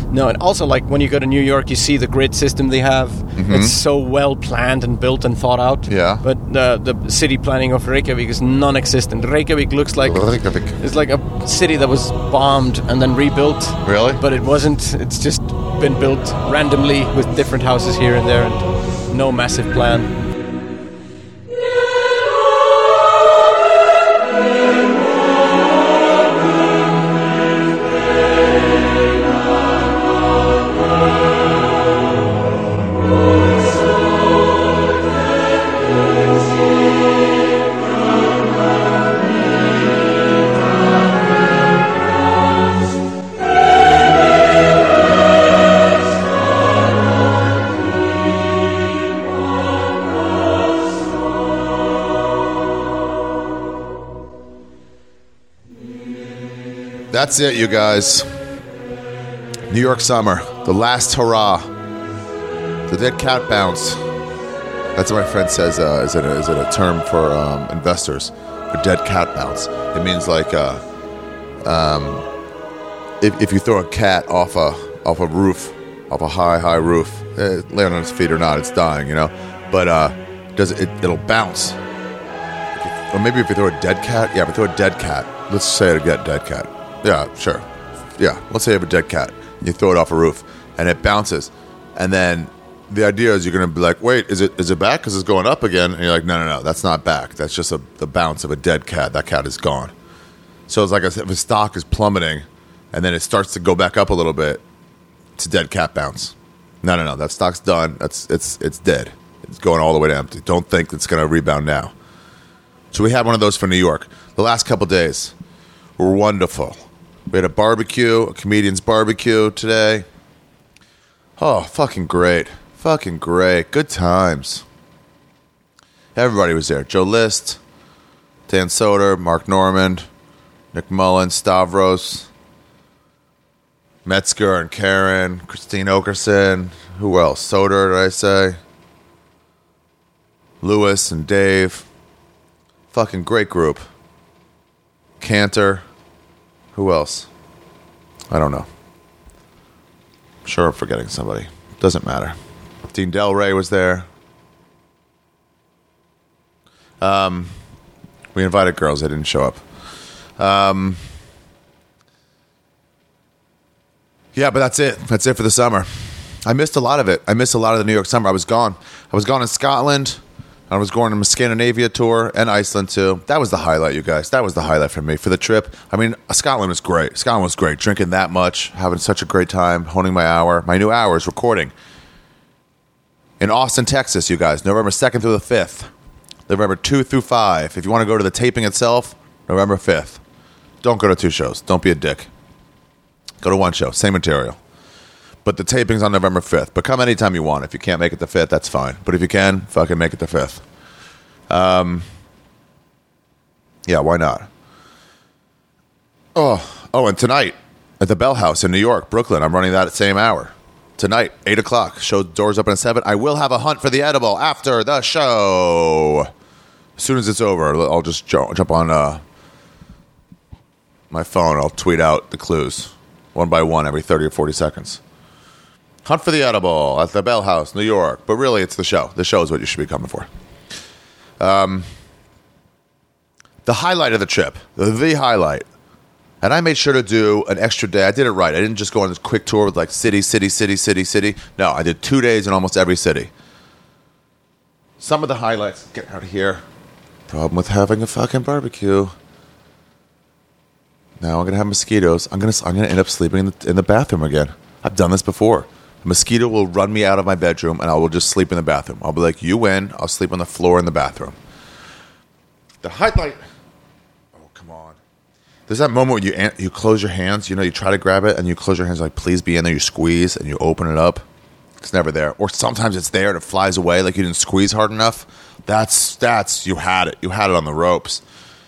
No, and also like when you go to New York, you see the grid system they have. It's so well planned and built and thought out. Yeah. But the city planning of Reykjavik is non-existent. Reykjavik looks like it's like a city that was bombed and then rebuilt. Really? But it wasn't. It's just been built randomly with different houses here and there, and no massive plan. That's it, you guys. New York summer, the last hurrah, the dead cat bounce. That's what my friend says. Is it a term for investors? A dead cat bounce. It means like if you throw a cat off a roof, off a high roof, land on its feet or not, it's dying, you know. But it'll bounce. Or maybe if you throw a dead cat. Yeah, if you throw a dead cat. Let's say it again, dead cat. Yeah, sure. Yeah, let's say you have a dead cat. You throw it off a roof, and it bounces. And then the idea is you're going to be like, wait, is it back? Because it's going up again. And you're like, no, that's not back. That's just the bounce of a dead cat. That cat is gone. So it's like if a stock is plummeting, and then it starts to go back up a little bit, it's a dead cat bounce. No, that stock's done. It's dead. It's going all the way to empty. Don't think it's going to rebound now. So we had one of those for New York. The last couple days were wonderful. We had a barbecue, a comedian's barbecue today. Oh, fucking great. Fucking great. Good times. Everybody was there. Joe List, Dan Soder, Mark Normand, Nick Mullen, Stavros, Metzger and Karen, Christine Okerson. Who else? Soder, did I say? Lewis and Dave. Fucking great group. Cantor. Who else? I don't know. I'm sure I'm forgetting somebody. Doesn't matter. Dean Del Rey was there. We invited girls. They didn't show up. Yeah, but that's it. That's it for the summer. I missed a lot of it. I missed a lot of the New York summer. I was gone. I was gone in Scotland. I was going on a Scandinavia tour and Iceland too. That was the highlight, you guys. That was the highlight for me for the trip. I mean, Scotland was great. Scotland was great. Drinking that much, having such a great time, honing my new hours, recording. In Austin, Texas, you guys, November 2nd through the 5th. November 2 through 5. If you want to go to the taping itself, November 5th. Don't go to 2 shows. Don't be a dick. Go to 1 show. Same material. But the taping's on November 5th. But come anytime you want. If you can't make it the 5th, that's fine. But if you can, fucking make it the 5th. Yeah, why not? Oh, and tonight at the Bell House in New York, Brooklyn, I'm running that at the same hour. Tonight, 8 o'clock. Show doors open at 7. I will have a hunt for the edible after the show. As soon as it's over, I'll just jump on my phone. I'll tweet out the clues one by one every 30 or 40 seconds. Hunt for the edible at the Bell House, New York. But really, it's the show. The show is what you should be coming for. The highlight of the trip, the highlight. And I made sure to do an extra day. I did it right. I didn't just go on this quick tour with like city. No, I did 2 days in almost every city. Some of the highlights. Get out of here. Problem with having a fucking barbecue. Now I'm gonna have mosquitoes. I'm gonna end up sleeping in the bathroom again. I've done this before. A mosquito will run me out of my bedroom, and I will just sleep in the bathroom. I'll be like, "You win." I'll sleep on the floor in the bathroom. The highlight. Oh, come on. There's that moment when you close your hands. You know, you try to grab it, and you close your hands like, "Please be in there." You squeeze, and you open it up. It's never there. Or sometimes it's there and it flies away, like you didn't squeeze hard enough. That's you had it. You had it on the ropes.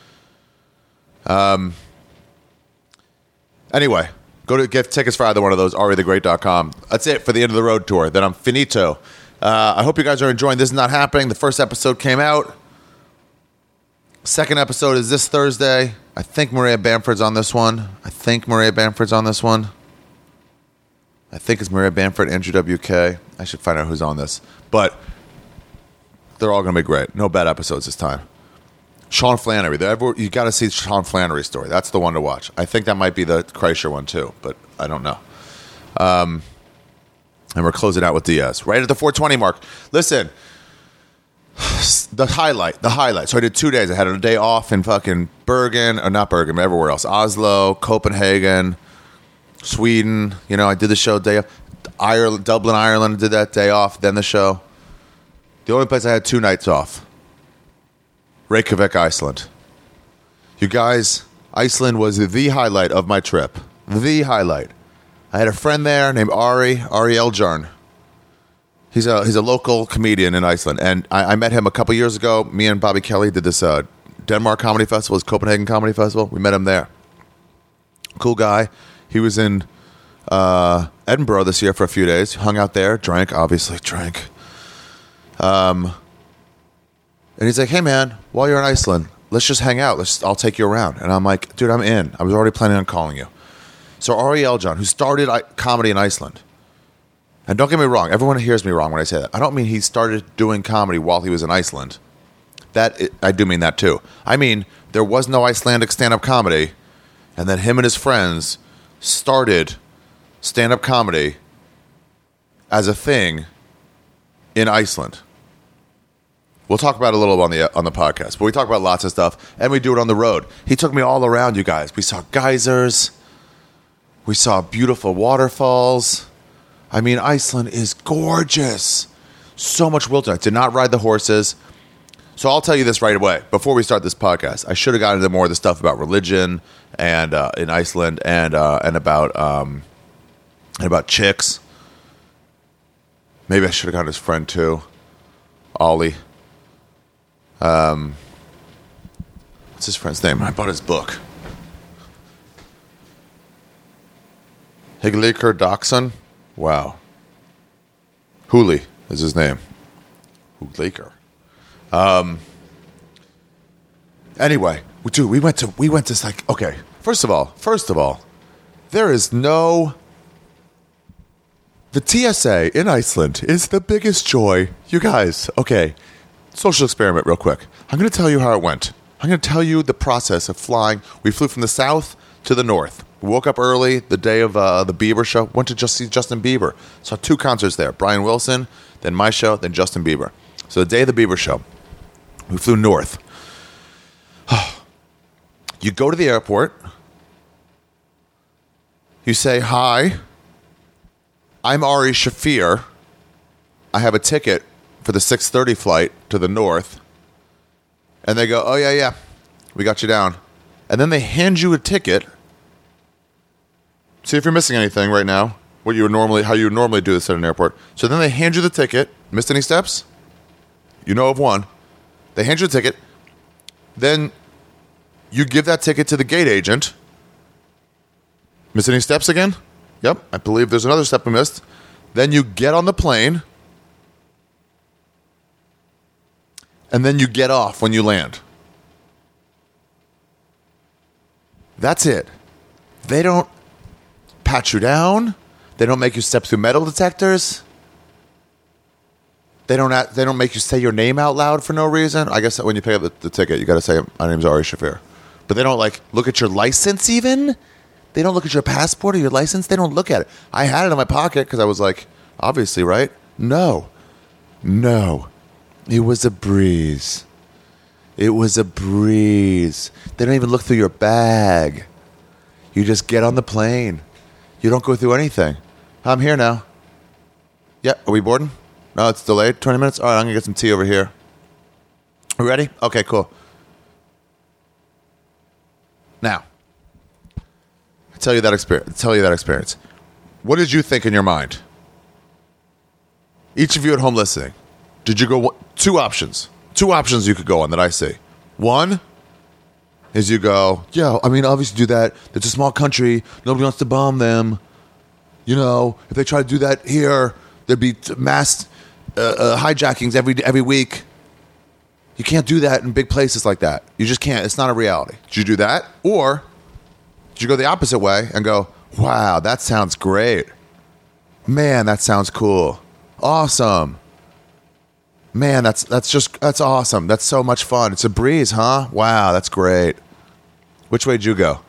Anyway, go to get tickets for either one of those, ariathegreat.com. That's it for the End of the Road tour. Then I'm finito. I hope you guys are enjoying This Is Not Happening. The first episode came out. Second episode is this Thursday. I think Maria Bamford's on this one. I think it's Maria Bamford, Andrew WK. I should find out who's on this. But they're all going to be great. No bad episodes this time. Sean Flannery. You got to see Sean Flannery's story. That's the one to watch. I think that might be the Kreischer one too, but I don't know. And we're closing out with Diaz. Right at the 420 mark. Listen, the highlight. So I did 2 days. I had a day off in fucking Bergen, or not Bergen, but everywhere else. Oslo, Copenhagen, Sweden. You know, I did the show day off. Ireland, Dublin, Ireland, did that day off, then the show. The only place I had 2 nights off. Reykjavik, Iceland. You guys, Iceland was the highlight of my trip. The highlight. I had a friend there named Ari Eljarn. He's a local comedian in Iceland, and I met him a couple years ago. Me and Bobby Kelly did this Denmark Comedy Festival, his Copenhagen Comedy Festival. We met him there. Cool guy. He was in Edinburgh this year for a few days. Hung out there, drank. And he's like, hey man, while you're in Iceland, let's just hang out. I'll take you around. And I'm like, dude, I'm in. I was already planning on calling you. So Ari Eljarn, who started comedy in Iceland, and don't get me wrong, everyone hears me wrong when I say that. I don't mean he started doing comedy while he was in Iceland. I do mean that too. I mean, there was no Icelandic stand-up comedy, and then him and his friends started stand-up comedy as a thing in Iceland. We'll talk about it a little on the podcast, but we talk about lots of stuff, and we do it on the road. He took me all around, you guys. We saw geysers. We saw beautiful waterfalls. I mean, Iceland is gorgeous. So much wilderness. I did not ride the horses. So I'll tell you this right away, before we start this podcast. I should have gotten into more of the stuff about religion and in Iceland and about chicks. Maybe I should have gotten his friend too, Ollie. What's his friend's name? I bought his book. Hugleikur Dagsson? Wow. Huli is his name. Hugleikur. Anyway, dude, we went to like, okay, first of all, there is no... The TSA in Iceland is the biggest joy. You guys, okay, social experiment real quick. I'm going to tell you how it went. I'm going to tell you the process of flying. We flew from the south to the north. We woke up early the day of the Bieber show. Went to just see Justin Bieber. Saw 2 concerts there. Brian Wilson, then my show, then Justin Bieber. So the day of the Bieber show, we flew north. You go to the airport. You say, hi, I'm Ari Shafir. I have a ticket for the 6:30 flight to the north. And they go, oh, yeah, we got you down. And then they hand you a ticket. See if you're missing anything right now, how you would normally do this at an airport. So then they hand you the ticket. Missed any steps? You know of one. They hand you the ticket. Then you give that ticket to the gate agent. Miss any steps again? Yep, I believe there's another step we missed. Then you get on the plane. And then you get off when you land. That's it. They don't pat you down. They don't make you step through metal detectors. They don't make you say your name out loud for no reason. I guess when you pick up the ticket, you got to say, my name's Ari Shafir. But they don't look at your license even. They don't look at your passport or your license. They don't look at it. I had it in my pocket because I was like, obviously, right? No. It was a breeze. They don't even look through your bag. You just get on the plane. You don't go through anything. I'm here now. Yeah, are we boarding? No, it's delayed. 20 minutes? All right, I'm going to get some tea over here. We ready? Okay, cool. Now, tell you that experience. What did you think in your mind? Each of you at home listening, did you go 2 options? 2 options you could go on that I see. One is you go, yeah, I mean, obviously do that. It's a small country. Nobody wants to bomb them. You know, if they try to do that here, there'd be mass hijackings every week. You can't do that in big places like that. You just can't. It's not a reality. Did you do that? Or did you go the opposite way and go, wow, that sounds great. Man, that sounds cool. Awesome. Man, that's awesome. That's so much fun. It's a breeze, huh? Wow, that's great. Which way did you go?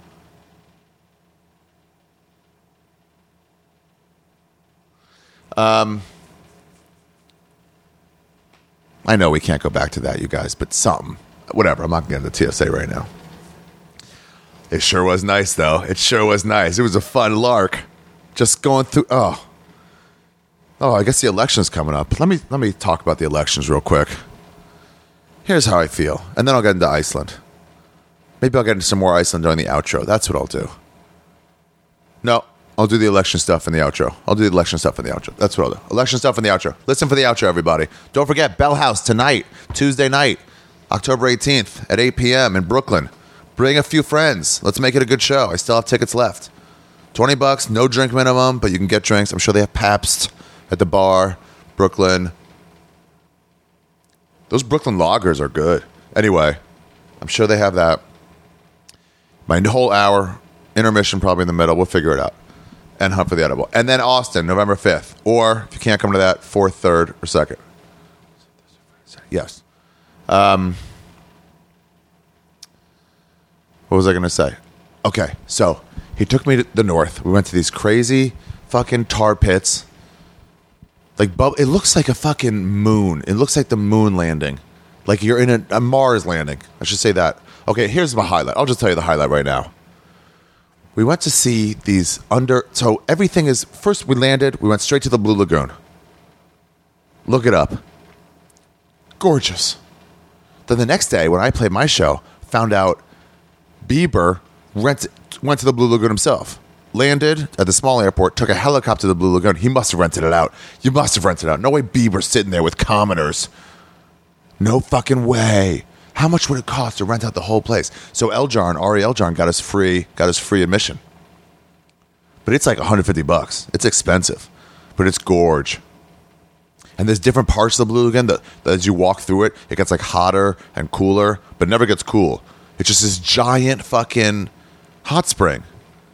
I know we can't go back to that, you guys, but something. Whatever, I'm not getting the TSA right now. It sure was nice, though. It sure was nice. It was a fun lark. Just going through... Oh, I guess the election's coming up. Let me talk about the elections real quick. Here's how I feel. And then I'll get into Iceland. Maybe I'll get into some more Iceland during the outro. That's what I'll do. No, I'll do the election stuff in the outro. That's what I'll do. Election stuff in the outro. Listen for the outro, everybody. Don't forget, Bell House tonight, Tuesday night, October 18th at 8 p.m. in Brooklyn. Bring a few friends. Let's make it a good show. I still have tickets left. $20, no drink minimum, but you can get drinks. I'm sure they have Pabst at the bar. Brooklyn. Those Brooklyn lagers are good. Anyway, I'm sure they have that. My whole hour, intermission probably in the middle. We'll figure it out. And Hunt for the Edible. And then Austin, November 5th. Or, if you can't come to that, 4th, 3rd, or 2nd. Yes. What was I going to say? Okay, so he took me to the north. We went to these crazy fucking tar pits. Like, it looks like a fucking moon. It looks like the moon landing. Like you're in a Mars landing. I should say that. Okay, here's my highlight. I'll just tell you the highlight right now. We went to see these so everything is, first we landed, we went straight to the Blue Lagoon. Look it up. Gorgeous. Then the next day, when I played my show, found out Bieber went to the Blue Lagoon himself. Landed at the small airport, took a helicopter to the Blue Lagoon. He must have rented it out. You must have rented it out. No way Bieber's sitting there with commoners. No fucking way. How much would it cost to rent out the whole place? So Ari Eljarn got us free admission. But it's like $150. It's expensive. But it's gorge. And there's different parts of the Blue Lagoon that as you walk through it, it gets like hotter and cooler, but never gets cool. It's just this giant fucking hot spring.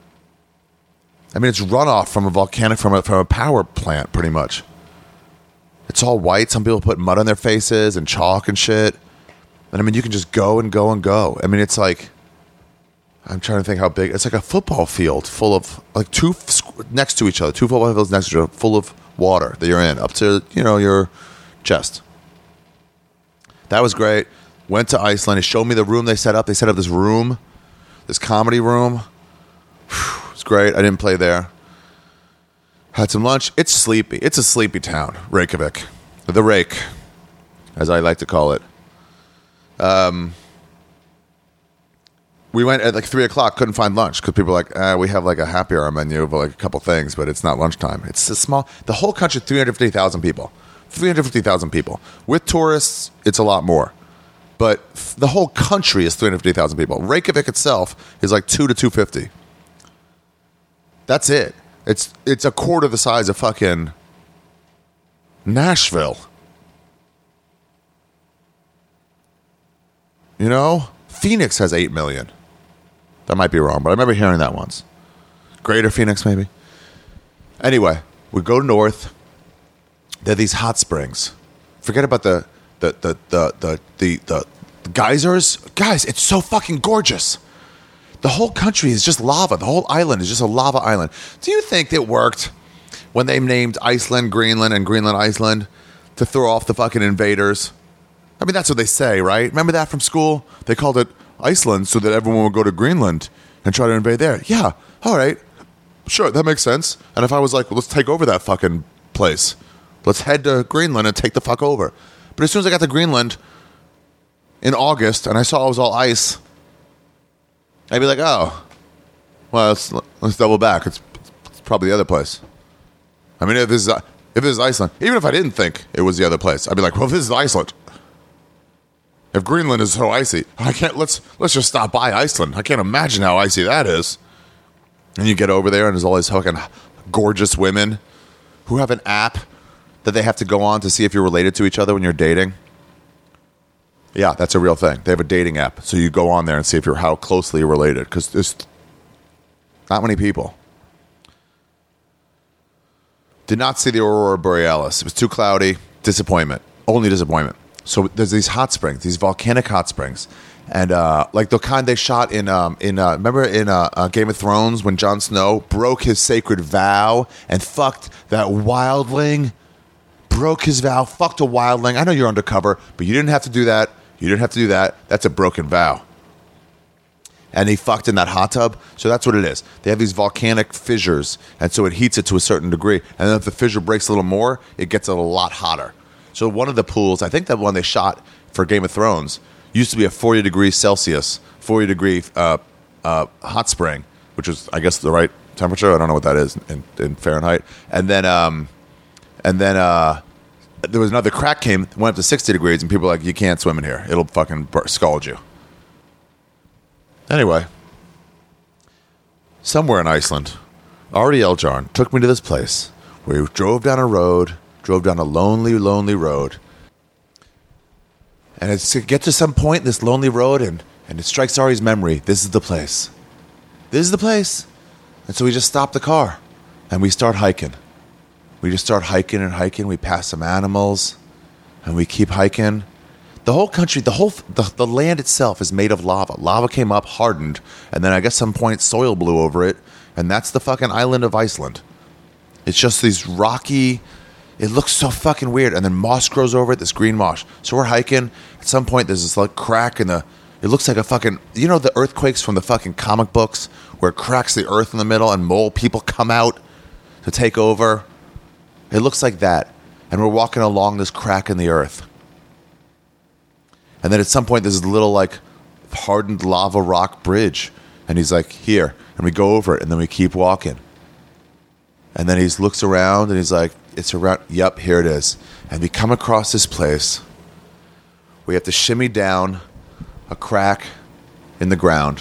I mean, it's runoff from a volcanic, from a power plant, pretty much. It's all white. Some people put mud on their faces and chalk and shit. And I mean, you can just go and go and go. I mean, it's like, I'm trying to think how big. It's like a football field full of, like two next to each other. Two football fields next to each other, full of water that you're in, up to, your chest. That was great. Went to Iceland. He showed me the room they set up. They set up this room, this comedy room. It's great. I didn't play there. Had some lunch. It's sleepy. It's a sleepy town, Reykjavik. The Rake, as I like to call it. We went at like 3 o'clock, couldn't find lunch because people were like, we have like a happy hour menu of like a couple things, but it's not lunchtime. It's a small, the whole country, 350,000 people. 350,000 people. With tourists, it's a lot more. But the whole country is 350,000 people. Reykjavik itself is like 2 to 250. That's it. It's a quarter the size of fucking Nashville. You know? Phoenix has 8 million. That might be wrong, but I remember hearing that once. Greater Phoenix, maybe. Anyway, we go north. There are these hot springs. Forget about the geysers. Guys, it's so fucking gorgeous. The whole country is just lava. The whole island is just a lava island. Do you think it worked when they named Iceland Greenland and Greenland Iceland to throw off the fucking invaders? I mean, that's what they say, right? Remember that from school? They called it Iceland so that everyone would go to Greenland and try to invade there. Yeah, all right. Sure, that makes sense. And if I was like, well, let's take over that fucking place. Let's head to Greenland and take the fuck over. But as soon as I got to Greenland in August and I saw it was all ice, I'd be like, oh, well, let's double back. It's probably the other place. I mean, if this is Iceland, even if I didn't think it was the other place, I'd be like, well, this is Iceland. If Greenland is so icy, let's just stop by Iceland. I can't imagine how icy that is. And you get over there and there's all these fucking gorgeous women who have an app that they have to go on to see if you're related to each other when you're dating. Yeah, that's a real thing. They have a dating app. So you go on there and see if how closely you're related. Because there's not many people. Did not see the Aurora Borealis. It was too cloudy. Disappointment. Only disappointment. So there's these hot springs, these volcanic hot springs. And like the kind they shot in remember in Game of Thrones when Jon Snow broke his sacred vow and fucked that wildling? Broke his vow, fucked a wildling. I know you're undercover, but you didn't have to do that. You didn't have to do that. That's a broken vow. And he fucked in that hot tub. So that's what it is. They have these volcanic fissures, and so it heats it to a certain degree. And then if the fissure breaks a little more, it gets a lot hotter. So one of the pools, I think that one they shot for Game of Thrones, used to be a 40 degrees Celsius, 40 degree hot spring, which is, I guess, the right temperature. I don't know what that is in Fahrenheit. And then there was another crack went up to 60 degrees, and people were like, you can't swim in here. It'll fucking scald you. Anyway, somewhere in Iceland, Ari Eljarn took me to this place where we drove down a lonely, lonely road. And it's to get to some point in this lonely road, and it strikes Ari's memory. This is the place. This is the place. And so we just stop the car, and we start hiking. We just start hiking and hiking. We pass some animals, and we keep hiking. The whole country, the land itself is made of lava. Lava came up, hardened, and then I guess some point soil blew over it, and that's the fucking island of Iceland. It's just these rocky, it looks so fucking weird, and then moss grows over it, this green moss. So we're hiking. At some point, there's this like crack in it looks like a fucking, you know the earthquakes from the fucking comic books where it cracks the earth in the middle and mole people come out to take over? It looks like that. And we're walking along this crack in the earth. And then at some point, there's a little, like, hardened lava rock bridge. And he's like, here. And we go over it, and then we keep walking. And then he looks around, and he's like, it's around. Yep, here it is. And we come across this place. We have to shimmy down a crack in the ground.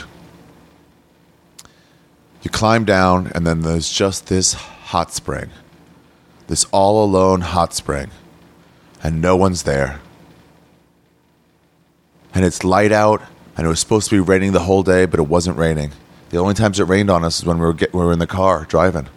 You climb down, and then there's just this hot spring. This all-alone hot spring. And no one's there. And it's light out, and it was supposed to be raining the whole day, but it wasn't raining. The only times it rained on us is when we were in the car driving.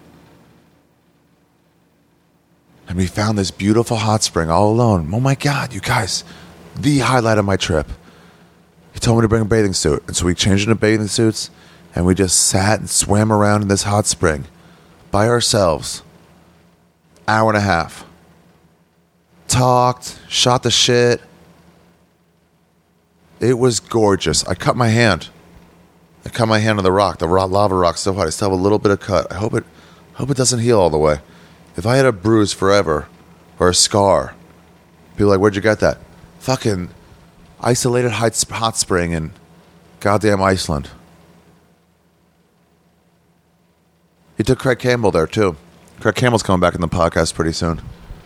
And we found this beautiful hot spring all alone. Oh my God, you guys, the highlight of my trip. He told me to bring a bathing suit, and so we changed into bathing suits, and we just sat and swam around in this hot spring by ourselves. Hour and a half. Talked, shot the shit. It was gorgeous. I cut my hand on the rock. The lava rock so hot. I still have a little bit of cut. I hope it doesn't heal all the way. If I had a bruise forever or a scar, people are like, where'd you get that? Fucking isolated hot spring in goddamn Iceland. He took Craig Campbell there too. Craig Campbell's coming back in the podcast pretty soon.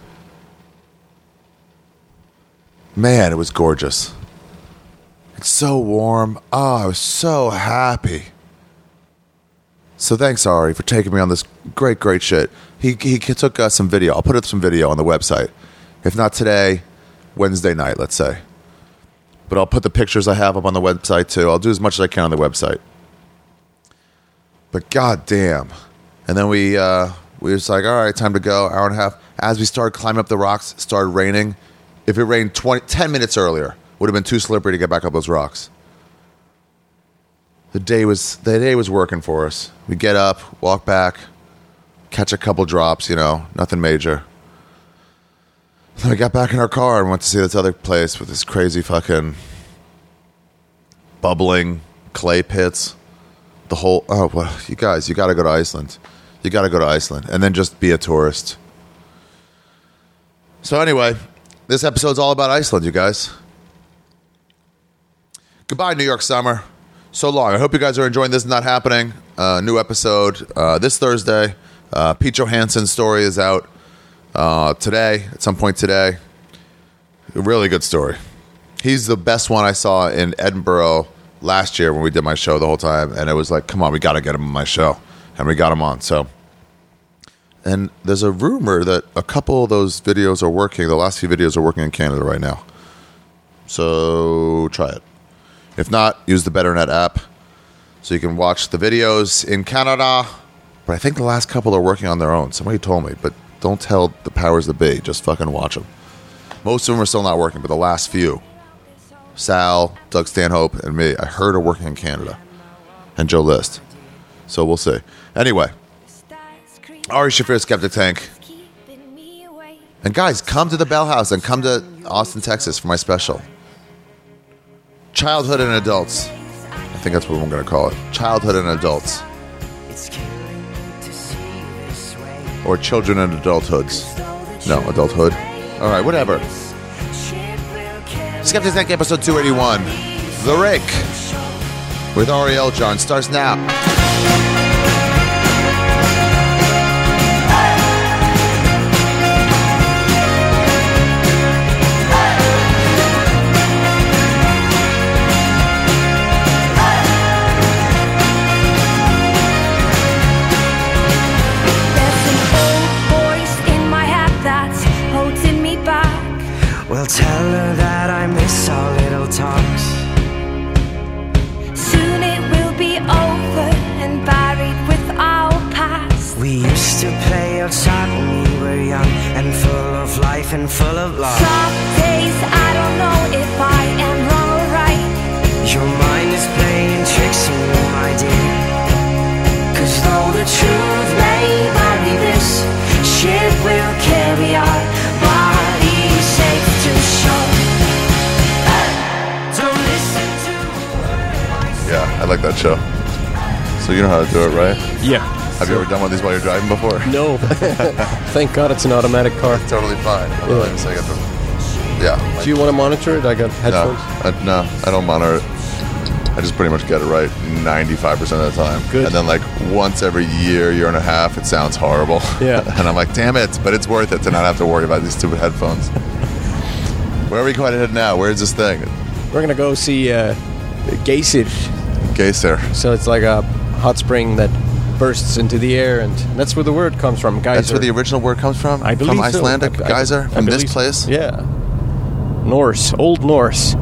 Man, it was gorgeous. It's so warm. Oh, I was so happy. So thanks, Ari, for taking me on this great, great shit. He took some video. I'll put up some video on the website. If not today, Wednesday night, let's say. But I'll put the pictures I have up on the website, too. I'll do as much as I can on the website. But goddamn. And then we was like, all right, time to go. Hour and a half. As we started climbing up the rocks, it started raining. If it rained 10 minutes earlier, would have been too slippery to get back up those rocks. The day was working for us. We get up, walk back, catch a couple drops, nothing major. Then we got back in our car and went to see this other place with this crazy fucking bubbling clay pits. You guys, you got to go to Iceland. You got to go to Iceland and then just be a tourist. So anyway, this episode's all about Iceland, you guys. Goodbye, New York summer. So long. I hope you guys are enjoying This Is Not Happening. New episode this Thursday. Pete Johansson's story is out today, at some point today. A really good story. He's the best one I saw in Edinburgh last year when we did my show the whole time. And it was like, come on, we got to get him on my show. And we got him on. And there's a rumor that a couple of those videos are working. The last few videos are working in Canada right now. So try it. If not, use the BetterNet app so you can watch the videos in Canada. But I think the last couple are working on their own. Somebody told me, but Don't tell the powers that be. Just fucking watch them. Most of them are still not working, but the last few, Sal, Doug Stanhope, and me, I heard are working in Canada. And Joe List. So we'll see. Anyway, Ari Shaffir, Skeptic Tank. And guys, come to the Bell House and come to Austin, Texas for my special. Childhood and Adults. I think that's what I'm going to call it. Childhood and Adults. Or Children and Adulthoods. No, Adulthood. All right, whatever. Skeptic Tank episode 281. The Rake. With Ariel John. Starts now. Well, tell her that I miss our little talks. Soon it will be over and buried with our past. We used to play outside when we were young and full of life and full of love. Some days I don't know if I am wrong or right. Your mind is playing tricks on you, my dear. 'Cause though the truth may vary, this ship will carry our bodies safe to shore. Don't listen to Yeah, I like that show. So you know how to do it, right? Yeah. Have you ever done one of these while you're driving before? No. Thank God it's an automatic car. Totally fine. Yeah. So I got the, yeah. Do you want to monitor it? I got headphones. No, I don't monitor it. I just pretty much get it right 95% of the time. Good. And then like once every year and a half, it sounds horrible. Yeah. And I'm like, damn it, but it's worth it to not have to worry about these stupid headphones. Where are we going to head now? Where's this thing? We're going to go see Geysir. Geyser. So it's like a hot spring that bursts into the air, and that's where the word comes from, geyser. That's where the original word comes from? I believe from Icelandic so. geyser? From this believe so. place? Yeah. Norse. Old Norse.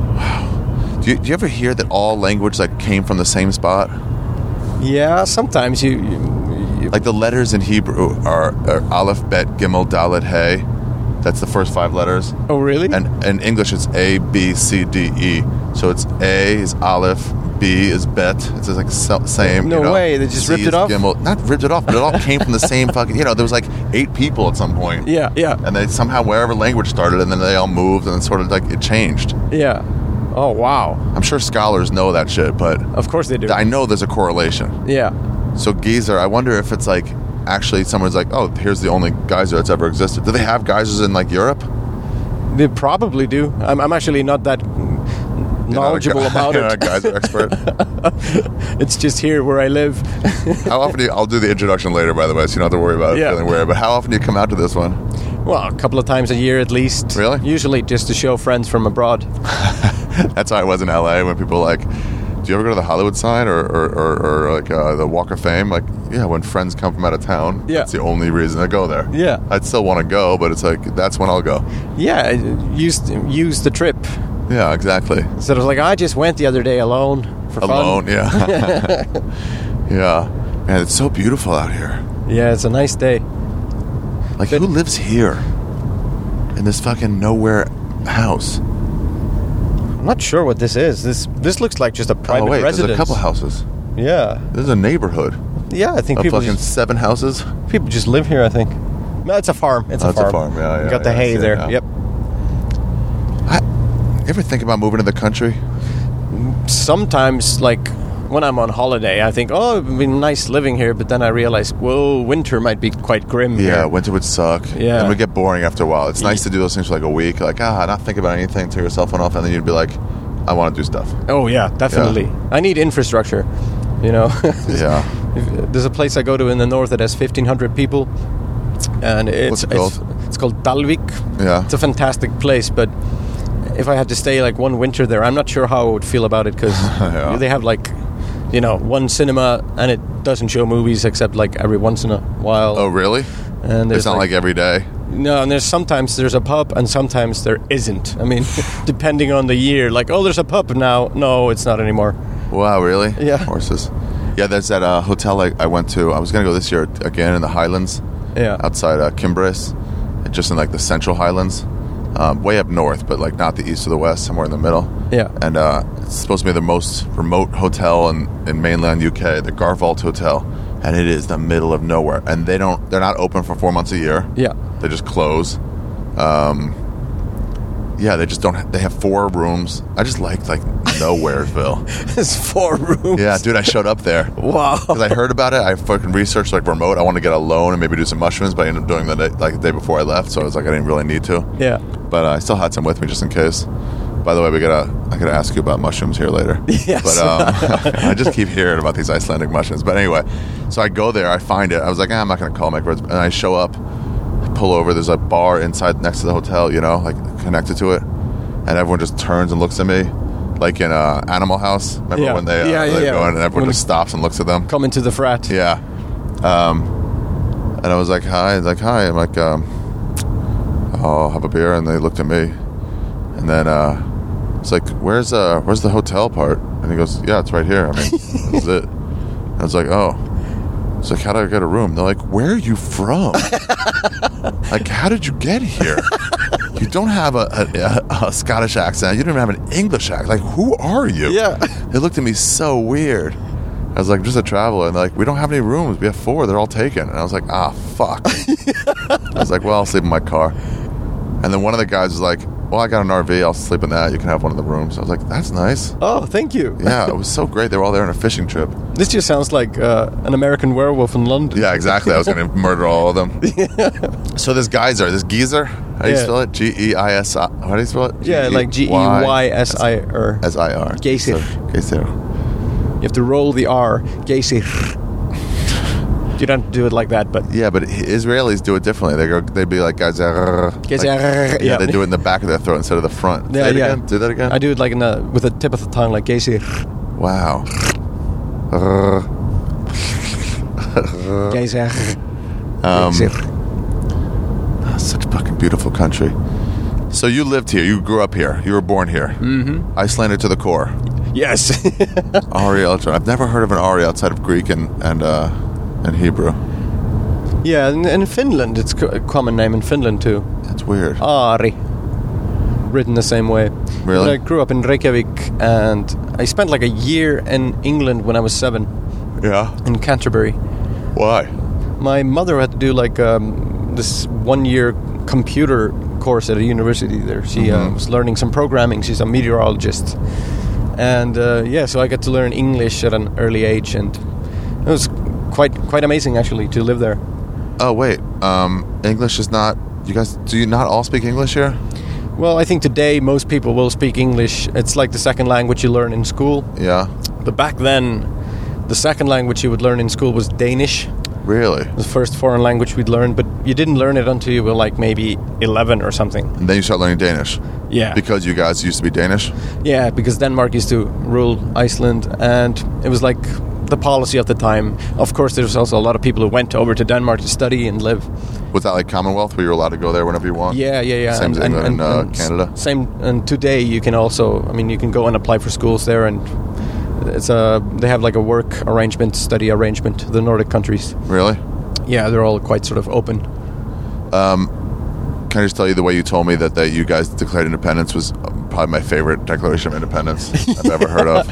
Do you ever hear that all language like came from the same spot? Yeah, sometimes you Like the letters in Hebrew are Aleph, Bet, Gimel, Dalet, Hey. That's the first 5 letters. Oh, really? And in English, it's A, B, C, D, E. So it's A is Aleph, B is Bet. It's just like same. No you know, way, they just C ripped it is off? Gimel. Not ripped it off, but it all came from the same fucking. You know, there was like 8 people at some point. Yeah, yeah. And they somehow wherever language started, and then they all moved, and then sort of like it changed. Yeah. Oh, wow. I'm sure scholars know that shit, but Of course they do. I know there's a correlation. Yeah. So geyser, I wonder if it's like actually someone's like, oh, here's the only geyser that's ever existed. Do they have geysers in like Europe? They probably do. I'm actually not that knowledgeable about You're not a it. geyser expert. It's just here where I live. How often do you, I'll do the introduction later, by the way, so you don't have to worry about it Yeah. feeling weird. But how often do you come out to this one? Well, a couple of times a year at least. Really? Usually just to show friends from abroad. That's how I was in LA when people were like, do you ever go to the Hollywood sign or like the Walk of Fame? Like, yeah, when friends come from out of town, Yeah. that's the only reason to go there. Yeah. I'd still want to go, but it's like, that's when I'll go. Yeah, use the trip. Yeah, exactly. Instead of like, I just went the other day alone for Alone, fun. yeah. Yeah. Man, it's so beautiful out here. Yeah, it's a nice day. Like, who lives here? In this fucking nowhere house? I'm not sure what this is. This looks like just a private oh, wait, residence. there's a couple houses. Yeah. This is a neighborhood Yeah, I think of people fucking just, 7 houses. people just live here, I think. No, it's a farm. It's Oh, a it's a farm. farm. Yeah, You got the yeah, I hay see it there. now. Yep. You ever think about moving to the country? Sometimes, like, when I'm on holiday, I think, oh, it'd be nice living here, but then I realize, whoa, winter might be quite grim Yeah, here. winter would suck. Yeah. And it would get boring after a while. It's nice to do those things for like a week. Like, not think about anything, turn your cell phone off, and then you'd be like, I want to do stuff. Oh, yeah, definitely. I need infrastructure, you know. Yeah. There's a place I go to in the north that has 1,500 people, and What's it called? It's called Dalvik. Yeah. It's a fantastic place, but if I had to stay like one winter there, I'm not sure how I would feel about it, because Yeah. they have like, you know, one cinema, and it doesn't show movies except like every once in a while. Oh, really? And there's It's not like every day. no, and sometimes there's a pub and sometimes there isn't. I mean, depending on the year, like, oh, there's a pub now. No, it's not anymore. Wow, really? Yeah. Horses. Yeah, there's that hotel I went to. I was going to go this year again in the Highlands. outside Kimbris, just in like the Central Highlands, way up north, but like not the east or the west, somewhere in the middle. Yeah. And it's supposed to be the most remote hotel in mainland UK, the Garvault Hotel, and it is the middle of nowhere. And they're not open for 4 months a year. Yeah. They just close. They just don't. They have 4 rooms. I just like Nowhereville. It's 4 rooms. Yeah, dude, I showed up there. Wow. Because I heard about it. I fucking researched like remote. I want to get a loan and maybe do some mushrooms, but I ended up doing that the day before I left. So I was like, I didn't really need to. Yeah. But I still had some with me just in case. By the way, I gotta ask you about mushrooms here later. Yes. But I just keep hearing about these Icelandic mushrooms. But anyway, so I go there, I find it. I was like, I'm not gonna call my words. And I show up, pull over. There's a bar inside next to the hotel, like connected to it, and everyone just turns and looks at me, like in Animal House. Remember when they go in and everyone just stops and looks at them? Come into the frat. Yeah. And I was like, hi. I'm like, I'll have a beer. And they looked at me. And then it's like, where's the hotel part? And he goes, yeah, it's right here. I mean, this is it. And I was like, oh. It's like, how do I get a room? They're like, where are you from? Like, how did you get here? You don't have a Scottish accent. You don't even have an English accent. Like, who are you? Yeah. They looked at me so weird. I was like, just a traveler. And they're like, we don't have any rooms. We have 4. They're all taken. And I was like, fuck. I was like, well, I'll sleep in my car. And then one of the guys was like, well, I got an RV. I'll sleep in that. You can have one of the rooms. I was like, that's nice. Oh, thank you. Yeah, it was so great. They were all there on a fishing trip. This just sounds like an American Werewolf in London. Yeah, exactly. I was going to murder all of them. So this geezer. How do you spell it? Geisi. How do you spell it? Yeah, like Geysir. S-I-R. Geysir. Geysir. You have to roll the R. Geysir. You don't do it like that, but yeah, but Israelis do it differently. They'd be like Geysir. Geysir. Yeah, they do it in the back of their throat instead of the front. Yeah, yeah. Again? Do that again. I do it like with the tip of the tongue, like Geysir. Wow. Geysir. Such a fucking beautiful country. So you lived here. You grew up here. You were born here. Mm-hmm. Icelandic to the core. Yes. Ari. I've never heard of an Ari outside of Greek and Hebrew. Yeah, and in Finland, it's a common name in Finland too. That's weird. Ari. Written the same way. Really? But I grew up in Reykjavik, and I spent like a year in England when I was 7. Yeah. In Canterbury. Why? My mother had to do like this 1-year computer course at a university there. She was learning some programming. She's a meteorologist. And so I got to learn English at an early age, and it was quite amazing actually to live there. Oh wait, English is not. Do you not all speak English here? Well, I think today most people will speak English. It's like the second language you learn in school. Yeah. But back then, the second language you would learn in school was Danish. Really? The first foreign language we'd learn, but you didn't learn it until you were like maybe 11 or something. And then you start learning Danish? Yeah. Because you guys used to be Danish? Yeah, because Denmark used to rule Iceland, and it was like the policy of the time. Of course, there was also a lot of people who went over to Denmark to study and live. Was that like Commonwealth, where you were allowed to go there whenever you want? Yeah. Same as England and Canada? Same, and today you can also, you can go and apply for schools there, and they have like a work arrangement, study arrangement, the Nordic countries. Really? Yeah, they're all quite sort of open. Can I just tell you the way you told me that you guys declared independence was probably my favorite Declaration of Independence I've ever heard of.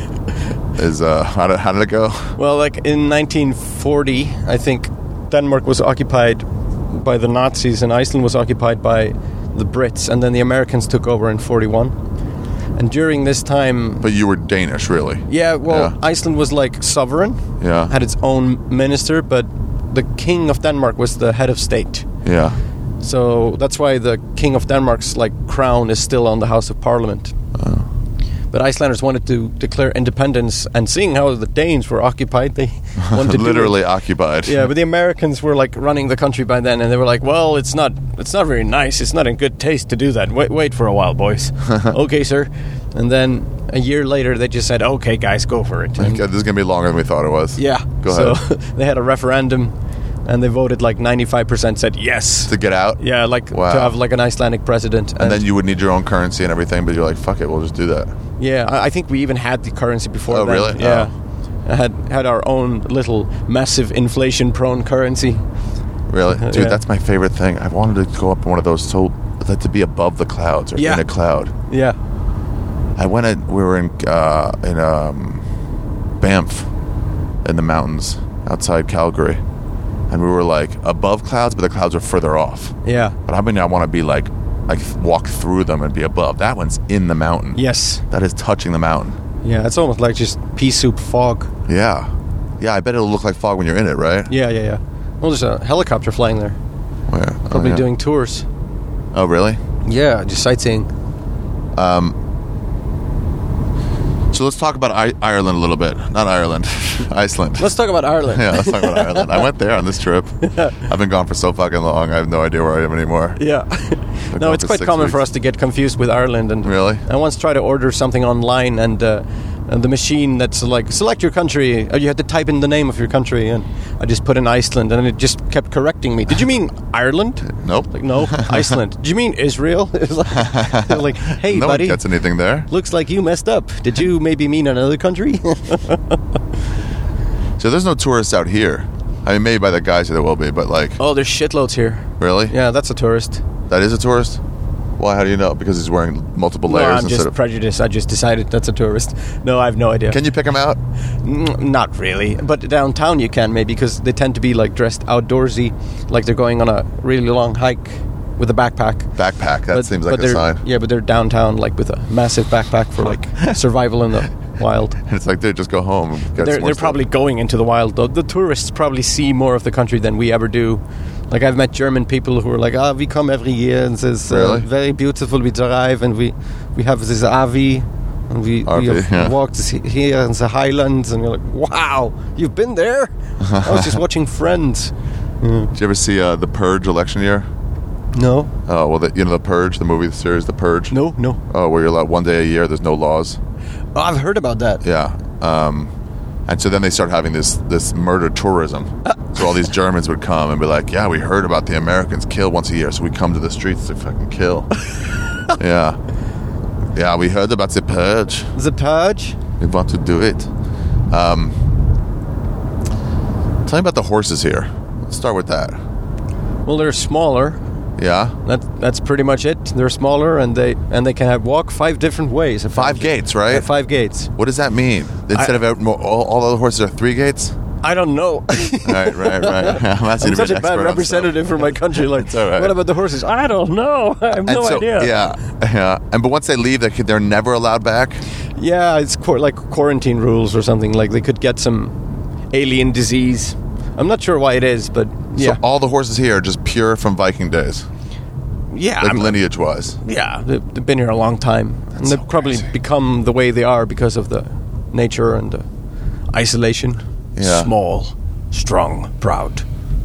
How did it go? Well, like in 1940, I think Denmark was occupied by the Nazis and Iceland was occupied by the Brits, and then the Americans took over in 41. And during this time... But you were Danish, really? Yeah, well, yeah. Iceland was like sovereign, had its own minister, but the King of Denmark was the head of state. Yeah. So that's why the King of Denmark's crown is still on the House of Parliament. Oh. But Icelanders wanted to declare independence, and seeing how the Danes were occupied, they wanted to literally occupied. Yeah, but the Americans were running the country by then, and they were like, "Well, it's not very nice. It's not in good taste to do that. Wait for a while, boys." Okay, sir. And then a year later, they just said, "Okay, guys, go for it." Okay, this is gonna be longer than we thought it was. Yeah. Go ahead. So they had a referendum. And they voted 95% said yes. To get out? Yeah, wow. To have an Icelandic president. And then you would need your own currency and everything, but you're like, fuck it, we'll just do that. Yeah, I think we even had the currency before then. Oh, really? Yeah. Had our own little massive inflation-prone currency. Really? Dude, Yeah. that's my favorite thing. I wanted to go up one of those to be above the clouds or Yeah. in a cloud. Yeah. We were in Banff in the mountains outside Calgary. And we were like above clouds, but the clouds were further off. Yeah. But I want to be like walk through them and be above. That one's in the mountain. Yes. That is touching the mountain. Yeah, it's almost like just pea soup fog. Yeah. Yeah, I bet it'll look like fog when you're in it, right? Yeah. Well, there's a helicopter flying there. Yeah. Probably yeah. doing tours. Oh, really? Yeah, just sightseeing. So let's talk about Ireland a little bit. Not Ireland. Iceland. Let's talk about Ireland. Yeah, let's talk about Ireland. I went there on this trip. I've been gone for so fucking long. I have no idea where I am anymore. Yeah. No, gone it's for quite 6 common for weeks. us to get confused with Ireland. And Really? I once tried to order something online, and the machine that's like, select your country, you had to type in the name of your country, and I just put in Iceland, and it just kept correcting me. Did you mean Ireland? Nope. Like, no, Iceland. Do you mean Israel? It was like, hey, No buddy, one gets anything there. looks like you messed up. Did you maybe mean another country? So there's no tourists out here. I mean, maybe by the guys here there will be, but like, Oh, there's shitloads here. really? Yeah, that's a tourist. That is a tourist? Why? How do you know? Because he's wearing multiple No, layers I'm instead just of... prejudiced. I just decided that's a tourist. No, I have no idea. Can you pick him out? Not really, but downtown you can maybe, because they tend to be like dressed outdoorsy, like they're going on a really long hike with a backpack. Backpack. That seems like a they're, sign. Yeah, but they're downtown like with a massive backpack for like survival in the wild. And it's like, dude, just go home and get some They're more probably stuff. going into the wild though. The tourists probably see more of the country than we ever do. Like I've met German people who are like, we come every year and it's Really? very beautiful. We drive and we have this RV and we RV, yeah. walked here in the Highlands, and you're like, wow, you've been there? I was just watching Friends. Did you ever see The Purge election year? No, Oh, well, The Purge, the movie series The Purge? no. Oh, where you're allowed one day a year, there's no laws. Oh, I've heard about that. Yeah. And so then they start having this murder tourism. So all these Germans would come and be like, yeah, we heard about the Americans kill once a year, so we come to the streets to fucking kill. Yeah. Yeah, we heard about the Purge. The Purge? We want to do it. Tell me about the horses here. Let's start with that. Well, they're smaller. Yeah? That's pretty much it. They're smaller, and they can walk 5 different ways. 5 gates, right? Yeah, 5 gates. What does that mean? Instead of all other horses are 3 gates? I don't know. Right. I'm asking I'm you to such be a an bad expert on representative for my country. Like, It's all right. what about the horses? I don't know. I have no idea. Yeah. And but once they leave, they're never allowed back. Yeah, it's like quarantine rules or something. Like they could get some alien disease. I'm not sure why it is, but yeah, So all the horses here are just pure from Viking days, yeah, like lineage-wise. yeah. They've been here a long time, and they've so probably crazy. become the way they are because of the nature and the isolation. Yeah. Small, strong, proud.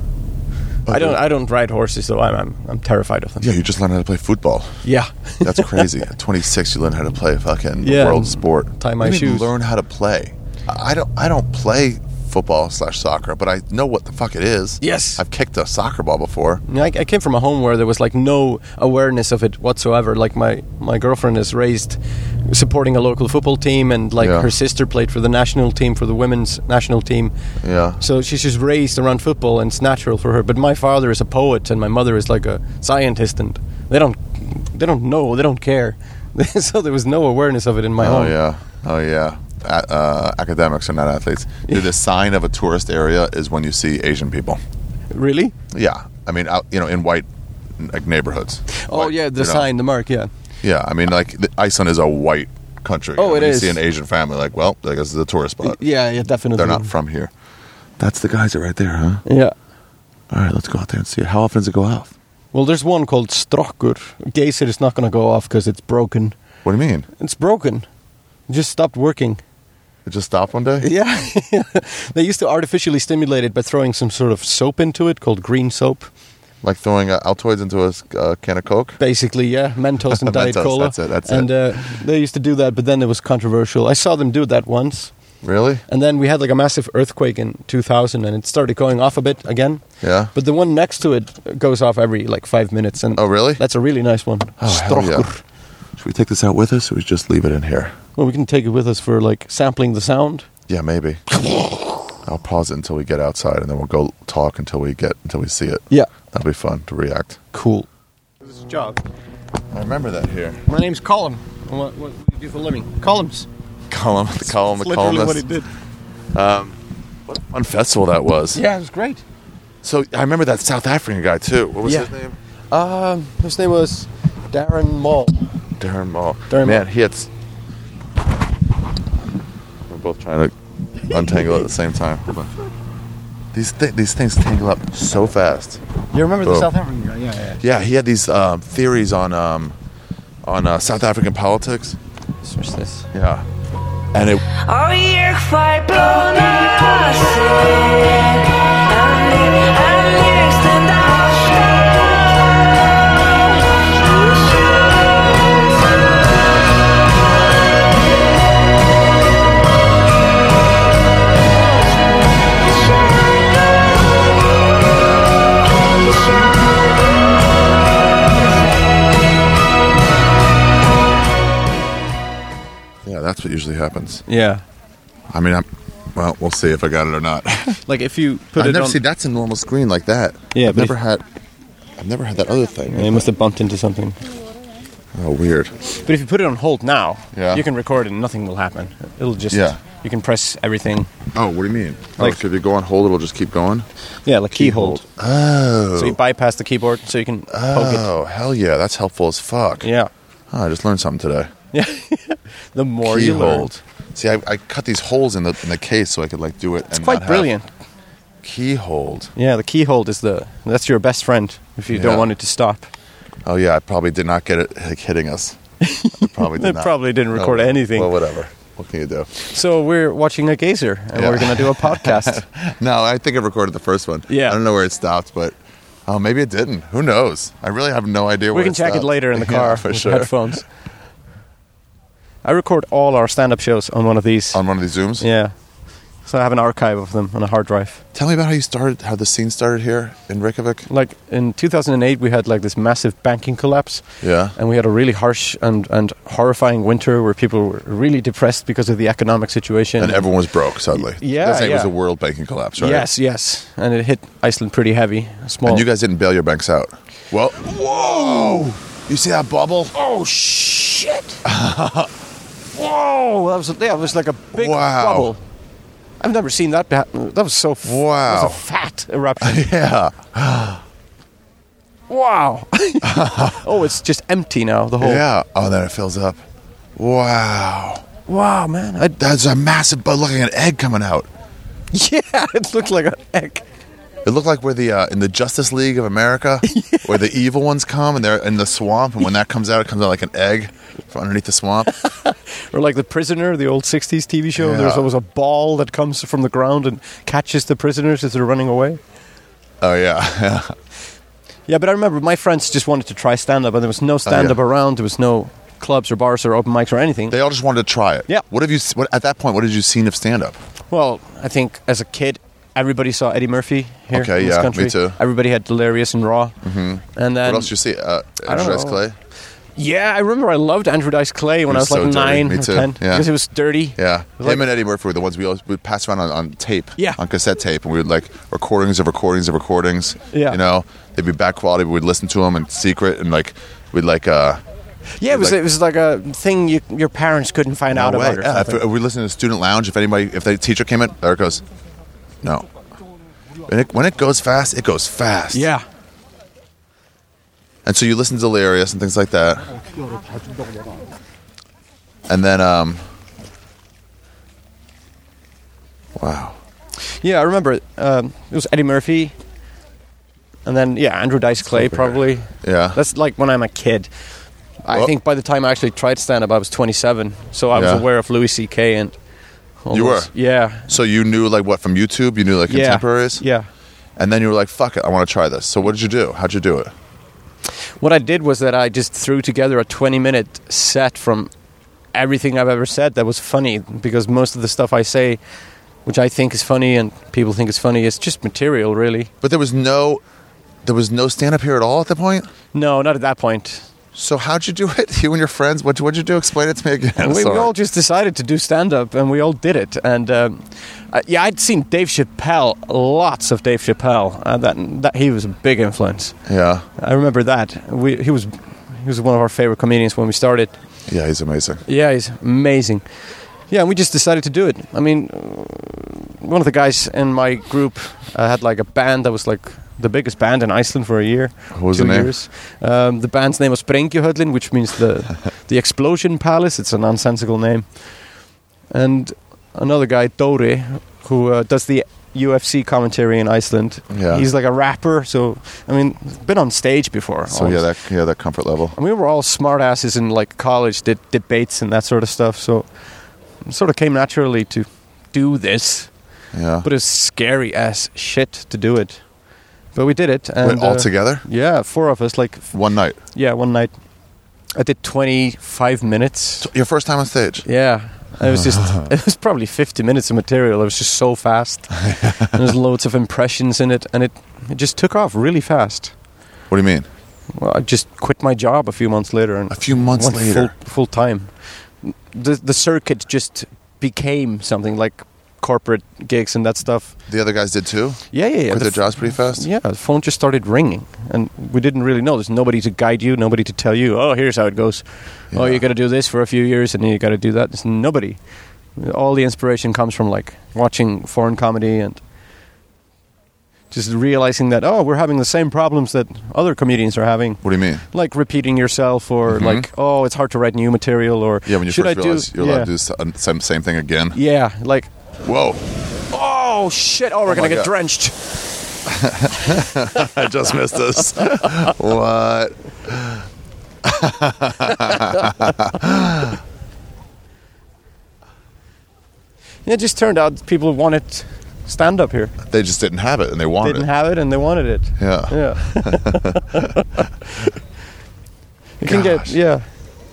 I don't ride horses though. I'm terrified of them. Yeah, you just learned how to play football. Yeah. That's crazy. At 26, you learn how to play a fucking Yeah, world and sport. tie my What do you mean shoes. learn how to play. I don't play football/soccer, but I know what the fuck it is. Yes. I've kicked a soccer ball before. I came from a home where there was like no awareness of it whatsoever. Like my girlfriend is raised supporting a local football team, and like Yeah. her sister played for the national team, for the women's national team. Yeah. So she's just raised around football, and it's natural for her. But my father is a poet, and my mother is like a scientist, and they don't know, they don't care. So there was no awareness of it in my home. Oh yeah. Academics are not athletes. Dude, the sign of a tourist area is when you see Asian people. Really? Yeah, I mean, out, in white like neighborhoods. Oh White, yeah, the sign, the mark, yeah. Yeah, I mean, like Iceland is a white country. Oh, it when is. You see an Asian family, like, well, I guess it's a tourist spot. Yeah, definitely. They're not from here. That's the guys right there, huh? Yeah. All right, let's go out there and see it. How often does it go off? Well, there's one called Strokkur. Geyser is not going to go off because it's broken. What do you mean? It's broken. It just stopped working. It just stopped one day? Yeah. They used to artificially stimulate it by throwing some sort of soap into it called green soap. Like throwing Altoids into a can of Coke? Basically, yeah. Mentos and Diet Mentos, Cola. that's it. And they used to do that, but then it was controversial. I saw them do that once. Really? And then we had like a massive earthquake in 2000, and it started going off a bit again. Yeah. But the one next to it goes off every like 5 minutes. And Oh, really? That's a really nice one. Oh, hell yeah. Strokkur. Should we take this out with us, or we just leave it in here? Well, we can take it with us for like sampling the sound. Yeah, maybe. I'll pause it until we get outside, and then we'll go talk until we see it. Yeah. That'll be fun to react. Cool. This is a job. I remember that here. My name's Colin. What do you do for a living? Columns. The columnist. Literally what he did. What a fun festival that was. Yeah, it was great. So I remember that South African guy too. What was his name? His name was Darren Mall. Darren Mall. Darren Man, Mall. he had. We're both trying to untangle at the same time. These things tangle up so fast. You remember the Oh. South African guy? Yeah. Yeah, he had these theories on South African politics. What's this? Yeah, and it. Oh, you're quite blown Yeah, that's what usually happens. Yeah. I mean, well, we'll see if I got it or not. Like if you put I've it never on... seen that's a normal screen like that. Yeah, I've but never had that other thing. They must have bumped into something. Oh, weird. But if you put it on hold now, Yeah. you can record and nothing will happen. It'll just... Yeah. You can press everything. Oh, what do you mean? Like- So if you go on hold, it'll just keep going? Yeah, like key hold. Oh. So you bypass the keyboard so you can poke Oh, hell yeah. That's helpful as fuck. it. Yeah. Oh, I just learned something today. Yeah. The more you learn. Keyhold. See, I cut these holes in the case so I could like do it. It's quite brilliant. Keyhold. Yeah, the key hold is that's your best friend if you Yeah. don't want it to stop. Oh yeah, I probably did not get it like, hitting us. I probably did It not. probably didn't record Oh, anything. Well, whatever. What can you do? So we're watching a geyser and Yeah. we're going to do a podcast. No, I think I recorded the first one. Yeah. I don't know where it stopped, but maybe it didn't. Who knows? I really have no idea where We can it check it stopped. later in the Yeah, car for with sure. headphones. I record all our stand-up shows on one of these. On one of these Zooms? Yeah. So I have an archive of them on a hard drive. Tell me about how the scene started here in Reykjavik. Like in 2008, we had like this massive banking collapse. Yeah. And we had a really harsh and horrifying winter where people were really depressed because of the economic situation. And everyone was broke suddenly. Yeah, That's it was yeah. a world banking collapse, right? Yes. And it hit Iceland pretty heavy. Small. And you guys didn't bail your banks out. Well, whoa! You see that bubble? Oh, shit! Whoa! That was like a big Wow. bubble. I've never seen that. That was so. Wow. That was a fat eruption. Yeah. Wow. Oh, it's just empty now. The whole. Yeah. Oh, then it fills up. Wow. Wow, man. That's a massive bubble, looking like an egg coming out. Yeah, it looked like an egg. It looked like we're in the Justice League of America, where the evil ones come and they're in the swamp, and when that comes out, it comes out like an egg from underneath the swamp. Or like The Prisoner, the old 60s TV show. Yeah. There's always a ball that comes from the ground and catches the prisoners as they're running away. Oh yeah. Yeah, but I remember my friends just wanted to try stand-up, and there was no stand-up around. There was no clubs or bars or open mics or anything. They all just wanted to try it. Yeah. What at that point? What did you seen of stand up? Well, I think as a kid, everybody saw Eddie Murphy here Okay, in this yeah, country. me too. Everybody had Delirious and Raw. Mm-hmm. And then What else did you see? I don't Andrew Dice know. Clay. Yeah, I remember I loved Andrew Dice Clay when I was was like so dirty. 9 Me or too. 10 Yeah. because it was dirty. Yeah, Like- him and Eddie Murphy were the ones we always would pass around on tape. Yeah. On cassette tape, and we would like recordings of recordings of recordings. Yeah. You know, they'd be bad quality, but we'd listen to them in secret, and like we'd like. Yeah, it was Like- like a thing your parents couldn't find out No way. about or Yeah, if something. we listened to Student Lounge. If the teacher came in, there it goes. No. And when it goes fast, it goes fast. Yeah. And so you listen to Delirious and things like that. And then, wow. Yeah, I remember it was Eddie Murphy. And then, Andrew Dice Clay, Over here. probably. Yeah. That's like when I'm a kid. I Well- think by the time I actually tried stand-up, I was 27. So I was Yeah. aware of Louis C.K. and all You those- were? Yeah. So you knew like what from YouTube? You knew like Yeah. contemporaries? Yeah. And then you were like, fuck it, I want to try this. So what did you do? How'd you do it? What I did was that I just threw together a 20-minute set from everything I've ever said that was funny, because most of the stuff I say, which I think is funny and people think is funny, is just material, really. But there was no stand-up here at all at that point? No, not at that point. So how'd you do it? You and your friends? What'd you do? Explain it to me again. We Sorry. all just decided to do stand-up, and we all did it. And Yeah, I'd seen Dave Chappelle, lots of Dave Chappelle. That he was a big influence. Yeah. I remember that. He was one of our favorite comedians when we started. Yeah, he's amazing. Yeah, he's amazing. Yeah, and we just decided to do it. I mean, one of the guys in my group had like a band that was like the biggest band in Iceland for a year. What was 2 the name? years. The band's name was Sprengjuhöllin, which means the Explosion Palace. It's a nonsensical name. And another guy, Dóri, who does the UFC commentary in Iceland. Yeah. He's like a rapper, so I mean, been on stage before. So that comfort level. And we were all smartasses in like college, did debates and that sort of stuff. So it sort of came naturally to do this. Yeah. But it's scary as shit to do it. But we did it. And, all together? Yeah, 4 of us. Like One night. Yeah, one night. I did 25 minutes. Your first time on stage? Yeah. It was just, it was probably 50 minutes of material. It was just so fast. And there's loads of impressions in it. And it just took off really fast. What do you mean? Well, I just quit my job a few months later. And A few months went later? Full time. The circuit just became something like corporate gigs and that stuff. The other guys did too? Yeah. Quit their jobs pretty fast? Yeah, the phone just started ringing. And we didn't really know. There's nobody to guide you, nobody to tell you, oh, here's how it goes. Yeah. Oh, you got to do this for a few years and then you got to do that. There's nobody. All the inspiration comes from like watching foreign comedy and just realizing that, oh, we're having the same problems that other comedians are having. What do you mean? Like repeating yourself or like, oh, it's hard to write new material or... Yeah, when you should first I realize you're allowed to do the same thing again. Yeah, like... Whoa. Oh, shit. Oh, we're going to get God. drenched. I just missed this. What? It just turned out people wanted stand-up here. They just didn't have it and they wanted Didn't it. have it and they wanted it. Yeah. Yeah. You can get... Gosh. Yeah.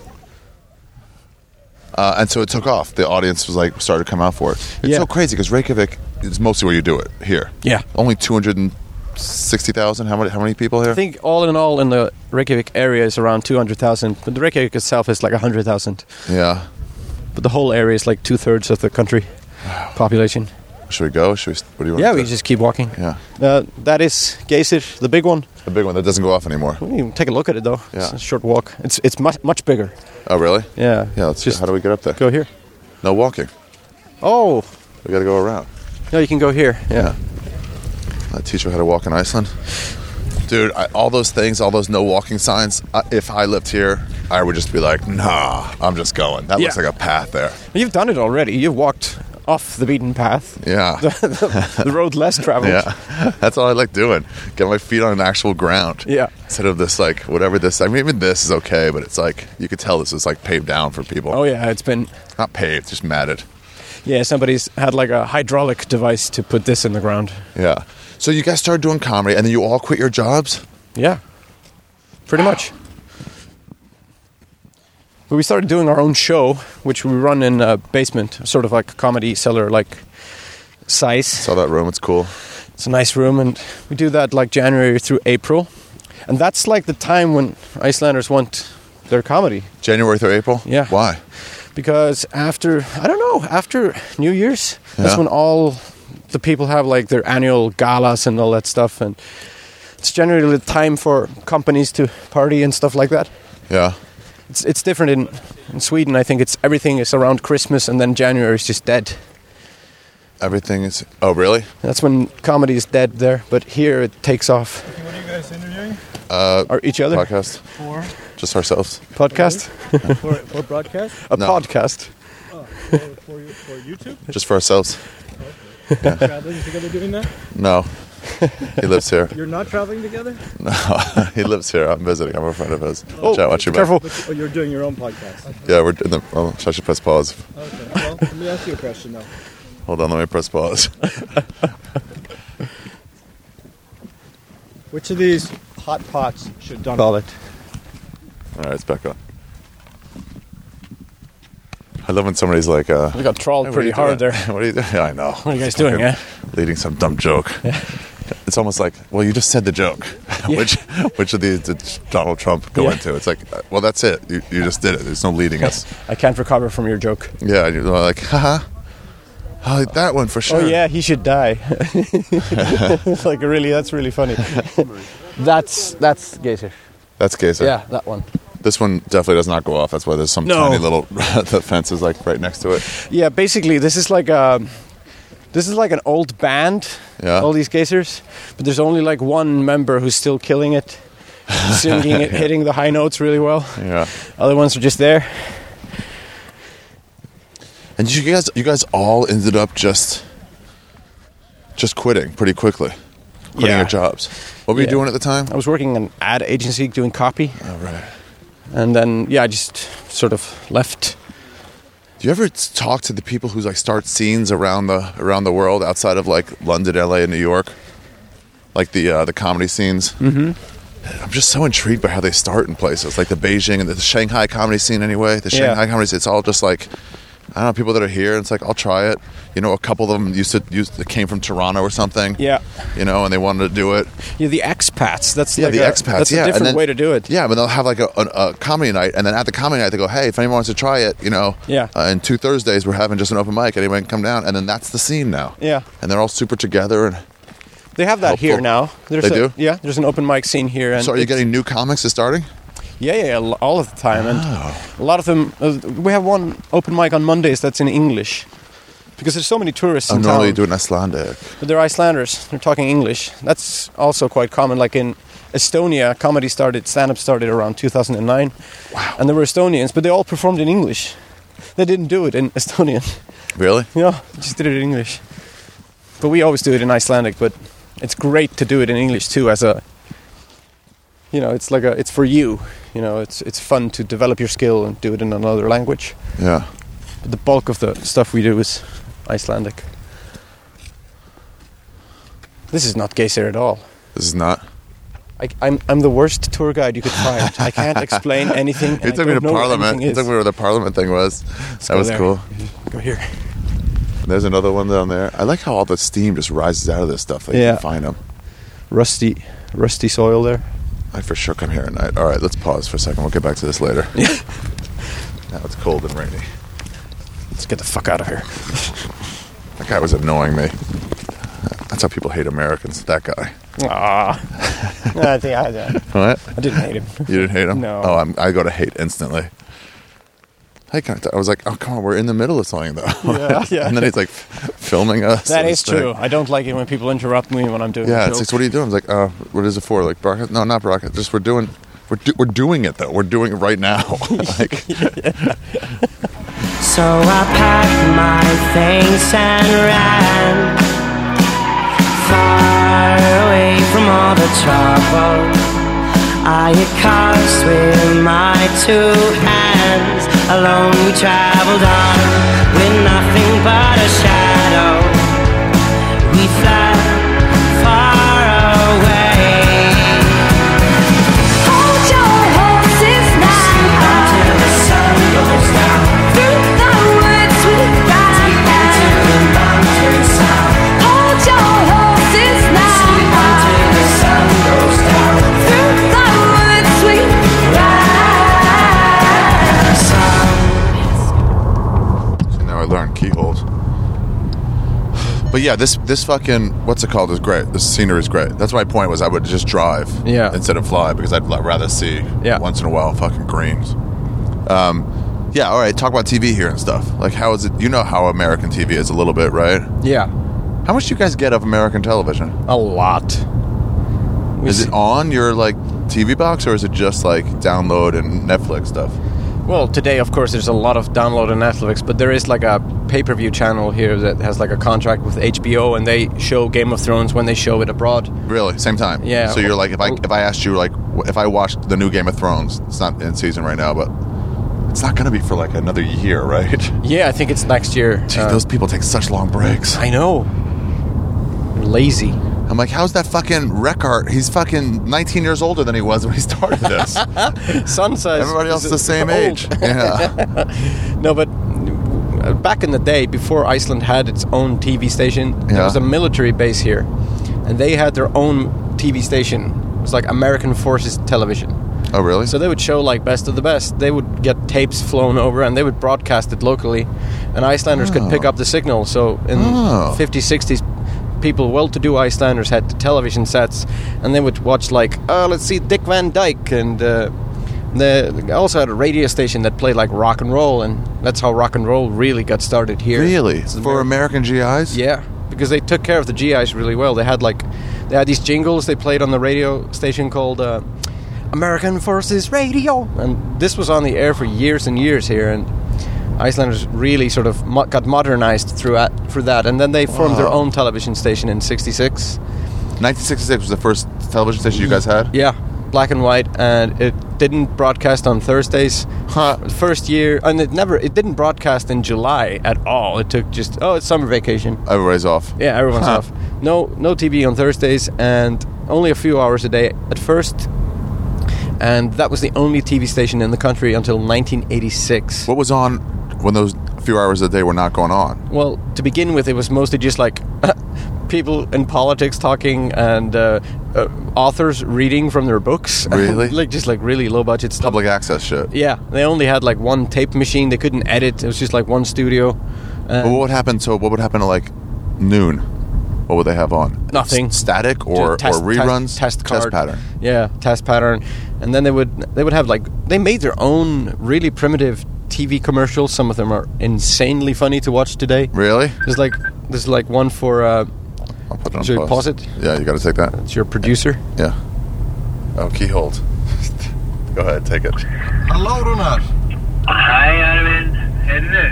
And so it took off. The audience was like, started to come out for it. It's Yeah. so crazy because Reykjavik is mostly where you do it, here. Yeah. Only 260,000? How many people here? I think all in all in the Reykjavik area is around 200,000. But the Reykjavik itself is like 100,000. Yeah. But the whole area is like 2/3 of the country population. Should we go? What do you want Yeah, to we do? just keep walking. Yeah. That is Geysir, the big one. The big one that doesn't go off anymore. We can take a look at it though. Yeah. It's a short walk. It's much bigger. Oh, really? Yeah. Yeah, let's just how do we get up there? go here. No walking. Oh, We got to go around. no, you can go here. Yeah. I teach you how to walk in Iceland. Dude, all those things, all those no walking signs, if I lived here, I would just be like, nah, I'm just going. That looks Yeah. like a path there. You've done it already. You've walked off the beaten path. Yeah. The road less traveled. Yeah. That's all I like doing. Get my feet on an actual ground. Yeah. Instead of this, like, whatever this, I mean, even this is okay, but it's like, you could tell this is like paved down for people. Oh yeah, it's been... Not paved, just matted. Yeah, somebody's had like a hydraulic device to put this in the ground. Yeah. So you guys started doing comedy and then you all quit your jobs? Yeah, pretty much. But we started doing our own show, which we run in a basement, sort of like a comedy cellar, like size. Saw that room, it's cool. It's a nice room, and we do that like January through April. And that's like the time when Icelanders want their comedy. January through April? Yeah. Why? Because after New Year's, that's Yeah. when all the people have like their annual galas and all that stuff. And it's generally the time for companies to party and stuff like that. Yeah. It's different in Sweden. I think everything is around Christmas, and then January is just dead. Everything is... Oh, really? That's when comedy is dead there. But here it takes off. What are you guys interviewing? Or each other. Podcast? For? Just ourselves? Podcast. For broadcast? A No. podcast. Oh, for YouTube? Just for ourselves? Traveling together doing that? No. He lives here. You're not traveling together? No, he lives here. I'm visiting. I'm a friend of his. Oh, Watch your back. careful. But you're doing your own podcast. Yeah, we're in the... Oh, I should press pause. Okay. Well, let me ask you a question though. Hold on, let me press pause. Which of these hot pots should Don Call it. All right, it's back on. I love when somebody's like... We got trawled "Hey, what are pretty you hard doing?" there. What are you doing? Yeah, I know. What are you guys doing, yeah? Leading some dumb joke. It's almost like, well, you just said the joke. Yeah. Which of these did Donald Trump go Yeah. into? It's like, well, that's it. You just did it. There's no leading us. I can't recover from your joke. Yeah, and you're like, haha. Oh, that one for sure. Oh yeah, he should die. Like really, that's really funny. That's Geyser. That's Geyser. Yeah, that one. This one definitely does not go off. That's why there's some No. tiny little the fence is like right next to it. Yeah, basically, this is like an old band. Yeah. All these Geysers, but there's only like one member who's still killing it, singing it, hitting the high notes really well. Yeah. Other ones are just there. And you guys all ended up just quitting pretty quickly. Quitting Yeah. your jobs. What were you Yeah. doing at the time? I was working in an ad agency doing copy, Oh, right. and then I just sort of left. Do you ever talk to the people who like start scenes around the world outside of like London, LA, and New York, like the comedy scenes? Mm-hmm. I'm just so intrigued by how they start in places like the Beijing and the Shanghai comedy scene. Anyway, the Shanghai comedy scene, it's all just like I don't know, people that are here. And it's like I'll try it. You know, a couple of them came from Toronto or something. Yeah, You know, and they wanted to do it. yeah, the expats. That's Yeah, like the expats. That's yeah, a and different then- way to do it. Yeah, but they'll have like a comedy night, and then at the comedy night they go, "Hey, if anyone wants to try it, you know, Yeah. And 2 Thursdays we're having just an open mic. Anyone can come down." And then that's the scene now. Yeah. and they're all super together. And They have that here Helpful. now. There's They do? Yeah, there's an open mic scene here. And so, are you it's- getting new comics to starting? Yeah, all of the time, and Oh. a lot of them. We have one open mic on Mondays that's in English, because there's so many tourists in Normally you town. do it in Icelandic. But they're Icelanders. They're talking English. That's also quite common. Like in Estonia, stand-up started around 2009. Wow. And there were Estonians, but they all performed in English. They didn't do it in Estonian. Really? Yeah, they just did it in English. But we always do it in Icelandic. But it's great to do it in English too. As a, it's for you. You know, it's fun to develop your skill and do it in another language. Yeah. But the bulk of the stuff we do is Icelandic. This is not Geyser at all. This is not. I'm the worst tour guide you could find. I can't explain anything. You took me to Parliament. You took me where the Parliament thing was. That was cool. Go here. There's another one down there. I like how all the steam just rises out of this stuff. Like you Yeah. can find them. Rusty soil there. I for sure come here at night. All right, let's pause for a second. We'll get back to this later. Now it's cold and rainy. Let's get the fuck out of here. That guy was annoying me. That's how people hate Americans. That guy. What? I didn't hate him. You didn't hate him? No. Oh, I go to hate instantly. I was like, oh, come on, we're in the middle of something, though. Yeah. And then he's like filming us. That and is it's like- true. I don't like it when people interrupt me when I'm doing Yeah, a it's joke. like, what are you doing? I was like, what is it for? Like, broadcast? No, not broadcast. Just we're doing it, though. We're doing it right now. Like, So I packed my things and ran far away from all the trouble I had caused with my 2 hands. Alone we traveled on with nothing but a shadow. We fled far away. Hold your horses now. Until the sun goes down. Through the woods with God. Into the mountainside. Hold your horses now. Until the sun goes down. Through the woods we ride. so now I learned keyholes. But yeah, this fucking, what's it called, is great. This scenery is great. That's my point, was I would just drive instead of fly, because I'd rather see once in a while fucking greens. Yeah, all right, talk about TV here and stuff. Like, how is it, you know how American TV is a little bit, right? Yeah, How much do you guys get of American television? a lot. Is it on your, like, TV box, or is it just, like, download and Netflix stuff? Well, today, of course, there's a lot of download on Netflix, but there is like a pay-per-view channel here that has like a contract with HBO, and they show Game of Thrones when they show it abroad. Really? Same time? Yeah. So you're like, if I asked you, like, if I watched the new Game of Thrones, it's not in season right now, but it's not going to be for, like, another year, right? Yeah, I think it's next year. Gee, those people take such long breaks. I know. They're lazy. I'm like, how's that fucking Reckart? He's fucking 19 years older than he was when he started this. Sun says Everybody else is the same old. age. Yeah. No, but back in the day, before Iceland had its own TV station, there Yeah. was a military base here, and they had their own TV station. It was like American Forces Television. Oh, really? So they would show like Best of the Best. They would get tapes flown over and they would broadcast it locally, and Icelanders could pick up the signal. So in 50s, 60s, people, well-to-do Icelanders had television sets, and they would watch like, let's see, Dick Van Dyke, and they also had a radio station that played like rock and roll, and that's how rock and roll really got started here. Really? It's For American GIs? Yeah, because they took care of the GIs really well. They had these jingles they played on the radio station called American Forces Radio, and this was on the air for years and years here, and Icelanders really sort of got modernized through that, and then they formed their own television station in 66. 1966 was the first television station you guys had? Yeah, black and white, and it didn't broadcast on Thursdays. The first year, and it didn't broadcast in July at all. It took just, it's summer vacation. Everybody's off. Yeah, everyone's off. No TV on Thursdays, and only a few hours a day at first. And that was the only TV station in the country until 1986. What was on when those few hours a day were not going on? Well, to begin with, it was mostly just like people in politics talking and authors reading from their books. Really? Just really low budget stuff. Public access shit. Yeah, they only had like one tape machine. They couldn't edit. It was just like one studio. But what would happen at like noon? What would they have on? Nothing. Static or reruns? Test pattern. Yeah, test pattern. And then they would have like, they made their own really primitive TV commercials. Some of them are insanely funny to watch today. Really? There's like one for I'll put it on should we pause it? Yeah, you got to take that. It's your producer. Yeah. Oh, key hold. Go ahead, take it. Hello, Runar. Hi, Arvind. Hello.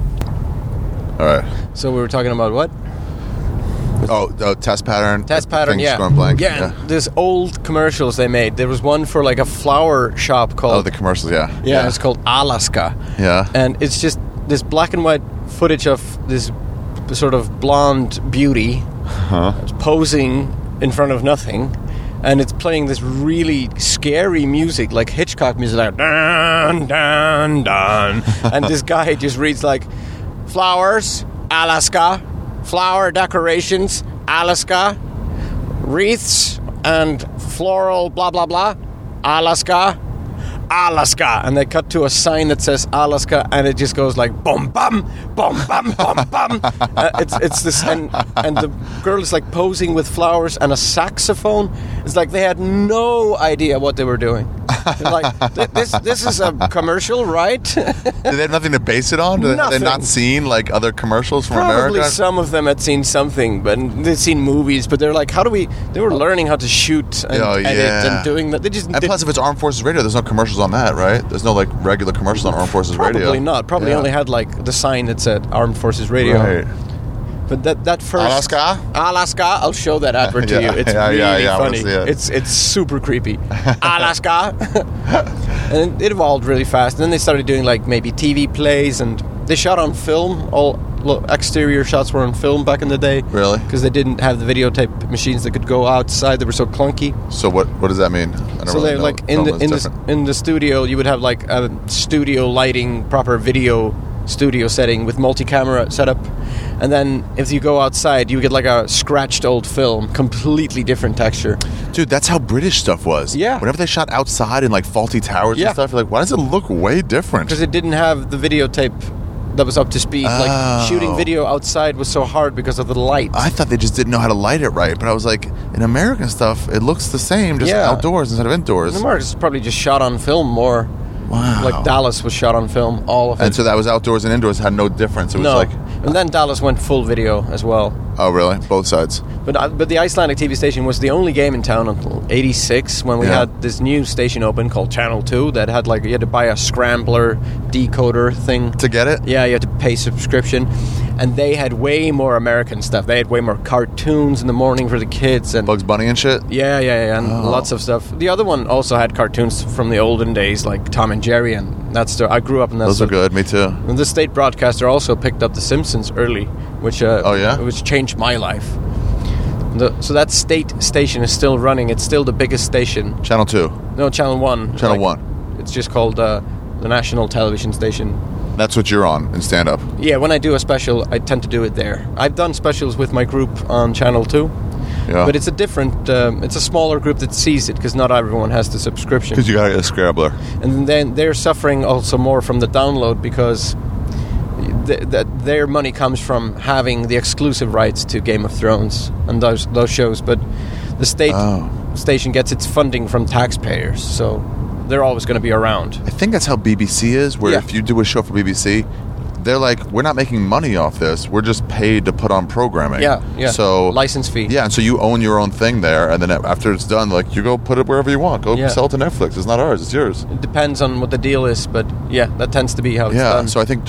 All right. So we were talking about what? Oh, test pattern. Test pattern, Things yeah. going blank. Yeah, there's old commercials they made. There was one for like a flower shop called... Oh, the commercials, yeah. Yeah, it's called Alaska. Yeah. And it's just this black and white footage of this sort of blonde beauty posing in front of nothing. And it's playing this really scary music, like Hitchcock music, like dun, dun, dun. And this guy just reads like, flowers, Alaska, flower decorations, Alaska, wreaths and floral blah blah blah, Alaska, Alaska, and they cut to a sign that says Alaska, and it just goes like bum bum bum bum bum bum. It's this, and the girl is like posing with flowers and a saxophone. It's like they had no idea what they were doing. They're like, this is a commercial, right? Did they have nothing to base it on? Had they not seen like other commercials from Probably America? some of them had seen something, but they'd seen movies. But they're like, they were learning how to shoot and edit and doing that. They just and plus, if it's Armed Forces Radio, there's no commercials on that, right? There's no like regular commercials on Armed Forces Radio. Probably not. Probably only had like the sign that said Armed Forces Radio. Right. But that first Alaska, I'll show that advert to you. It's really funny. It's super creepy. Alaska, and it evolved really fast. And then they started doing like maybe TV plays, and they shot on film. All exterior shots were on film back in the day. Really? Because they didn't have the videotape machines that could go outside. They were so clunky. So what does that mean? So they're like in the studio, you would have like a studio lighting, proper video studio setting with multi-camera setup, and then if you go outside you get like a scratched old film, completely different texture. Dude, that's how British stuff was. Yeah. Whenever they shot outside in like faulty towers and stuff, you're like, why does it look way different? Because it didn't have the videotape that was up to speed. Like shooting video outside was so hard because of the light. I thought they just didn't know how to light it right, but I was like, in American stuff it looks the same, just outdoors instead of indoors. In America it's probably just shot on film more. Wow. Like Dallas was shot on film, all of it. And so that was outdoors and indoors, had no difference. It was like... And then Dallas went full video as well. Oh, really? Both sides? But the Icelandic TV station was the only game in town until 86, when we had this new station open called Channel 2 that had like, you had to buy a scrambler decoder thing. To get it? Yeah, you had to pay subscription. And they had way more American stuff. They had way more cartoons in the morning for the kids. And Bugs Bunny and shit? Yeah, and lots of stuff. The other one also had cartoons from the olden days, like Tom and Jerry, and that's I grew up in that. Those are good, me too. And the state broadcaster also picked up The Simpsons early, which which changed my life. So that state station is still running. It's still the biggest station. Channel 2? No, Channel 1. Channel 1. It's just called the national television station. That's what you're on in stand-up? Yeah, when I do a special, I tend to do it there. I've done specials with my group on Channel 2. Yeah. But it's a different, it's a smaller group that sees it because not everyone has the subscription. Because you gotta get a Scrabbler. And then they're suffering also more from the download because their money comes from having the exclusive rights to Game of Thrones and those shows. But the station gets its funding from taxpayers, so they're always going to be around. I think that's how BBC is, where if you do a show for BBC, they're like, we're not making money off this. We're just paid to put on programming. Yeah. So license fee. Yeah, and so you own your own thing there, and then after it's done, like, you go put it wherever you want. Go sell it to Netflix. It's not ours. It's yours. It depends on what the deal is, but yeah, that tends to be how it's done. So I think,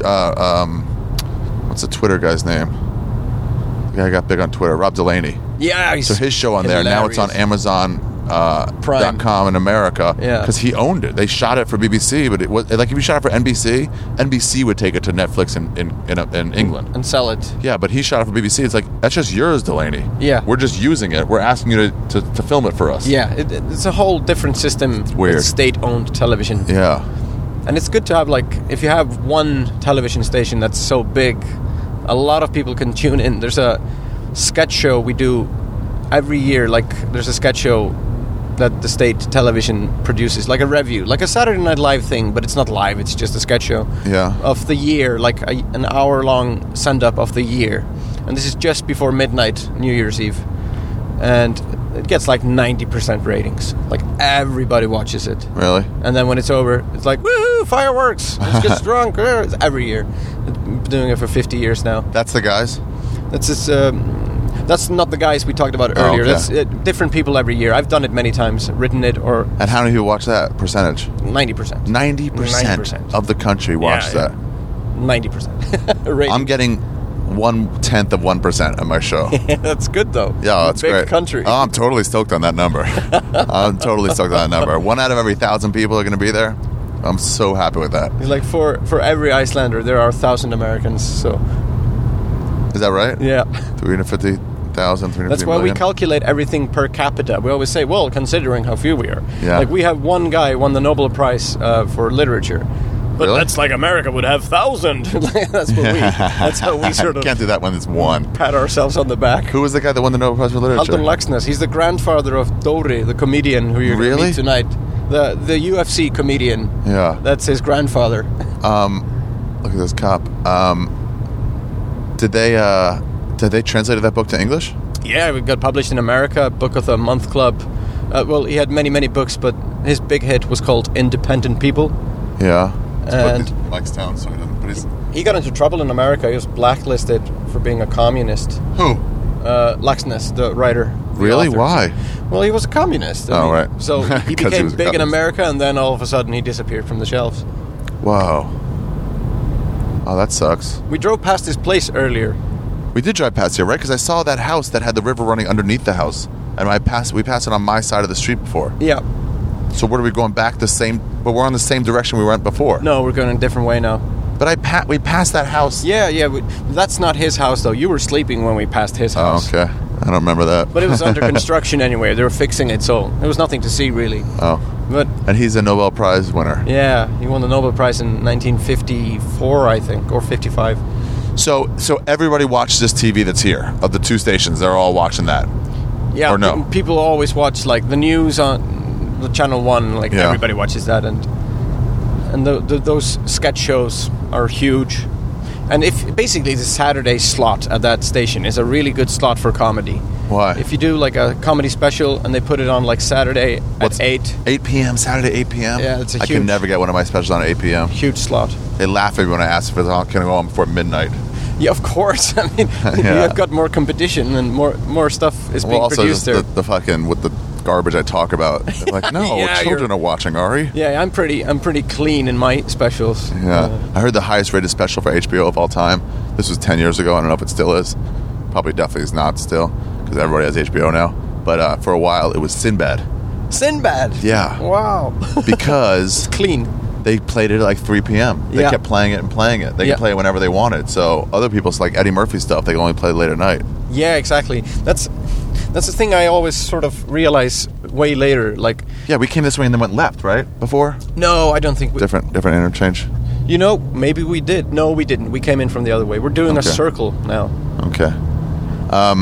what's the Twitter guy's name? The guy got big on Twitter, Rob Delaney. Yeah. So his show on there, now it's on Amazon. .com in America because he owned it. They shot it for BBC, but it was like if you shot it for NBC would take it to Netflix in England and sell it. Yeah, but he shot it for BBC. It's like, that's just yours, Delaney. Yeah, we're just using it. We're asking you to film it for us. Yeah, it's a whole different system. It's weird. State-owned television. Yeah, and it's good to have, like, if you have one television station that's so big, a lot of people can tune in. There's a sketch show we do every year. Like, there's a sketch show that the state television produces, like a review, like a Saturday Night Live thing, but it's not live, it's just a sketch show of the year, like an hour-long send-up of the year. And this is just before midnight, New Year's Eve. And it gets like 90% ratings. Like, everybody watches it. Really? And then when it's over, it's like, woohoo, fireworks! Let's get drunk! It's every year. Been doing it for 50 years now. That's the guys? That's just... That's not the guys we talked about earlier. Okay. That's different people every year. I've done it many times, written it, or... And how many people watch that percentage? 90%. 90% of the country watches that. 90%. I'm getting 1/10 of 1% of my show. That's good, though. Yeah, that's Big great. Country. Oh, I'm totally stoked on that number. I'm totally stoked on that number. 1 out of every 1,000 people are going to be there. I'm so happy with that. It's like for every Icelander, there are 1,000 Americans, so... Is that right? Yeah. 350,000, 350 That's why million? we calculate everything per capita. We always say, well, considering how few we are. Yeah. Like, we have one guy won the Nobel Prize for literature. But Really? that's like America would have 1,000. That's how we sort of Can't do that when it's one. pat ourselves on the back. Who was the guy that won the Nobel Prize for Literature? Alton Laxness. He's the grandfather of Dori, the comedian who you're going to Really? meet tonight. The UFC comedian. Yeah. That's his grandfather. Look at this cop. Did they translate that book to English? Yeah, it got published in America, Book of the Month Club. Well, he had many books, but his big hit was called Independent People. Yeah. And Mike's town, so he got into trouble in America. He was blacklisted for being a communist. Who? Laxness, the writer. Really? author. Why? Well, he was a communist. Right. So he 'Cause he became was a big in communist. America, and then all of a sudden he disappeared from the shelves. Wow. Oh, that sucks. We drove past his place earlier. We did drive past here, right? Because I saw that house that had the river running underneath the house, and we passed it on my side of the street before. Yeah. So what are we going back the same? But we're on the same direction we went before. No, we're going a different way now. But we passed that house. Yeah. That's not his house, though. You were sleeping when we passed his Oh, house. okay. I don't remember that. But it was under construction anyway. They were fixing it, so there was nothing to see, really. Oh. But And he's a Nobel Prize winner. yeah, he won the Nobel Prize in 1954, I think, or 55. So everybody watches this TV that's here of the two stations. They're all watching that. Yeah, Or no? people always watch, like, the news on the Channel 1. Like, Yeah. everybody watches that, and those sketch shows are huge. And if basically the Saturday slot at that station is a really good slot for comedy. Why? If you do like a comedy special and they put it on like Saturday What's- at 8, 8 p.m. Saturday 8 p.m. Yeah, it's a I huge- can never get one of my specials on at 8 p.m. huge slot. They laugh at me when I ask if it's on. Can I go on before midnight? Yeah, of course. I mean, Yeah. you've got more competition and more stuff is being Well, also produced just there. the fucking with the garbage I talk about. They're like, no, Yeah, children are watching, Ari. Yeah, I'm pretty clean in my specials. Yeah. I heard the highest rated special for HBO of all time. This was 10 years ago. I don't know if it still is. Probably definitely is not still because everybody has HBO now. But for a while, it was Sinbad. Sinbad. Yeah. Wow. Because Clean. they played it at like 3 p.m. They Yeah. kept playing it and playing it. They Yeah. could play it whenever they wanted. So other people's like Eddie Murphy stuff, they can only play late at night. Yeah, exactly. That's the thing I always sort of realize way later. Like, Yeah, we came this way and then went left, right? Before? no, I don't think we. Different interchange. You know, maybe we did. No, we didn't. We came in from the other way. We're doing a Okay. circle now. Okay.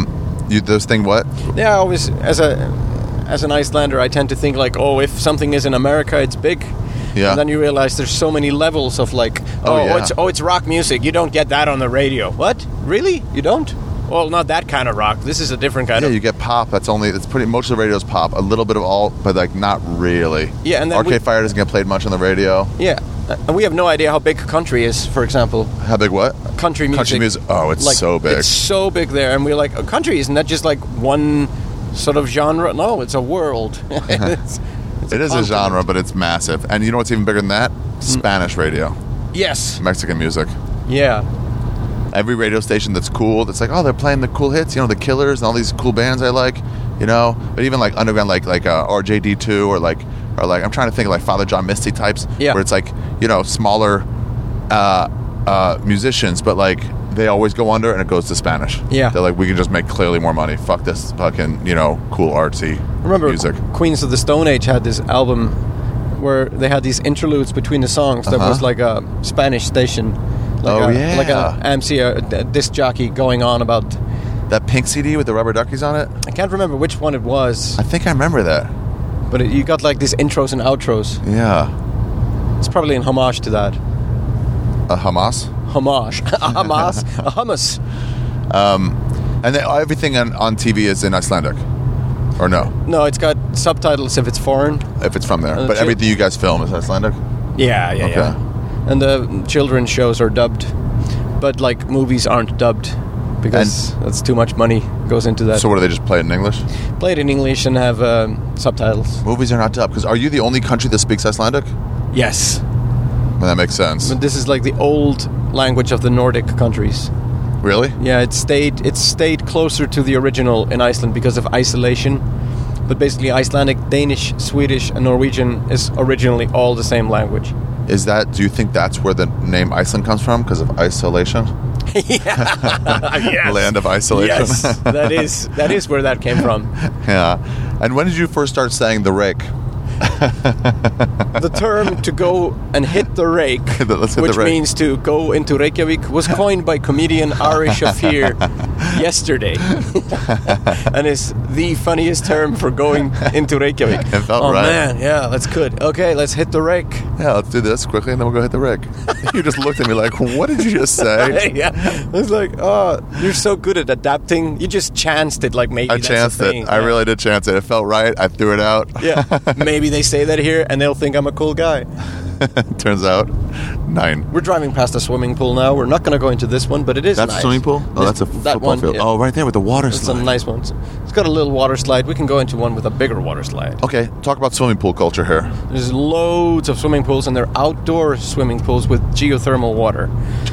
This thing what? Yeah, I always, as an Icelander, I tend to think like, oh, if something is in America, it's big. Yeah. And then you realize there's so many levels of like, yeah. it's rock music. You don't get that on the radio. What? Really? You don't? Well, not that kind of rock. This is a different kind Yeah, of. you get pop. That's pretty. Most of the radio's pop. A little bit of alt, but like not really. Yeah, and then Arcade Fire doesn't get played much on the radio. Yeah, and we have no idea how big country is. For example, How big? What? country music. Country music. Oh, it's like, so big. It's so big there, and we're like, country isn't that just like one sort of genre? No, it's a world. it's It is a continent. genre, but it's massive. And you know what's even bigger than that? Spanish radio, Yes. Mexican music. Yeah. Every radio station that's cool, that's like, oh, they're playing the cool hits, the Killers and all these cool bands I like, But even like underground, like RJD2 or like I'm trying to think of like Father John Misty types, Yeah. where it's like smaller musicians, but like they always go under and it goes to Spanish. Yeah. They're like, we can just make clearly more money. Fuck this fucking cool artsy Remember, music. Queens of the Stone Age had this album where they had these interludes between the songs. That was like a Spanish station. Like like a MC, a disc jockey going on about. That pink CD with the rubber duckies on it. I can't remember which one it was, I think I remember that. but you got like these intros and outros. Yeah. It's probably in homage to that. A Hamas. Homage, a hummus. And then everything on TV is in Icelandic, or no? No, it's got subtitles if it's foreign. If it's from there, the but chi- everything you guys film is Icelandic. Yeah. Okay. And the children's shows are dubbed, but like movies aren't dubbed because that's too much money goes into that. So what do they just play it in English? Play it in English and have subtitles. Movies are not dubbed because are you the only country that speaks Icelandic? Yes, Well, that makes sense. but this is like the old language of the Nordic countries. Really? Yeah, it stayed closer to the original in Iceland because of isolation. But basically, Icelandic, Danish, Swedish, and Norwegian is originally all the same language. Do you think that's where the name Iceland comes from because of isolation? Yes. Land of isolation. Yes, that is where that came from. Yeah. And when did you first start saying the rake? The term to go and hit the rake, Let's hit which the rake. means to go into Reykjavik, was coined by comedian Ari Shafir yesterday, and is the funniest term for going into Reykjavik. It felt oh right. man, yeah, that's good. Okay, let's hit the rake. Yeah, let's do this quickly and then we'll go hit the rake. You just looked at me like, what did you just say? Yeah, I was like, oh, you're so good at adapting. You just chanced it, like maybe I that's chanced a it. thing. I Yeah. really did chance it. It felt right. I threw it out. Yeah, maybe they say that here, and they'll think I'm a cool guy. Turns out, 9. We're driving past a swimming pool now. We're not going to go into this one, but it is That's nice. a swimming pool? Oh, that's a That football one, field. yeah. Oh, right there with the water It's a slide. nice one. It's got a little water slide. We can go into one with a bigger water slide. Okay, talk about swimming pool culture here. There's loads of swimming pools, and they're outdoor swimming pools with geothermal water.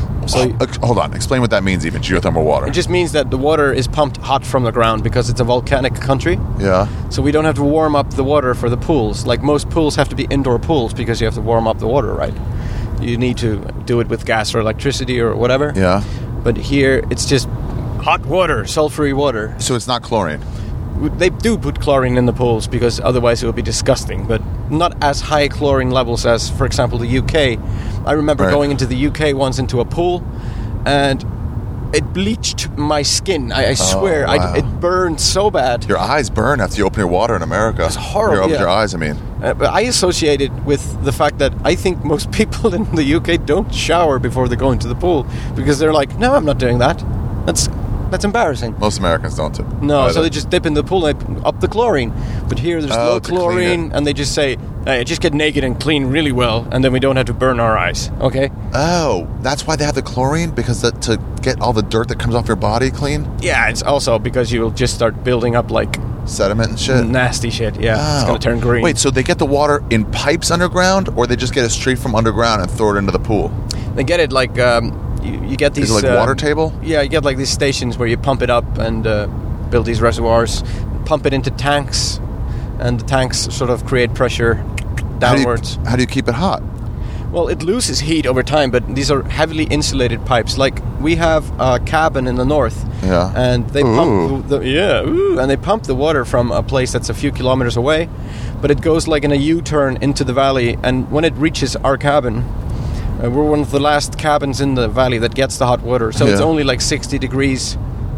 So Hold on, explain what that means even, geothermal water. it just means that the water is pumped hot from the ground because it's a volcanic country. Yeah. So we don't have to warm up the water for the pools. Like most pools have to be indoor pools because you have to warm up the water, right? You need to do it with gas or electricity or whatever. Yeah. But here it's just hot water, sulfury water. So it's not chlorine. They do put chlorine in the pools because otherwise it would be disgusting, but not as high chlorine levels as, for example, the UK. I remember Right. going into the UK once into a pool, and it bleached my skin. I swear, wow. it burned so bad. Your eyes burn after you open your water in America. It's horrible, You open yeah. your eyes, I mean. But I associate it with the fact that I think most people in the UK don't shower before they go into the pool because they're like, no, I'm not doing that. That's embarrassing. Most Americans don't. No, either. so they just dip in the pool and up the chlorine. But here there's low to clean chlorine, and they just say, hey, just get naked and clean really well, and then we don't have to burn our eyes. Okay? Oh, that's why they have the chlorine? Because to get all the dirt that comes off your body clean? Yeah, it's also because you'll just start building up like Sediment and shit? nasty shit. Yeah, it's Oh. going to turn green. Wait, so they get the water in pipes underground, or they just get it straight from underground and throw it into the pool? They get it like you get these. Is it like water table? Yeah, you get like these stations where you pump it up and build these reservoirs, pump it into tanks, and the tanks sort of create pressure downwards. How do you keep it hot? Well, it loses heat over time, but these are heavily insulated pipes. Like we have a cabin in the north, Yeah. and they pump and they pump the water from a place that's a few kilometers away, but it goes like in a U-turn into the valley, and when it reaches our cabin, we're one of the last cabins in the valley that gets the hot water. So it's Yeah. only like 60 degrees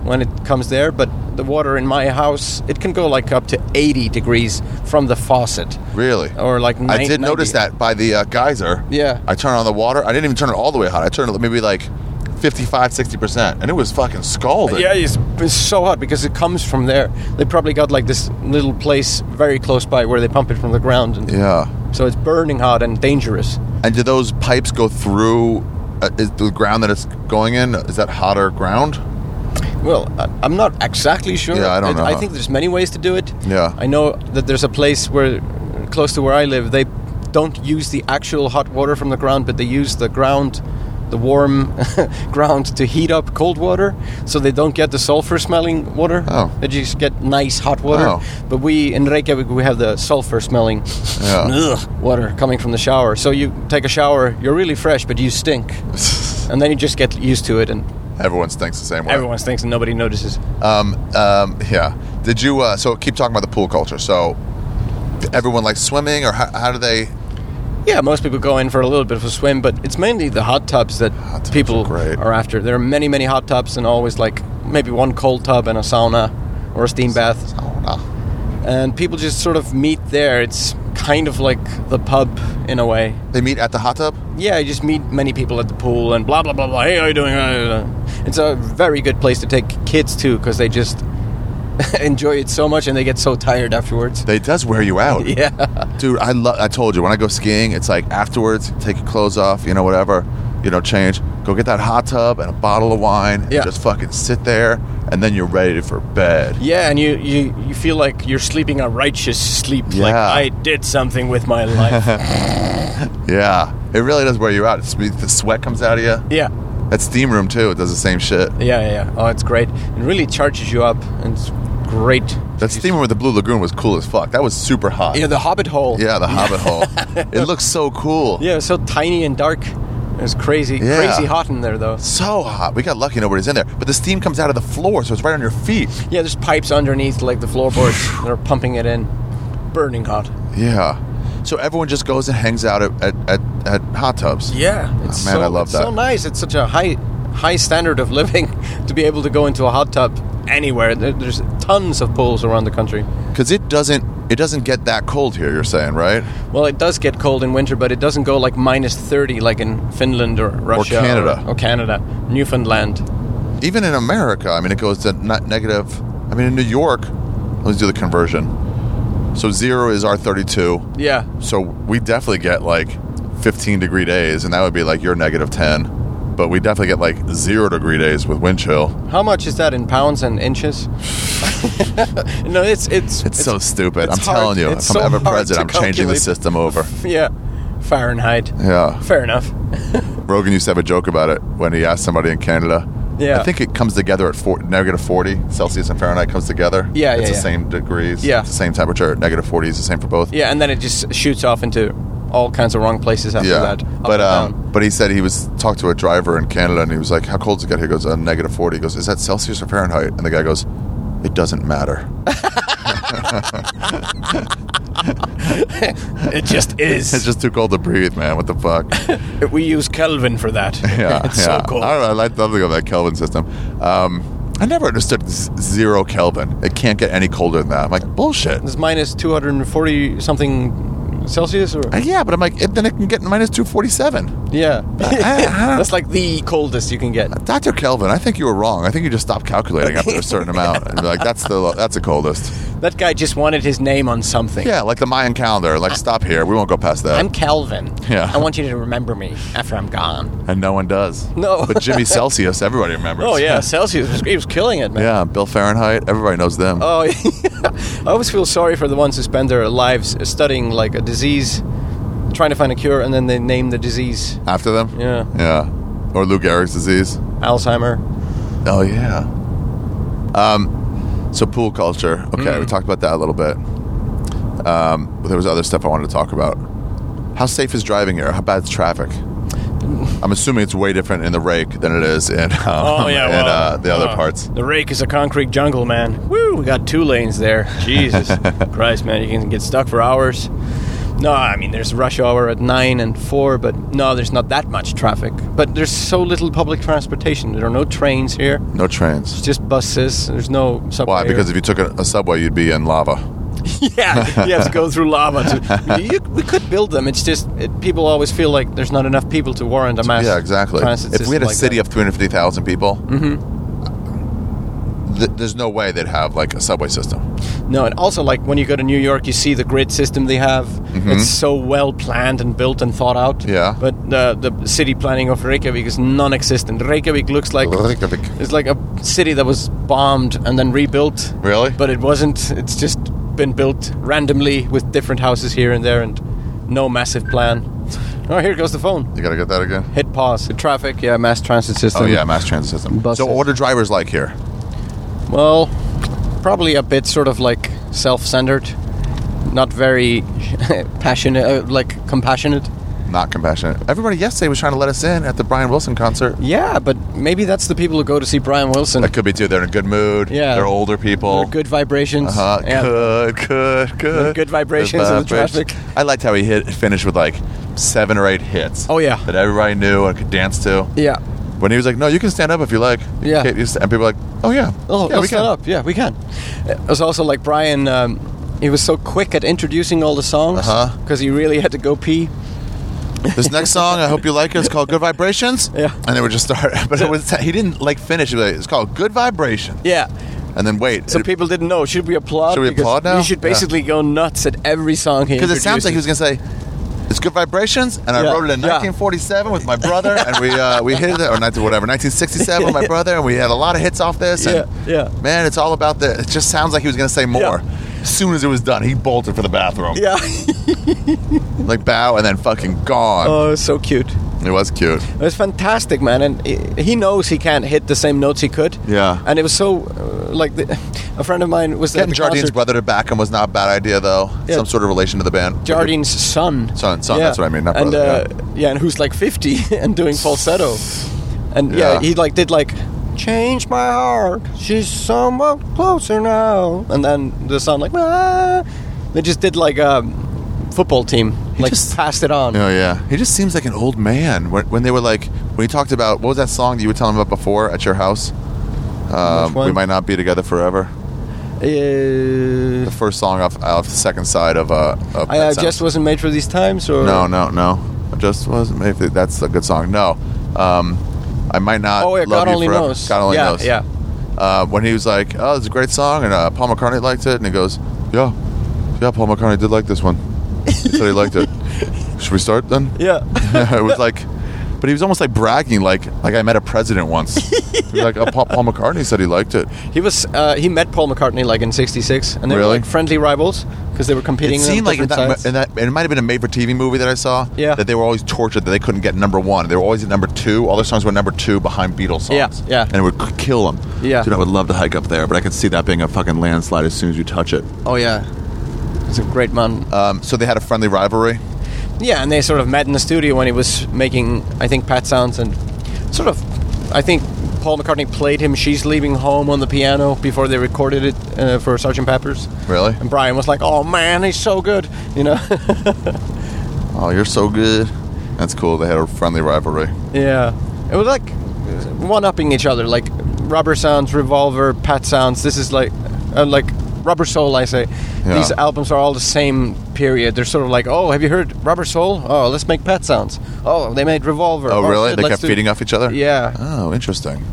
when it comes there, but the water in my house, it can go like up to 80 degrees from the faucet. Really? Or like I did 90. notice that by the geyser. Yeah. I turned on the water. I didn't even turn it all the way hot. I turned it maybe like 55, 60%, and it was fucking scalding. Yeah, it's so hot because it comes from there. They probably got like this little place very close by where they pump it from the ground. And Yeah. so it's burning hot and dangerous. And do those pipes go through is the ground that it's going in? Is that hotter ground? Well, I'm not exactly sure. Yeah, I don't know. I think there's many ways to do it. Yeah. I know that there's a place where, close to where I live, they don't use the actual hot water from the ground, but they use the warm ground to heat up cold water, so they don't get the sulfur-smelling water. Oh. They just get nice hot water. Oh. But we, in Reykjavik, we have the sulfur-smelling water coming from the shower. So you take a shower, you're really fresh, but you stink. And then you just get used to it, and Everyone stinks the same way. everyone stinks and nobody notices. Yeah. Did you? So keep talking about the pool culture. So everyone likes swimming, or how do they? Yeah, most people go in for a little bit of a swim, but it's mainly the hot tubs that tubs people are great. are after. There are many, many hot tubs, and always like maybe one cold tub and a sauna or a steam bath. And people just sort of meet there. It's kind of like the pub in a way. They meet at the hot tub. Yeah, you just meet many people at the pool and blah, blah, blah, blah. Hey, how you doing? It's a very good place to take kids to because they just enjoy it so much and they get so tired afterwards. It does wear you out. Yeah. Dude, I told you, when I go skiing, it's like afterwards, take your clothes off, whatever, change. Go get that hot tub and a bottle of wine. And Yeah. just fucking sit there, and then you're ready for bed. Yeah, and you feel like you're sleeping a righteous sleep. Like, Yeah. I did something with my life. Yeah. It really does wear you out. The sweat comes out of you. Yeah. That steam room, too, it does the same shit. Yeah. Oh, it's great. It really charges you up, and it's great. That steam room with the Blue Lagoon was cool as fuck. That was super hot. Yeah, the Hobbit hole. Yeah, the Hobbit hole. It looks so cool. Yeah, it's so tiny and dark. It's crazy. Yeah. Crazy hot in there, though. So hot. We got lucky nobody's in there. But the steam comes out of the floor, so it's right on your feet. Yeah, there's pipes underneath, like the floorboards. They're pumping it in. Burning hot. Yeah. So everyone just goes and hangs out at hot tubs. Yeah. It's man, I love it's that. so nice. It's such a high standard of living to be able to go into a hot tub anywhere. There's tons of pools around the country. Because it doesn't get that cold here, you're saying, right? Well, it does get cold in winter, but it doesn't go like minus 30 like in Finland or Russia. Canada. Or Canada. Newfoundland. Even in America, I mean, it goes to negative. I mean, in New York, let's do the conversion. So 0 is our 32. Yeah. So we definitely get like 15-degree days, and that would be like your negative 10. But we definitely get like 0-degree days with wind chill. How much is that in pounds and inches? No, it's so stupid. I'm it's hard. telling you, It's if I'm so ever hard president, to I'm changing the calculate. system over. Yeah. Fahrenheit. Yeah. Fair enough. Rogan used to have a joke about it when he asked somebody in Canada. Yeah. I think it comes together at negative 40 Celsius and Fahrenheit comes together. Yeah, It's yeah, the yeah. same degrees. Yeah. It's the same temperature. Negative 40 is the same for both. Yeah, and then it just shoots off into all kinds of wrong places after that. Up and down. But he said he was talked to a driver in Canada and he was like, "How cold does it get?" He goes, "Negative 40." He goes, "Is that Celsius or Fahrenheit?" And the guy goes, "It doesn't matter." It just is. It's just too cold to breathe, man. What the fuck? We use Kelvin for that. Yeah, It's yeah. so cool. I don't know. I love to go that Kelvin system. I never understood 0 Kelvin. It can't get any colder than that. I'm like, bullshit. It's minus 240 something Celsius, or Yeah, but I'm like, then it can get minus 247. yeah. I- That's like the coldest you can get. Dr. Kelvin, I think you were wrong. I think you just stopped calculating after a certain amount. And be like, that's the coldest. That guy just wanted his name on something. Yeah, like the Mayan calendar. Like, stop here. We won't go past that. I'm Calvin. Yeah. I want you to remember me after I'm gone. And no one does. No. But Jimmy Celsius, everybody remembers. Oh yeah, Celsius. He was killing it, man. Yeah, Bill Fahrenheit, everybody knows them. Oh, yeah. I always feel sorry for the ones who spend their lives studying like a disease, trying to find a cure, and then they name the disease After them? Yeah. Yeah. Or Lou Gehrig's disease. Alzheimer. Oh, yeah. So pool culture. Okay, we talked about that a little bit. But there was other stuff I wanted to talk about. How safe is driving here? How bad is traffic? I'm assuming it's way different in the Rake than it is in the other parts. The Rake is a concrete jungle, man. Woo! We got 2 lanes there. Jesus Christ, man, you can get stuck for hours. No, I mean, there's rush hour at 9 and 4, but no, there's not that much traffic. But there's so little public transportation. There are no trains here. No trains. It's just buses. There's no subway. Why? Because if you took a subway, you'd be in lava. Yeah, you have to go through lava. We could build them. It's just people always feel like there's not enough people to warrant a mass. Yeah, exactly. Transit If we had a system city like of 350,000 people, there's no way they'd have like a subway system. that. No, and also like when you go to New York, you see the grid system they have. It's so well planned and built and thought out. Yeah. But the city planning of Reykjavik is non-existent. Reykjavik looks like Reykjavik. it's like a city that was bombed and then rebuilt. Really? But it wasn't. It's just been built randomly with different houses here and there and no massive plan. Oh, here goes the phone. You gotta get that again. Hit pause. The traffic, yeah, mass transit system. Oh yeah, mass transit system. Buses. So what are drivers like here? Well, probably a bit sort of like self-centered, not very passionate, like compassionate. Not compassionate. Everybody yesterday was trying to let us in at the Brian Wilson concert. Yeah, but maybe that's the people who go to see Brian Wilson. That could be too. They're in a good mood. Yeah. They're older people. They're good vibrations. Yeah. Good. Good vibrations in the traffic. I liked how he finished with like 7 or 8 hits. Oh, yeah. That everybody knew and could dance to. Yeah. When he was like, "No, you can stand up if you like." Yeah. Okay, and people were like, "Oh yeah, Oh, yeah, let's stand up. Yeah, we can. It was also like Brian. He was so quick at introducing all the songs because he really had to go pee. This next song, I hope you like it. It's called "Good Vibrations." Yeah. And they would just start, but he didn't like finish. He was like, it's called "Good Vibrations." Yeah. And then wait, So people didn't know. Should we applaud? Should we Because applaud now? You should basically go nuts at every song he because it sounds like he introduces. was gonna say. It's Good Vibrations, and I Yeah, wrote it in yeah. 1947 with my brother, and we hit it, or 1967 with my brother, and we had a lot of hits off this. And Yeah. man, it's all about the. It just sounds like he was going to say more. Yeah. As soon as it was done, he bolted for the bathroom, Yeah. like bow, and then fucking gone. Oh, it was so cute. It was cute. It was fantastic, man, and he knows he can't hit the same notes he could. Yeah. And it was so a friend of mine was at Getting the Jardine's concert. brother to back him was not a bad idea, though. Yeah. Some sort of relation to the band. Jardine's son. Son, that's what I mean, not and, brother, and who's like 50 and doing falsetto. And Yeah. he did change my heart, she's somewhat closer now. And then the son they just did like a football team. just passed it on. Oh yeah, he just seems like an old man. When they were like, when he talked about what was that song that you were telling me about before at your house? Which one? We might not be together forever. The first song off the second side of Pet Sounds. Just wasn't made for these times, or No. Just wasn't. Maybe that's a good song. No, I might not. Oh yeah, love God you only forever. knows. God only knows. Yeah. When he was like, "Oh, it's a great song," and Paul McCartney liked it, and he goes, "Yeah, Paul McCartney did like this one. He said he liked it. Should we start then?" Yeah. It was like, but he was almost like bragging, like I met a president once. He was like, Paul McCartney said he liked it. He met Paul McCartney like in '66, and they were Really? like friendly rivals because they were competing. It seemed on like in different sides. that, and it might have been a made-for-TV movie that I saw. Yeah. That they were always tortured that they couldn't get number 1. They were always at number 2. All their songs were number 2 behind Beatles songs. Yeah. And it would kill them. Yeah. Dude, I would love to hike up there, but I could see that being a fucking landslide as soon as you touch it. Oh yeah, it's a great man. So they had a friendly rivalry. Yeah, and they sort of met in the studio when he was making, I think, Pet Sounds, and sort of, I think Paul McCartney played him "She's Leaving Home" on the piano before they recorded it for Sgt. Pepper's. Really? And Brian was like, "Oh man, he's so good," you know. Oh, you're so good. That's cool. They had a friendly rivalry. Yeah, it was like one-upping each other, like Rubber Sounds, Revolver, Pet Sounds. This is like Rubber Soul, I say. Yeah. These albums are all the same period. They're sort of like, oh, have you heard Rubber Soul? Oh, let's make Pet Sounds. Oh, they made Revolver. Oh, really? shit, They let's kept do- feeding off each other? Yeah. Oh, interesting.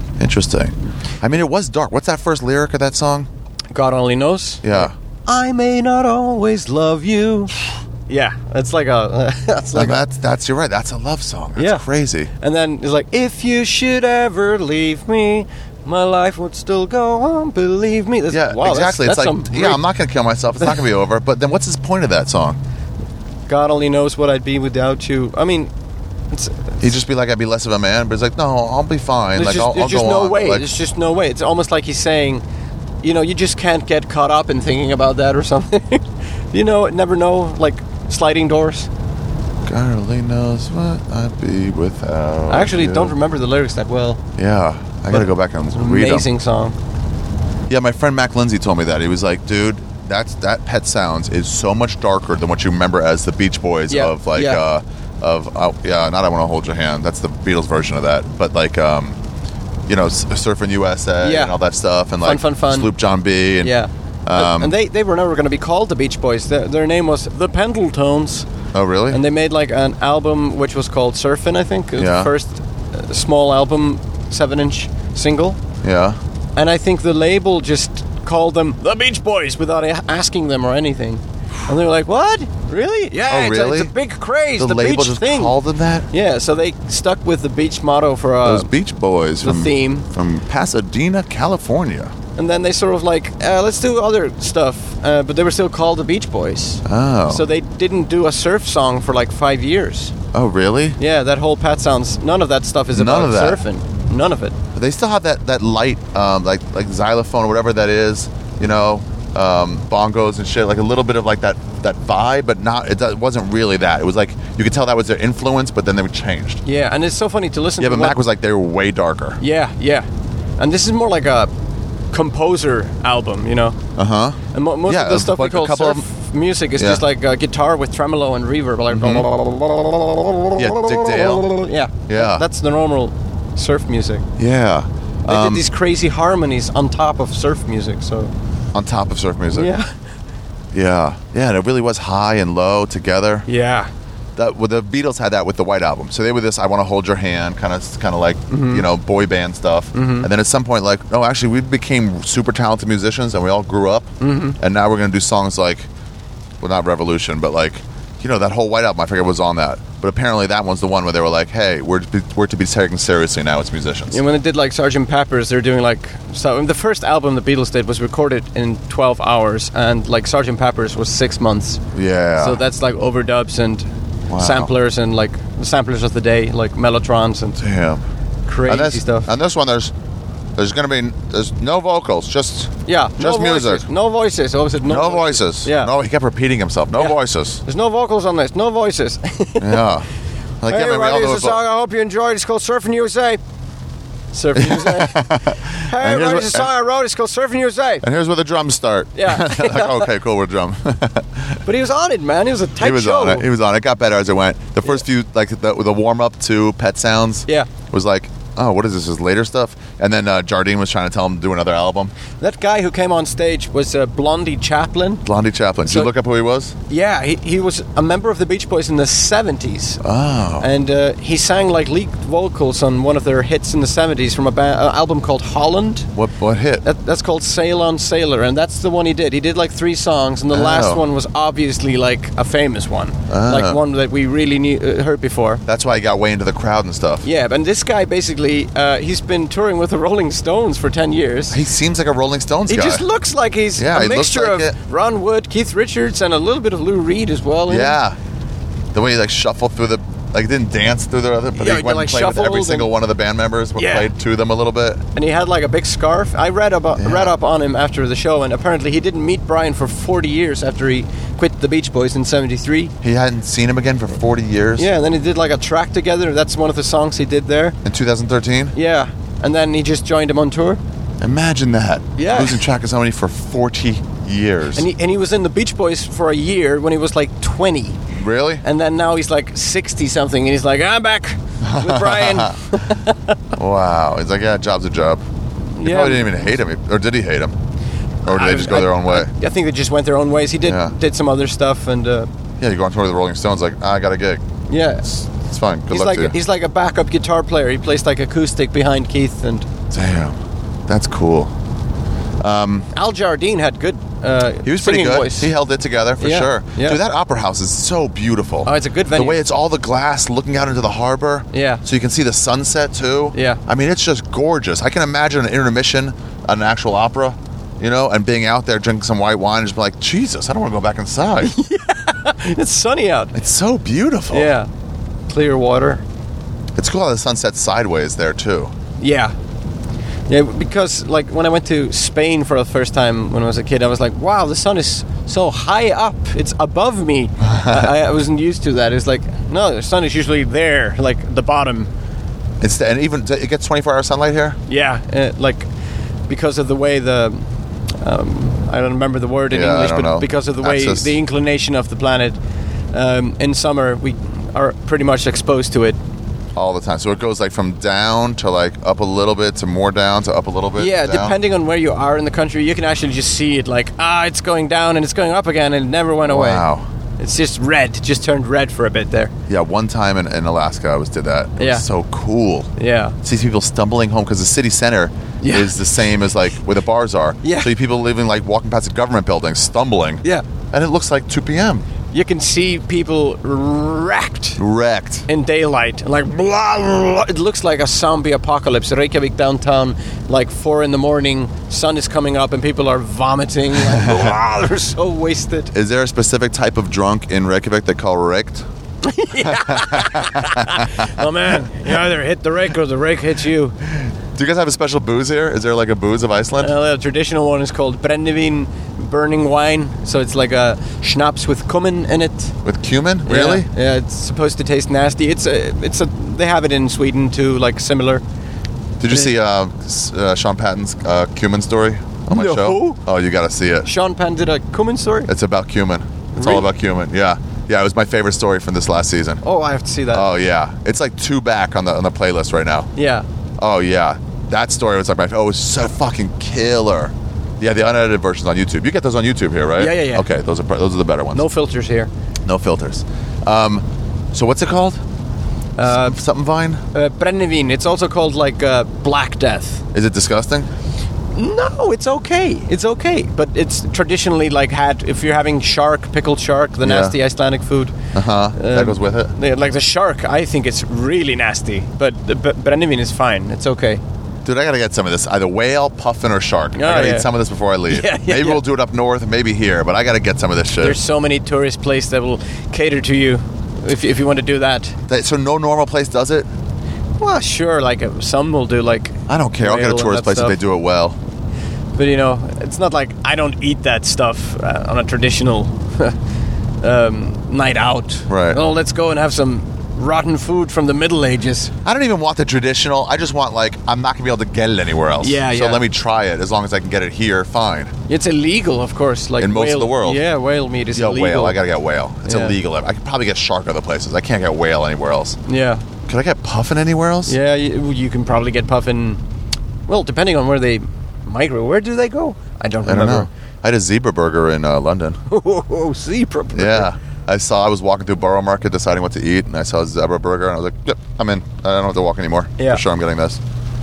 I mean, it was dark. What's that first lyric of that song? God only knows. Yeah. I may not always love you. Yeah, it's like a. That's like. That's you're right. That's a love song. That's Yeah. crazy. And then it's like, if you should ever leave me, my life would still go on. Believe me. That's, Yeah, wow, exactly. That's It's some like, I'm not going to kill myself. It's not going to be over. But then what's his point of that song? God only knows what I'd be without you. I mean, it's. He'd just be like, I'd be less of a man. But it's like, no, I'll be fine. There's Like, just, I'll there's just go no on. way. Like, There's just no way. It's almost like he's saying, you just can't get caught up in thinking about that or something. Never know, like sliding doors. God only knows what I'd be without I actually you. don't remember the lyrics that well. Yeah, I got to go back and read them. Amazing song. Yeah, my friend Mac Lindsay told me that. He was like, dude, that Pet Sounds is so much darker than what you remember as the Beach Boys Yeah, of like yeah. not I Want to Hold Your Hand. That's the Beatles version of that. But like Surfing USA Yeah. and all that stuff, and like Fun. Sloop John B. And, Yeah. And they were never going to be called the Beach Boys. Their name was the Pendletones. Oh, really? And they made like an album which was called Surfin', I think. It was Yeah. the first small album, 7-inch single. yeah. And I think the label just called them the Beach Boys without asking them or anything. And they were like, what? Really? Yeah, Oh, really? It's a big craze, the label beach just thing. called them that. Yeah, so they stuck with the beach motto for Those Beach Boys the theme. from Pasadena, California. And then they sort of like, let's do other stuff. But they were still called the Beach Boys. Oh. So they didn't do a surf song for like 5 years. Oh, really? Yeah, that whole Pat Sounds, none of that stuff is None about of that. surfing. None of it. They still have that light, like xylophone or whatever that is, bongos and shit, like a little bit of like that vibe, but not. It wasn't really that. It was like you could tell that was their influence, but then they changed. Yeah, and it's so funny to listen Yeah, to. but Mac was like they were way darker. Yeah. And this is more like a composer album, Uh huh. And most Yeah, of the stuff we like a call couple surf of music is Yeah. just like a guitar with tremolo and reverb. Like Yeah, Dick Dale. Yeah. Yeah. That's the normal surf music. Yeah. They did these crazy harmonies on top of surf music, so... On top of surf music. Yeah. Yeah. Yeah, and it really was high and low together. Yeah. The Beatles had that with the White Album. So they were this "I Want to Hold Your Hand" kind of like boy band stuff. And then at some point, like, no, actually, we became super talented musicians, and we all grew up. And now we're gonna do songs like, well, not Revolution, but like, that whole White Album. I forget what was on that, but apparently that one's the one where they were like, hey, we're to be taken seriously now as musicians. And when they did like Sgt. Pepper's, they're doing like... So the first album the Beatles did was recorded in 12 hours, and like Sgt. Pepper's was 6 months. Yeah. So that's like overdubs and Wow. samplers and like the samplers of the day, like Mellotrons and Damn. crazy stuff. And this one, there's no vocals, just Just music. Voices. No voices. Oh, was it no voices. Yeah. No, he kept repeating himself. No Yeah. voices. There's no vocals on this. No voices. Yeah. Like, Hey, yeah, man, we all everybody, know it's a song I hope you enjoyed. It's called Surfing USA. Surfing USA. Hey, everybody, it's a song I wrote. It's called Surfing USA. And here's where the drums start. Yeah. Like, okay, cool, we're drum. But he was on it, man. It was a tight He was show. on it. He was on it. It got better as it went. The first few, like the warm up to Pet Sounds, Yeah. was like, oh, what is this? His later stuff? And then Jardine was trying to tell him to do another album. That guy who came on stage was Blondie Chaplin. Blondie Chaplin. Did So- you look up who he was? Yeah, he was a member of the Beach Boys in the 70s. Oh. And he sang like lead vocals on one of their hits in the 70s from an album called Holland. What hit? That's called Sail on Sailor, and that's the one he did. He did like 3 songs, and the last one was obviously like a famous one. Like one that we really heard before. That's why he got way into the crowd and stuff. Yeah, and this guy basically, he's been touring with the Rolling Stones for 10 years. He seems like a Rolling Stones He guy. just looks like he's Yeah, a he looks mixture like of it. Ron Wood, Keith Richards, and a little bit of Lou Reed as well. in him. Yeah. The way he like shuffled through the, like didn't dance through the other, but Yeah, he he, went like, and played with every shuffled single and- one of the band members, Yeah. played to them a little bit. And he had like a big scarf. I read up on him after the show, and apparently he didn't meet Brian for 40 years after he quit the Beach Boys in '73. He hadn't seen him again for 40 years. Yeah, and then he did like a track together. That's one of the songs he did there. In 2013? Yeah, and then he just joined him on tour. Imagine that. Yeah. Losing track of somebody for 40 years. And he was in the Beach Boys for a year when he was like 20. Really? And then now he's like 60 something, and he's like, I'm back with Brian. Wow. He's like, yeah, job's a job. He Yeah. probably didn't even hate him. Or did he hate him? Or did they just go their own way? I think they just went their own ways. He did some other stuff, and Yeah, you go on tour with the Rolling Stones, like, I got a gig. yeah. It's fine. Good He's luck like to you. he's like a backup guitar player. He plays like acoustic behind Keith, and Damn. That's cool. Al Jardine had good He was pretty singing good. voice. He held it together for Yeah, sure. yeah. Dude, that opera house is so beautiful. Oh, it's a good venue. The way it's all the glass looking out into the harbor. Yeah. So you can see the sunset too. Yeah. I mean, it's just gorgeous. I can imagine an intermission at an actual opera, and being out there drinking some white wine and just be like, Jesus, I don't want to go back inside. It's sunny out. It's so beautiful. Yeah, clear water. It's cool how the sun sets sideways there too. Yeah. Yeah, because like when I went to Spain for the first time when I was a kid, I was like, wow, the sun is so high up. It's above me. I wasn't used to that. It's like, no, the sun is usually there, like the bottom. And even it gets 24-hour sunlight here. Yeah, like because of the way the I don't remember the word in Yeah, I English, don't but know. because of the way Axis. the inclination of the planet, in summer we are pretty much exposed to it. All the time. So it goes like from down to like up a little bit to more down to up a little bit. Yeah, down. depending on where you are in the country, you can actually just see it like, it's going down and it's going up again and it never went away. Wow. It's just red, just turned red for a bit there. Yeah, one time in Alaska I did that. It Yeah. was so cool. Yeah. See people stumbling home because the city center Yeah. is the same as like where the bars are. Yeah. So you people living like walking past the government building, stumbling. Yeah. And it looks like 2 p.m. You can see people wrecked Wrecked. in daylight. Like, blah, blah. It looks like a zombie apocalypse. Reykjavik downtown, like 4 a.m, sun is coming up and people are vomiting. Like, blah, they're so wasted. Is there a specific type of drunk in Reykjavik they call wrecked? Oh man, you either hit the rake or the rake hits you. Do you guys have a special booze here? Is there like a booze of Iceland? The traditional one is called brennivin, burning wine. So it's like a schnapps with cumin in it. With cumin? Really? Yeah, it's supposed to taste nasty. They have it in Sweden too, like similar. Did you see Sean Patton's cumin story on my No. show? Oh, you got to see it. Sean Penn did a cumin story. It's about cumin. It's all Really? about cumin. Yeah. Yeah, it was my favorite story from this last season. Oh, I have to see that. Oh yeah. It's like 2 back on the playlist right now. Yeah. Oh yeah. That story was like it was so fucking killer. Yeah, the unedited version's on YouTube. You get those on YouTube here, right? Yeah. Okay, those are the better ones. No filters here. No filters. So what's it called? Something Vine? Brennivin. It's also called like Black Death. Is it disgusting? No, it's okay. It's okay, but it's traditionally like had if you're having pickled shark, the Yeah. nasty Icelandic food. That goes with it. Like the shark, I think it's really nasty, but the Brennivin is fine. It's okay. Dude, I gotta get some of this. Either whale, puffin, or shark. I gotta yeah. eat some of this before I leave. Yeah, maybe yeah. we'll do it up north, maybe here, but I gotta get some of this shit. There's so many tourist places that will cater to you if you want to do that. So no normal place does it? Well, sure, like some will do like. I don't care. I'll get a whale and tourist that place if they stuff. do it well. But it's not like I don't eat that stuff on a traditional night out. Right. Oh, let's go and have some rotten food from the Middle Ages. I don't even want the traditional. I just want I'm not gonna be able to get it anywhere else. Yeah, So yeah. let me try it. As long as I can get it here, fine. It's illegal, of course. Like In most of the world. Yeah, whale meat is Yeah, illegal. whale. I gotta get whale. It's Yeah. illegal. I could probably get shark other places. I can't get whale anywhere else. Yeah, Could I get puffin anywhere else? yeah. You can probably get puffin. Well, depending on where they migrate. Where do they go? I don't I don't remember. know. I had a zebra burger in London. Oh, zebra burger. Yeah. I was walking through Borough Market deciding what to eat, and I saw a zebra burger, and I was like, yep, I'm in. I don't have to walk anymore. Yeah. For sure I'm getting this.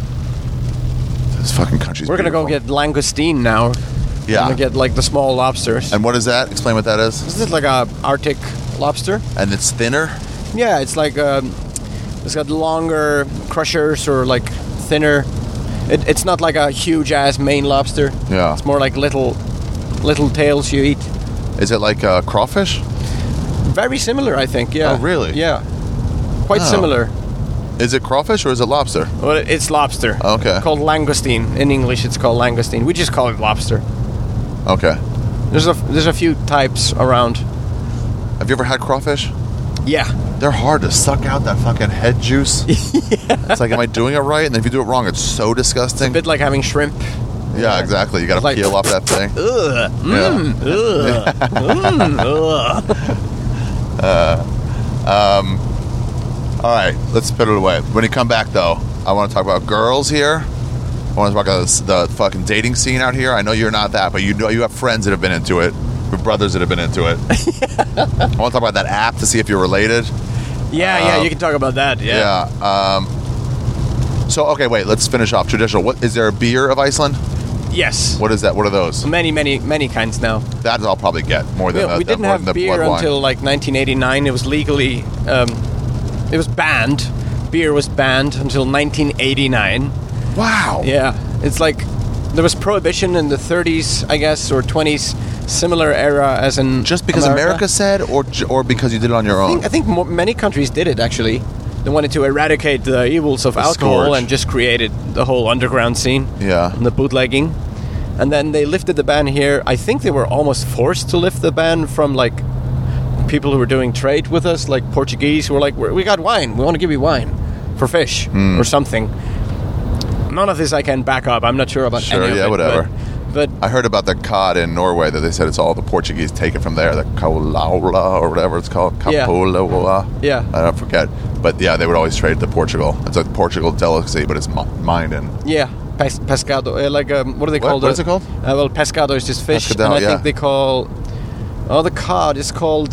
This fucking country's We're gonna go beautiful. get langoustine now. Yeah. We're gonna get like the small lobsters. And what is that? Explain what that is. Is it like a Arctic lobster? And it's thinner? Yeah, it's like it's got longer crushers or like thinner. It's not like a huge ass Maine lobster. Yeah. It's more like little tails you eat. Is it like crawfish? Very similar, I think. Yeah. Oh, really? Yeah. Quite Oh. similar. Is it crawfish or is it lobster? Well, it's lobster. Okay. Called langoustine. In English, it's called langoustine. We just call it lobster. Okay. There's a few types around. Have you ever had crawfish? Yeah. They're hard to suck out that fucking head juice. It's like, am I doing it right? And if you do it wrong, it's so disgusting. A bit like having shrimp. Yeah, exactly. You got to Like- peel off that thing. Ugh. All right, let's put it away. When you come back, though, I want to talk about girls here. I want to talk about the fucking dating scene out here. I know you're not that, but you know you have friends that have been into it, your brothers that have been into it. I want to talk about that app to see if you're related. Yeah, you can talk about that. Yeah. Yeah. So okay, wait. Let's finish off traditional. What is there a beer of Iceland? Yes. What is that? What are those? Many kinds now. That I'll probably get more than We didn't more have than the beer blood wine. until like 1989. It was legally, it was banned. Beer was banned until 1989. Wow. Yeah, it's like there was prohibition in the 30s, I guess, or 20s, similar era as in Just because America said, or because you did it on your own? I think many countries did it actually. They wanted to eradicate the evils of alcohol scourge. and just created the whole underground scene. Yeah. And the bootlegging. And then they lifted the ban here. I think they were almost forced to lift the ban from like people who were doing trade with us, like Portuguese, who were like, we got wine. We want to give you wine for fish Hmm. or something. None of this I can back up. I'm not sure about Sure, any of yeah, it. whatever. But I heard about the cod in Norway that they said it's all the Portuguese take it from there, the caulaula or whatever it's called, Yeah. capola. Yeah. I don't forget. But yeah, they would always trade to Portugal. It's a Portugal delicacy, but it's mined in. yeah, pescado. What are they called? What is it called? Well, pescado is just fish, Pescado, and I yeah. think they call the cod is called.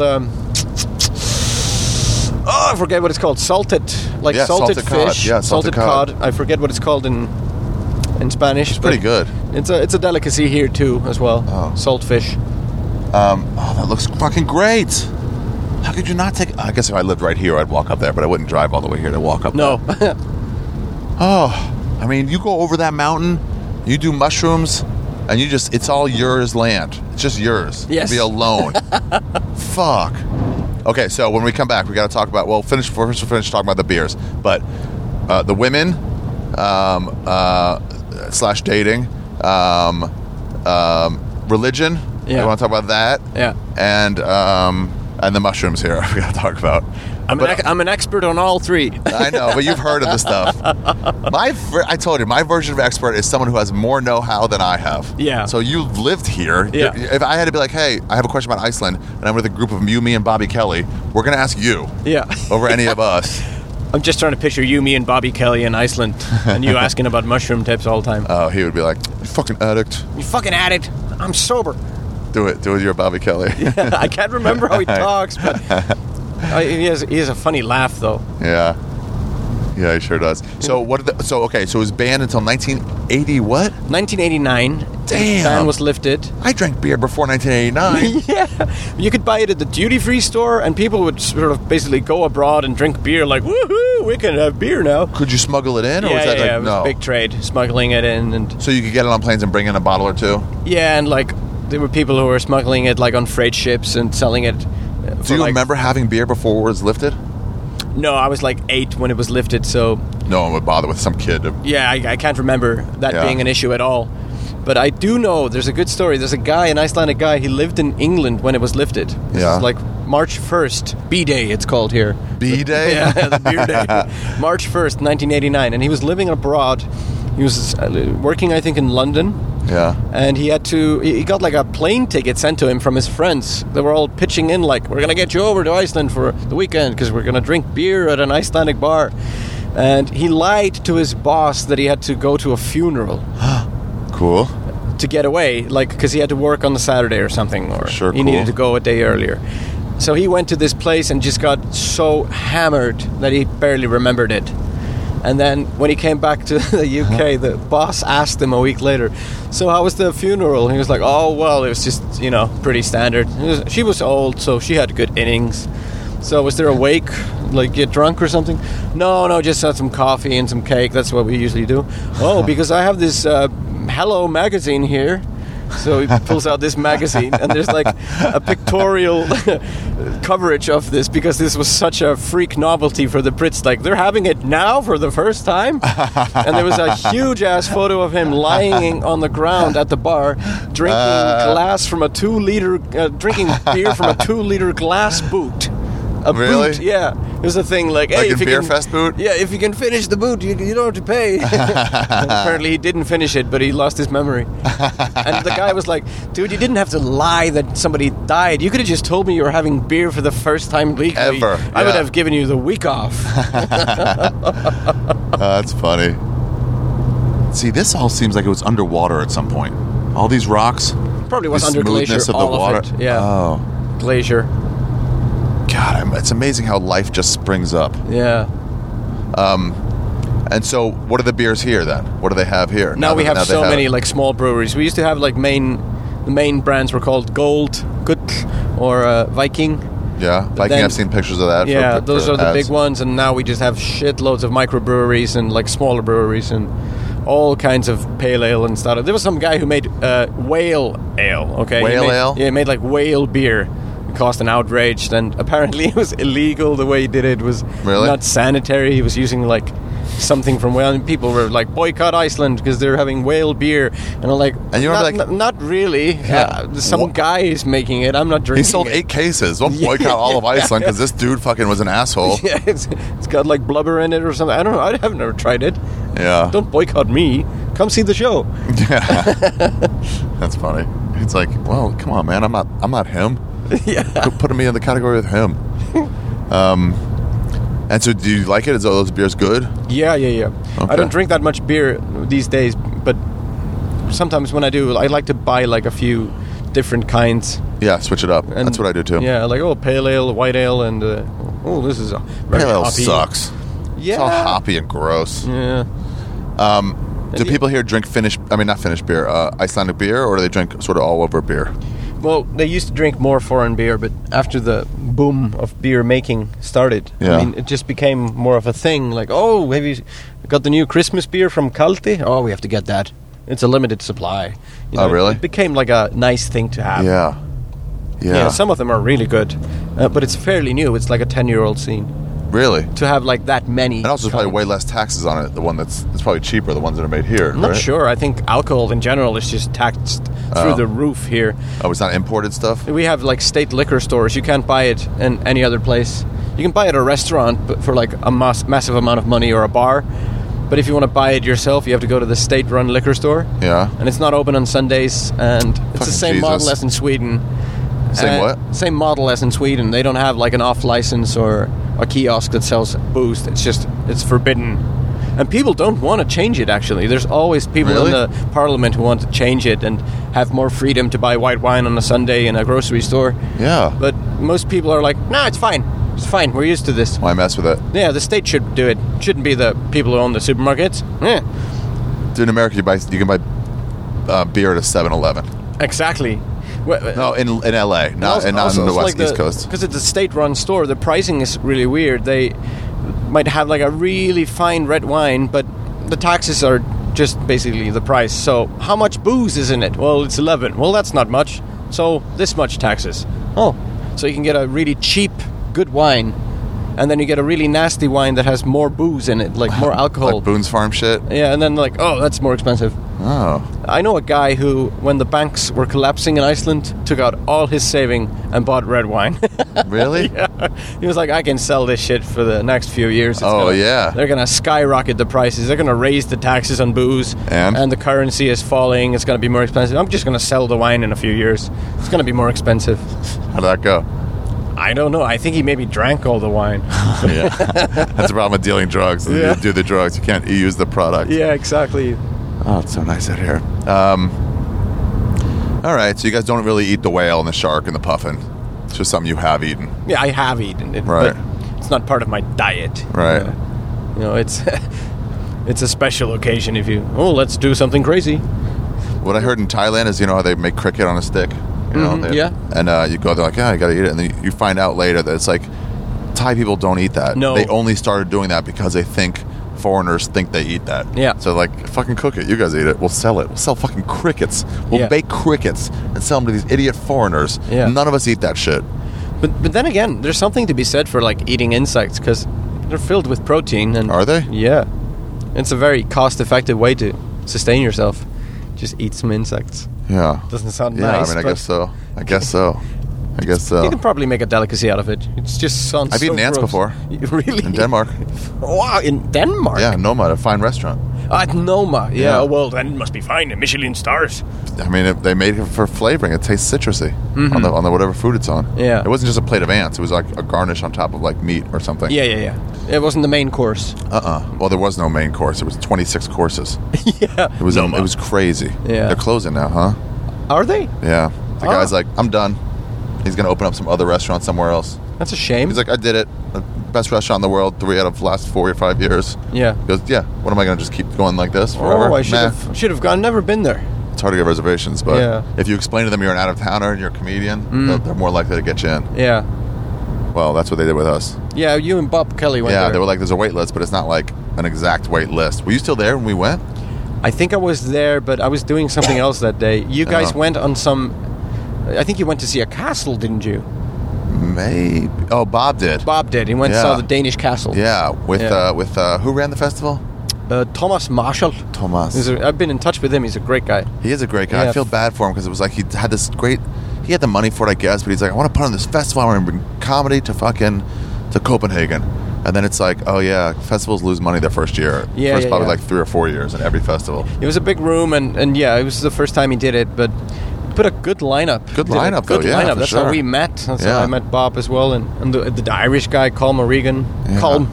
I forget what it's called. Salted, like Yeah, salted salted cod. fish. Yeah, salted cod. I forget what it's called in Spanish. It's pretty good. It's a delicacy here too, as well. Oh. Salt fish. Oh, that looks fucking great. How could you not take... I guess if I lived right here, I'd walk up there, but I wouldn't drive all the way here to walk up No. there. Oh, I mean, you go over that mountain, you do mushrooms, and you just... It's all yours land. It's just yours. Yes. You'll be alone. Fuck. Okay, so when we come back, we got to talk about... Well, finish talking about the beers. But the women, / dating, religion. Yeah. We want to talk about that. Yeah. And the mushrooms here we got to talk about. I'm an expert on all three. I know, but you've heard of this stuff. I told you, my version of expert is someone who has more know-how than I have. Yeah. So you've lived here. Yeah. If I had to be like, hey, I have a question about Iceland, and I'm with a group of you, me, and Bobby Kelly, we're going to ask you Yeah. over any of us. I'm just trying to picture you, me, and Bobby Kelly in Iceland, and you asking about mushroom tips all the time. Oh, he would be like, you fucking addict. You fucking addict. I'm sober. Do it with your Bobby Kelly. I can't remember how he talks, but he has a funny laugh, though. Yeah. Yeah, he sure does. So so it was banned until 1980 what? 1989. Damn. The ban was lifted. I drank beer before 1989. Yeah. You could buy it at the duty-free store, and people would sort of basically go abroad and drink beer like, woohoo, we can have beer now. Could you smuggle it in? Or Yeah, was that like, it was no? a big trade, smuggling it in. And So you could get it on planes and bring in a bottle or two? yeah, and like there were people who were smuggling it like on freight ships and selling it. Do you remember having beer before it was lifted? No, I was like 8 when it was lifted, so No one would bother with some kid. yeah, I can't remember that Yeah. being an issue at all. But I do know there's a good story. There's a guy, an Icelandic guy, he lived in England when it was lifted. This Yeah. is like March 1st, B-Day it's called here. B-Day? Yeah, the beer day. March 1st, 1989. And he was living abroad. He was working, I think, in London. Yeah. And he got like a plane ticket sent to him from his friends. They were all pitching in like, we're going to get you over to Iceland for the weekend because we're going to drink beer at an Icelandic bar. And he lied to his boss that he had to go to a funeral Cool. to get away, like because he had to work on the Saturday or something, or Sure, he cool. needed to go a day earlier. So he went to this place and just got so hammered that he barely remembered it. And then when he came back to the UK, the boss asked him a week later, so how was the funeral? He was like, oh, well, it was just, pretty standard. She was old, so she had good innings. So was there a wake, like get drunk or something? No, just had some coffee and some cake. That's what we usually do. Oh, because I have this Hello magazine here. So he pulls out this magazine, and there's like a pictorial coverage of this because this was such a freak novelty for the Brits. Like, they're having it now for the first time. And there was a huge ass photo of him lying on the ground at the bar, drinking drinking beer from a 2-liter glass boot. A Really? boot, yeah. It was a thing like, Like hey, a if you beer can, fest boot? yeah, if you can finish the boot, you don't have to pay. And apparently he didn't finish it, but he lost his memory. And the guy was like, dude, you didn't have to lie that somebody died. You could have just told me you were having beer for the first time legally. Ever, I would yeah. have given you the week off. That's funny. See, this all seems like it was underwater at some point. All these rocks. Probably was the under glacier, smoothness of the all water. of it. Yeah, Oh. glacier. God, it's amazing how life just springs up. Yeah. And so, what are the beers here then? What do they have here? Now we have they so many like small breweries. We used to have like the main brands were called Gold, Gut, or Viking. Yeah, Viking. then- I've seen pictures of that. Yeah, for those are the ads. big ones, and now we just have shitloads of microbreweries and like smaller breweries and all kinds of pale ale and stuff. There was some guy who made whale ale. Okay, Whale ale? Yeah, he made like whale beer. It cost an outrage, and apparently it was illegal. The way he did it was Really? not sanitary. He was using like something from whale, and people were like, boycott Iceland because they're having whale beer, and I'm like, And you were not, like- not really. Some What? guy is making it. I'm not drinking. He sold it. 8 cases. Don't boycott all of Iceland because this dude fucking was an asshole. Yeah, it's got like blubber in it or something. I don't know. I've never tried it. Yeah. Don't boycott me. Come see the show. That's funny. It's like, well, come on, man. I'm not him. Yeah. Put me in the category with him. And so, do you like it? Is all those beers good? Yeah. Okay. I don't drink that much beer these days, but sometimes when I do, I like to buy like a few different kinds. Yeah, switch it up. And That's what I do too. Yeah, like pale ale, white ale, and this is very Pale ale hoppy. sucks. Yeah. It's all hoppy and gross. Yeah. Do people here drink not Finnish beer, Icelandic beer, or do they drink sort of all over beer? Well, they used to drink more foreign beer, but after the boom of beer making started, Yeah. I mean, it just became more of a thing. Like, oh, have you got the new Christmas beer from Kalti? Oh, we have to get that. It's a limited supply. You Oh, really? It became like a nice thing to have. Yeah. Some of them are really good, but it's fairly new. It's like a 10-year-old scene. Really? To have like that many. And also, there's probably kinds. way less taxes on it. The one it's probably cheaper. The ones that are made here. I'm not right? sure. I think alcohol in general is just taxed through the roof here. Oh, it's not imported stuff. We have like state liquor stores. You can't buy it in any other place. You can buy it at a restaurant but for like a massive amount of money, or a bar. But if you want to buy it yourself, you have to go to the state-run liquor store. Yeah. And it's not open on Sundays. And it's the Fucking same model Jesus. as in Sweden. Same what? Same model as in Sweden. They don't have like an off license or a kiosk that sells booze. It's forbidden. And people don't want to change it, actually. There's always people Really? in the parliament who want to change it and have more freedom to buy white wine on a Sunday in a grocery store. Yeah. But most people are like, nah, it's fine. It's fine. We're used to this. Why mess with it? Yeah, the state should do it. Shouldn't be the people who own the supermarkets. Yeah, Dude, in America, you can buy beer at a 7-Eleven. exactly. Well, No, in LA, not on also, the it's West like East Coast. Because it's a state-run store, the pricing is really weird. They might have like a really fine red wine, but the taxes are just basically the price. So how much booze is in it? Well, it's 11. Well, that's not much. So this much taxes. Oh, so you can get a really cheap, good wine, and then you get a really nasty wine that has more booze in it, like more alcohol. Like Boone's Farm shit. Yeah, and then like, oh, that's more expensive. Oh. I know a guy who, when the banks were collapsing in Iceland, took out all his saving and bought red wine. Really? Yeah. He was like, I can sell this shit for the next few years. Yeah. They're going to skyrocket the prices. They're going to raise the taxes on booze. And the currency is falling. It's going to be more expensive. I'm just going to sell the wine in a few years. It's going to be more expensive. How'd that go? I don't know. I think he maybe drank all the wine. Yeah. That's the problem with dealing drugs. Yeah. You do the drugs. You can't use the product. Yeah, exactly. Oh, it's so nice out here. All right, so you guys don't really eat the whale and the shark and the puffin. It's just something you have eaten. Yeah, I have eaten it, Right. but it's not part of my diet. Right. You know, it's it's a special occasion if you, let's do something crazy. What I heard in Thailand is, how they make cricket on a stick. yeah. And you go there like, yeah, I got to eat it. And then you find out later that it's like, Thai people don't eat that. No. They only started doing that because they think foreigners think they eat that. Yeah. So like, fucking cook it. You guys eat it. We'll sell it. We'll sell fucking crickets. We'll Yeah. bake crickets and sell them to these idiot foreigners. Yeah. None of us eat that shit. But then again, there's something to be said for like eating insects because they're filled with protein. And Are they? Yeah. It's a very cost-effective way to sustain yourself. Just eat some insects. Yeah. Doesn't sound Yeah, nice. I mean, I but guess so. I guess so. I guess so. You can probably make a delicacy out of it. It's just sounds I've so eaten ants gross. before. Really? In Denmark. Wow, in Denmark? Yeah, Noma, a fine restaurant. At Noma. Yeah. Yeah. Well, then it must be fine. Michelin stars. I mean, they made it for flavoring. It tastes citrusy on the whatever food it's on. Yeah. It wasn't just a plate of ants. It was like a garnish on top of like meat or something. Yeah. It wasn't the main course. Well, there was no main course. It was 26 courses. Yeah. It was crazy. Yeah. They're closing now, huh? Are they? Yeah. The guy's Ah. like, I'm done. He's going to open up some other restaurant somewhere else. That's a shame. He's like, I did it. The best restaurant in the world, 3 out of the last 4 or 5 years. Yeah. He goes, yeah, what am I going to just keep going like this forever? Oh, I Nah. should have gone. Never been there. It's hard to get reservations, but Yeah. if you explain to them you're an out-of-towner and you're a comedian, they're more likely to get you in. Yeah. Well, that's what they did with us. Yeah, you and Bob Kelly went Yeah, there. they were like, there's a wait list, but it's not like an exact wait list. Were you still there when we went? I think I was there, but I was doing something else that day. You guys Oh. went on some... I think you went to see a castle, didn't you? Maybe. Oh, Bob did. Bob did. He went and Yeah. saw the Danish castle. Yeah, with Yeah. who ran the festival? Thomas Marshall. Thomas. I've been in touch with him. He's a great guy. He is a great guy. Yeah. I feel bad for him because it was like he had this great. He had the money for it, I guess, but he's like, I want to put on this festival. I want to bring comedy to Copenhagen. And then it's like, oh yeah, festivals lose money their first year. Yeah, first yeah, probably yeah. like 3 or 4 years in every festival. It was a big room, and yeah, it was the first time he did it, but put a good lineup. Good Did a lineup, good though, yeah, lineup. for That's sure. how we met. That's Yeah. how I met Bob as well, and the Irish guy, Colm O'Regan. Yeah. Colm.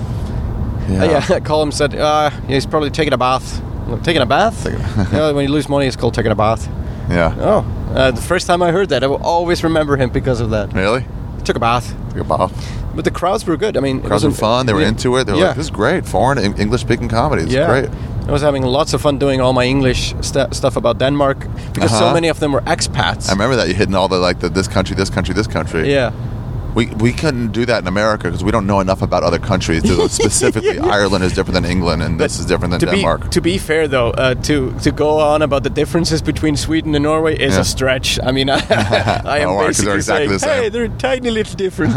Yeah. Colm said he's probably taking a bath. Taking a bath? When you lose money, it's called taking a bath. Yeah. Oh, the first time I heard that, I will always remember him because of that. Really? Took a bath. Like a bop. But the crowds were good. I mean, it Crowds were wasn't- fun. They were yeah. into it. They were Yeah. like, this is great. Foreign English-speaking comedy. It's Yeah. great. I was having lots of fun doing all my English stuff about Denmark because so Uh-huh. many of them were expats. I remember that you hitting all the this country, this country, this country. Yeah. We couldn't do that in America because we don't know enough about other countries. Specifically, Ireland is different than England, and this is different than Denmark. To be fair, though, to go on about the differences between Sweden and Norway is Yeah. a stretch. I mean, I am Oh, 'cause basically they're exactly saying, the same. hey, they're tiny little different.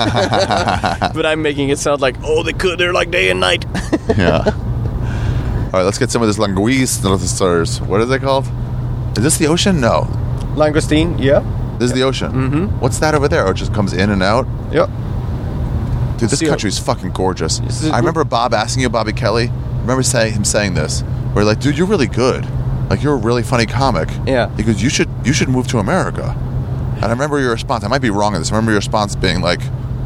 But I'm making it sound like, oh, they're like day and night. Yeah. All right, let's get some of this languisse. What is it called? Is this the ocean? No. Langoustine, yeah. This is the ocean. Mm-hmm. What's that over there? Oh, it just comes in and out? Yeah. Dude, this See, country's fucking gorgeous. This is- I remember Bob asking you, Bobby Kelly. I remember him saying this. Where like, dude, you're really good. Like, you're a really funny comic. Yeah. He goes, you should move to America. And I remember your response. I might be wrong on this. I remember your response being like,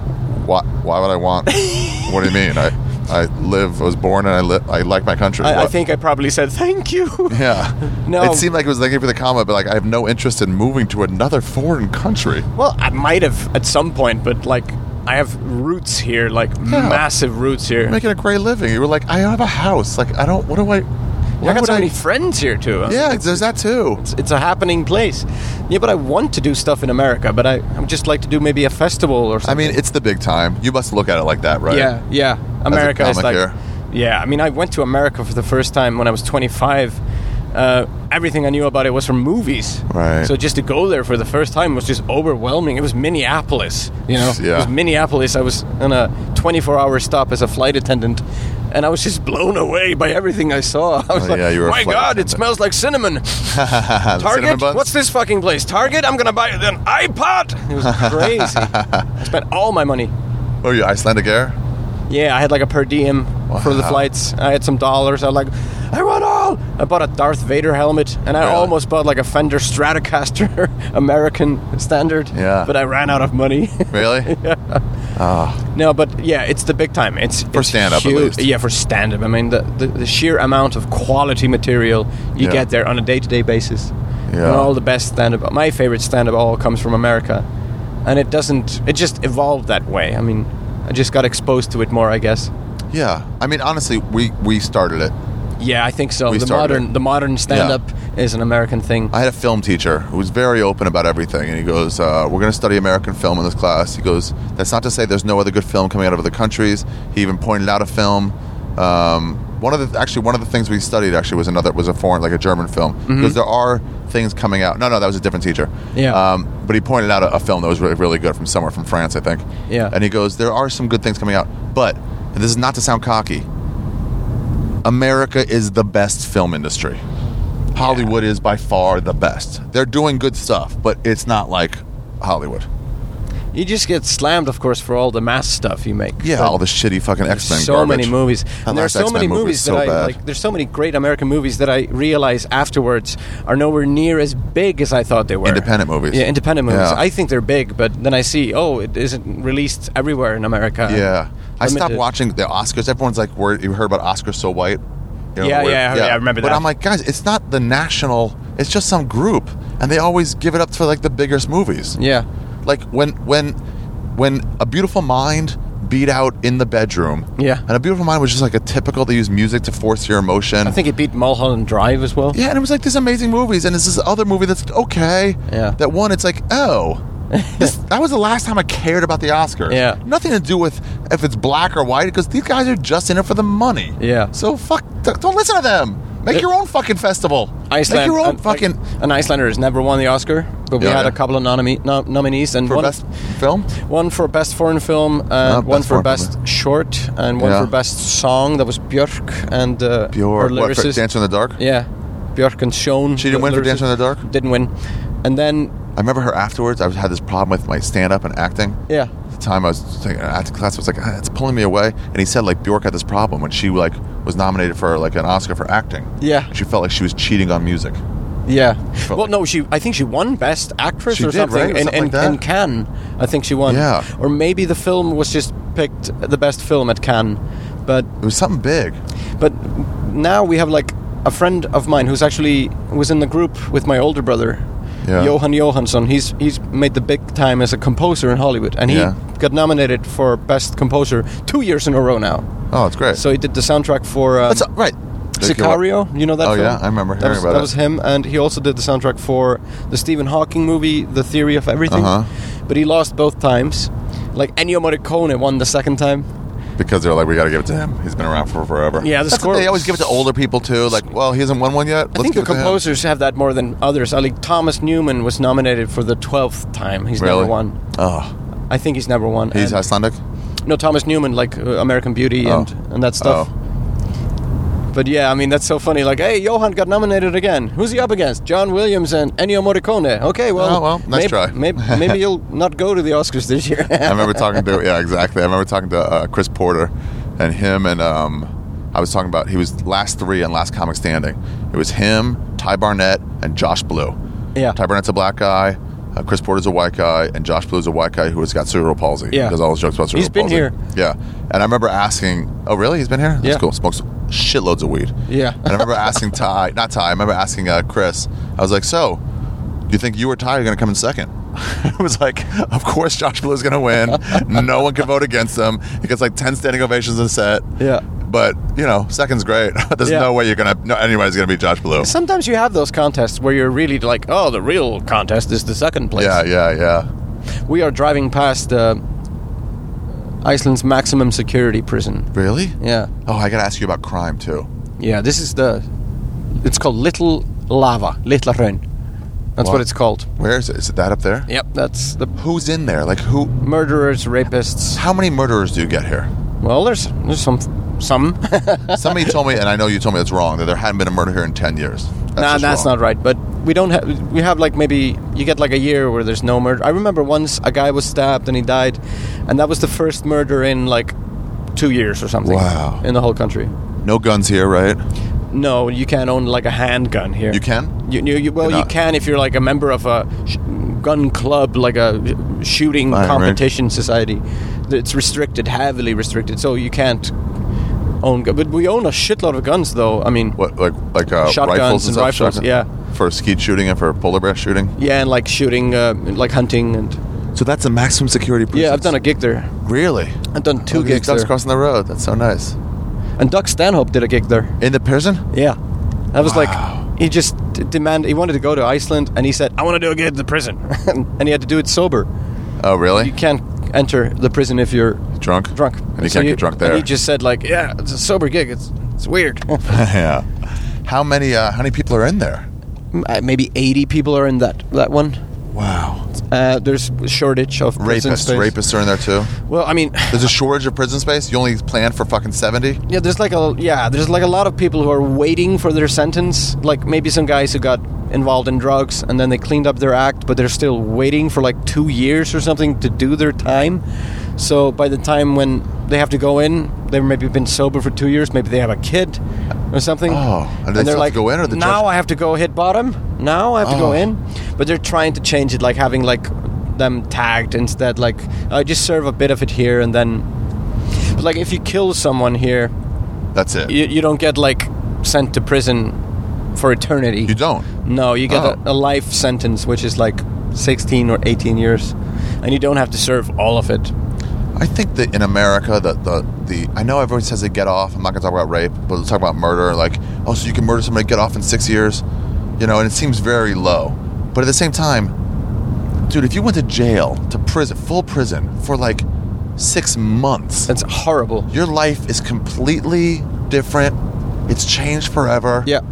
why would I want? What do you mean? I was born and I like my country. I What? think I probably said thank you. Yeah. No. It seemed like it was thank you for the comment, but like I have no interest in moving to another foreign country. Well, I might have at some point, but like I have roots here, like massive roots here. You're making a great living. You were like, I have a house. Like, I don't. What do I? I Why got would so many friends here too. Yeah, there's that too. It's a happening place. Yeah, but I want to do stuff in America, but I would just like to do maybe a festival or I something. mean, it's the big time. You must look at it like that, right? Yeah. America is comic like. here. Yeah, I mean, I went to America for the first time when I was 25. Everything I knew about it was from movies. Right. So just to go there for the first time was just overwhelming. It was Minneapolis, you know? Yeah. It was Minneapolis. I was on a 24-hour stop as a flight attendant, and I was just blown away by everything I saw. I was Oh, yeah, you were a my flight God, it attendant. smells like cinnamon. Cinnamon Target? buns? What's this fucking place? Target? I'm going to buy an iPod. It was crazy. I spent all my money. Oh, you Icelandic Air? Yeah, I had like a per diem for the Wow. flights. I had some dollars. I was like, I want all. I bought a Darth Vader helmet, and I Really? almost bought like a Fender Stratocaster American standard. Yeah. But I ran out of money. Really? No, but yeah, it's the big time. It's For stand-up, at huge. least. Yeah, for stand-up. I mean, the sheer amount of quality material you Yeah. get there on a day-to-day basis. Yeah. And all the best stand-up. My favorite stand-up all comes from America. And it just evolved that way. I mean, I just got exposed to it more, I guess. Yeah. I mean, honestly, we started it. Yeah, I think so. We started The modern stand-up is an American thing. I had a film teacher who was very open about everything, and he goes, "We're going to study American film in this class." He goes, "That's not to say there's no other good film coming out of other countries." He even pointed out a film. One of the things we studied was a foreign, like a German film, because there are things coming out. No, that was a different teacher. Yeah. But he pointed out a film that was really, really good from somewhere from France, I think. Yeah. And he goes, "There are some good things coming out, but and this is not to sound cocky. America is the best film industry. Hollywood is by far the best. They're doing good stuff, but it's not like Hollywood." You just get slammed, of course, for all the mass stuff you make. Yeah, But all the shitty fucking X-Men so garbage. many movies. That And there are last so X-Men many movie movies was that so I bad. like. There's so many great American movies that I realize afterwards are nowhere near as big as I thought they were. Independent movies. Yeah, independent movies. Yeah. I think they're big, but then I see, it isn't released everywhere in America. Yeah. I stopped Limited. watching the Oscars. Everyone's like, you heard about Oscars So White? You know, Yeah, I remember but that. I'm like, guys, it's not the national, it's just some group. And they always give it up for like the biggest movies. Yeah. Like when A Beautiful Mind beat out In the Bedroom. Yeah. And A Beautiful Mind was just like a typical, they use music to force your emotion. I think it beat Mulholland Drive as well. Yeah, and it was like these amazing movies, and it's this other movie that's okay. Yeah. That one, it's like, that was the last time I cared about the Oscars. Yeah. Nothing to do with if it's black or white, because these guys are just in it for the money. Yeah. So don't listen to them. Make your own fucking festival. Make your own fucking An Icelander has never won the Oscar, but we Yeah, had yeah. a couple of nominees, and for one best film. one for best foreign film, and one best for foreign best film. short, and one Yeah. for best song. That was Björk and her Björk. What, for lyricist. Dancer in the Dark? Yeah, Björk and Schoen. She didn't win for lyricist. Dancer in the Dark? Didn't win, and then I remember her afterwards. I had this problem with my stand-up and acting. Yeah. At the time I was taking an acting class, I was like, it's pulling me away. And he said like Bjork had this problem when she like was nominated for like an Oscar for acting. Yeah. She felt like she was cheating on music. Yeah. Felt Well, like- no, I think she won Best Actress She or did, something, right? Or something like that. in Cannes. I think she won. Yeah. Or maybe the film was just picked the best film at Cannes. But It was something big. now we have like a friend of mine who's actually was in the group with my older brother. Yeah. Johan Johansson. He's made the big time as a composer in Hollywood, and he Yeah. got nominated for Best Composer 2 years in a row now. Oh, it's great. So he did the soundtrack for That's right. Sicario. You know that Oh, film? yeah, I remember hearing about that it. was him, and he also did the soundtrack for the Stephen Hawking movie, The Theory of Everything. Uh-huh. But he lost both times. Like Ennio Morricone won the second time. Because they're like, we got to give it to him. He's been around for forever. Yeah, the That's score what they always was- give it to older people too. Like, well, he hasn't won one yet. I think the composers have that more than others. Like Thomas Newman was nominated for the 12th time. He's Really? never won. Oh, I think he's never won. he's And- Icelandic. No, Thomas Newman, like American Beauty and that stuff. Oh. But yeah, I mean, that's so funny. Like, hey, Johan got nominated again. Who's he up against? John Williams and Ennio Morricone. Okay, well, Oh, well, nice try. Maybe you'll not go to the Oscars this year. I remember talking to exactly. I remember talking to Chris Porter, and him and I was talking about he was last three on Last Comic Standing. It was him, Ty Barnett, and Josh Blue. Yeah. Ty Barnett's a black guy. Chris Porter's a white guy, and Josh Blue's a white guy who has got cerebral palsy. Yeah. He does all his jokes about cerebral He's been palsy. here. Yeah. And I remember asking, oh, really? He's been here? That's Yeah. cool. Smokes shitloads of weed. Yeah. And I remember asking I remember asking Chris, I was like, so, do you think you or Ty are going to come in second? It was like, of course Josh Blue is going to win. No one can vote against him. He gets like 10 standing ovations in a set. Yeah. But, second's great. There's Yeah. no way anybody's going to beat Josh Blue. Sometimes you have those contests where you're really like, oh, the real contest is the second place. Yeah. We are driving past Iceland's maximum security prison. Really? Yeah. Oh, I got to ask you about crime, too. Yeah, this is it's called Little Lava, Litla Hraun. That's what it's called. Where is it? Is it that up there? Yep, that's the Who's in there? Like, who? murderers, rapists. How many murderers do you get here? Well, there's some. Somebody told me, and I know you told me it's wrong, that there hadn't been a murder here in 10 years. That's just not wrong. right. But we don't have. We have like maybe you get like a year where there's no murder. I remember once a guy was stabbed and he died, and that was the first murder in like 2 years or something. Wow. In the whole country. No guns here, right? No, you can't own like a handgun here. You can? You not. can if you're like a member of a gun club, like a shooting Right, competition society. It's restricted, heavily restricted, so you can't own. But we own a shitload of guns, though. I mean, What, like Shotguns rifles and stuff? rifles, Shotgun? yeah. For skeet shooting and for polar bear shooting? yeah, and like shooting, like hunting, and So that's a maximum security prison? yeah, I've done a gig there. Really? I've done two Look at these gigs ducks there. crossing the road. That's so nice. And Doug Stanhope did a gig there. In the prison? Yeah, that was Wow. like he just demanded. He wanted to go to Iceland, and he said, "I want to do a gig at the prison," and he had to do it sober. Oh, really? You can't enter the prison if you're Drunk? drunk. And you can't get drunk there. And he just said like, yeah, it's a sober gig. It's weird. Yeah. How many people are in there? Maybe 80 people are in that one. Wow. There's a shortage of prison space. Rapists are in there too? Well, I mean, There's a shortage of prison space? You only plan for fucking 70? yeah, there's like a lot of people who are waiting for their sentence. Like maybe some guys who got involved in drugs and then they cleaned up their act, but they're still waiting for like 2 years or something to do their time. So by the time when they have to go in, they've maybe been sober for 2 years. Maybe they have a kid or something. Oh, and they they're still like, have to go in, or the now judge- I have to go hit bottom. Now I have to go Oh. in. But they're trying to change it, like having like them tagged instead. Like I just serve a bit of it here, and then, but like if you kill someone here, That's it. you don't get like sent to prison for eternity. You don't? No, you get Oh. a life sentence, which is like 16 or 18 years, and you don't have to serve all of it. I think that in America, the I know everyone says they get off. I'm not going to talk about rape, but let's talk about murder. Like, oh, so you can murder somebody, get off in 6 years, and it seems very low. But at the same time, dude, if you went to jail, to prison, full prison for like 6 months, That's horrible. your life is completely different. It's changed forever. Yeah.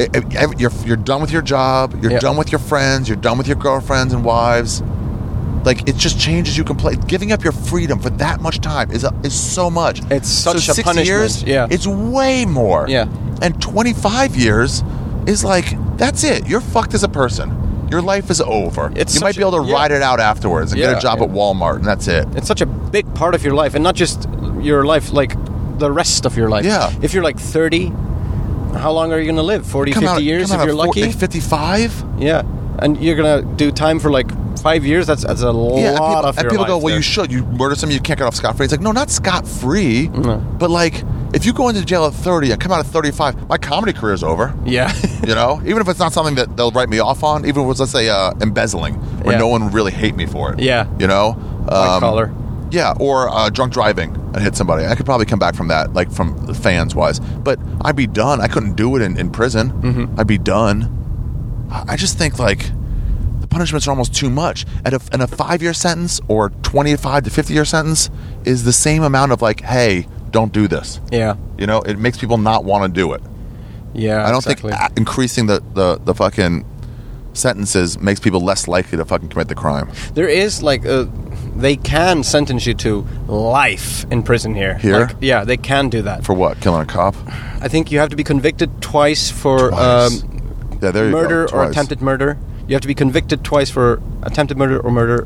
You're done with your job. You're Yeah. done with your friends. You're done with your girlfriends and wives. Like, it just changes you completely. Giving up your freedom for that much time is so much. It's such so a 6 punishment, years, yeah. it's way more. Yeah. And 25 years is like, that's it. You're fucked as a person. your life is over. It's you might such be able to a- ride it out afterwards and get Yeah, a job yeah. at Walmart, and that's it. It's such a big part of your life, and not just your life, like the rest of your life. Yeah. If you're like 30, how long are you going to live? 40, 50 years if you're lucky? 55? Yeah. And you're going to do time for like 5 years? That's a lot Yeah, of and your people life go, well, there. you should. You murder somebody, you can't get off scot-free. It's like, no, not scot-free. No. But, like, if you go into jail at 30 and come out at 35, my comedy career's over. Yeah. You know? Even if it's not something that they'll write me off on, even if it was, let's say, embezzling, where Yeah. no one would really hate me for it. Yeah. You know? White collar. Yeah, or drunk driving and hit somebody. I could probably come back from that, like from the fans-wise. But I'd be done. I couldn't do it in prison. Mm-hmm. I'd be done. I just think, like, the punishments are almost too much. And a 5-year sentence or 25 to 50-year sentence is the same amount of, like, hey, don't do this. Yeah. You know, it makes people not want to do it. Yeah, I don't exactly. think increasing the fucking sentences makes people less likely to fucking commit the crime. There is like they can sentence you to life in prison here. Here? Like, yeah, they can do that. For what? Killing a cop? I think you have to be convicted twice for Twice. Yeah, there you go. murder or Twice. attempted murder. You have to be convicted twice for attempted murder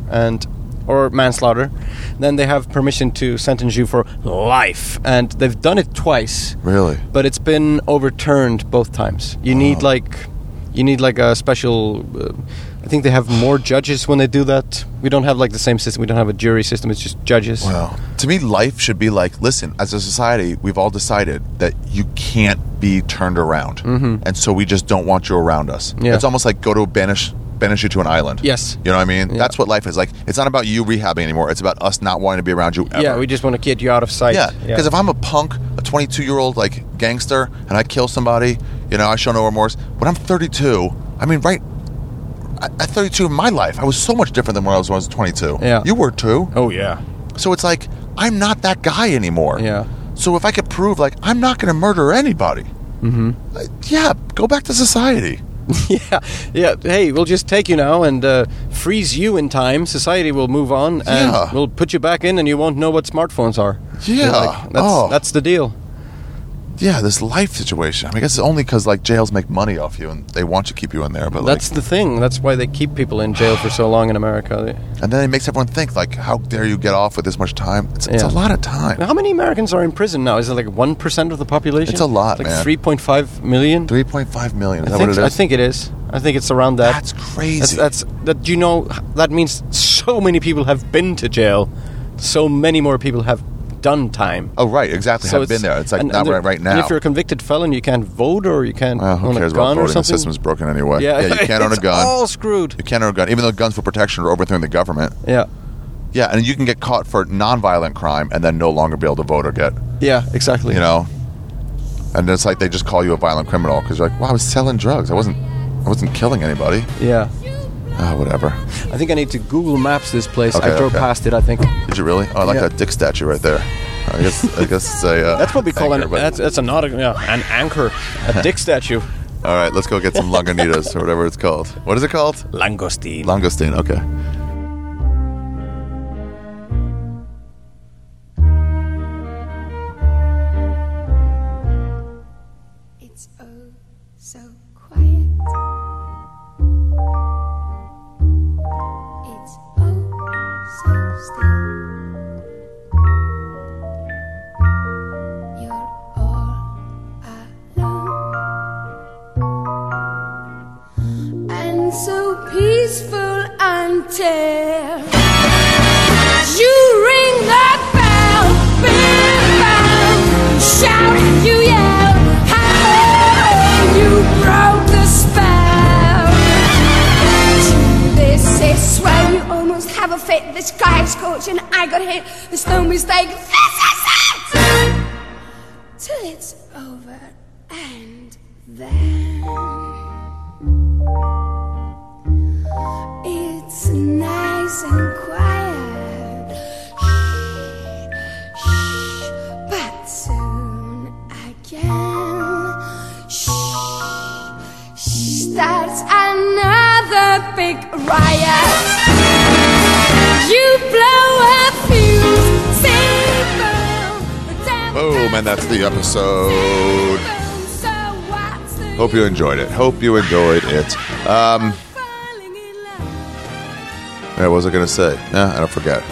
or manslaughter. Then they have permission to sentence you for life, and they've done it twice. Really? But it's been overturned both times. You need like a special. I think they have more judges when they do that. We don't have like the same system. We don't have a jury system. It's just judges. Well, to me, life should be like, listen, as a society, we've all decided that you can't be turned around. Mm-hmm. And so we just don't want you around us. Yeah. It's almost like banish you to an island. Yes. You know what I mean? Yeah. That's what life is like. It's not about you rehabbing anymore. It's about us not wanting to be around you ever. Yeah, we just want to get you out of sight. Yeah, because if I'm a punk, a 22-year-old like gangster, and I kill somebody, you know, I show no remorse. When I'm 32, I mean, right at 32 in my life, I was so much different than when I was 22. Yeah. You were too. Oh yeah. So it's like, I'm not that guy anymore. Yeah. So if I could prove, like, I'm not going to murder anybody, yeah, go back to society. Yeah. Hey, we'll just take you now and freeze you in time. Society will move on, and Yeah. we'll put you back in, and you won't know what smartphones are. Yeah. You're like, Oh. that's the deal. Yeah, this life situation. I mean, I guess it's only because, like, jails make money off you, and they want to keep you in there. But That's the thing. That's why they keep people in jail for so long in America. and then it makes everyone think, like, how dare you get off with this much time? It's a Yeah. lot of time. Now, how many Americans are in prison now? Is it like 1% of the population? It's a lot, like man. 3.5 million? 3.5 million. Is I that think, what it is? I think it is. I think it's around that. That's crazy. That you know, that means so many people have been to jail. So many more people have done time. Oh, right, exactly. I've been there. It's like not right now. And if you're a convicted felon, you can't vote or you can't Well, who own a cares gun about or voting? The something. system's broken anyway. Yeah, you can't own a it's gun. all screwed. You can't own a gun, even though guns for protection are overthrowing the government. Yeah. Yeah, and you can get caught for non-violent crime and then no longer be able to vote or get, Yeah, exactly. you know. And it's like they just call you a violent criminal because you're like, wow, I was selling drugs. I wasn't killing anybody. Yeah. Oh, whatever. I think I need to Google Maps this place. Okay, I drove okay. past it, I think. Did you really? Oh, I like Yeah. that dick statue right there. I guess it's a. That's what we call anchor, but- that's an anchor, a dick statue. All right, let's go get some Lagunitas or whatever it's called. What is it called? Langostine. Langostine. Okay. It's oh so quiet. It's oh so still. You're all alone and so peaceful until you ring that bell, big bell, shout, you yell, how you broke the spell. To this is where you almost have a fit. The sky is scorching, I got hit. There's no mistake. This is it. Till it's over, and then it's nice and quiet. Shh, shh, but soon again, shh, starts another big riot. You blow a fuse, say boom, Boom, and that's the episode. Hope you enjoyed it. what was I going to say? I don't forget.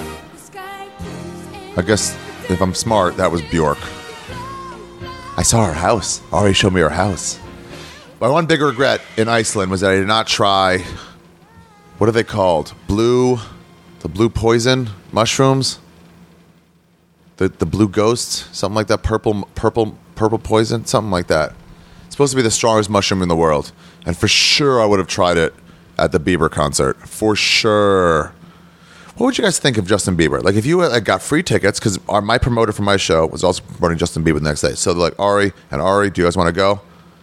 I guess if I'm smart, that was Bjork. I saw her house. Ari showed me her house. My one big regret in Iceland was that I did not try, what are they called? The blue poison mushrooms? The blue ghost? Something like that. Purple poison? Something like that. It's supposed to be the strongest mushroom in the world. And for sure I would have tried it at the Bieber concert. For sure. What would you guys think of Justin Bieber? Like, if you got free tickets, because my promoter for my show was also promoting Justin Bieber the next day. So they're like, Ari, do you guys want to go?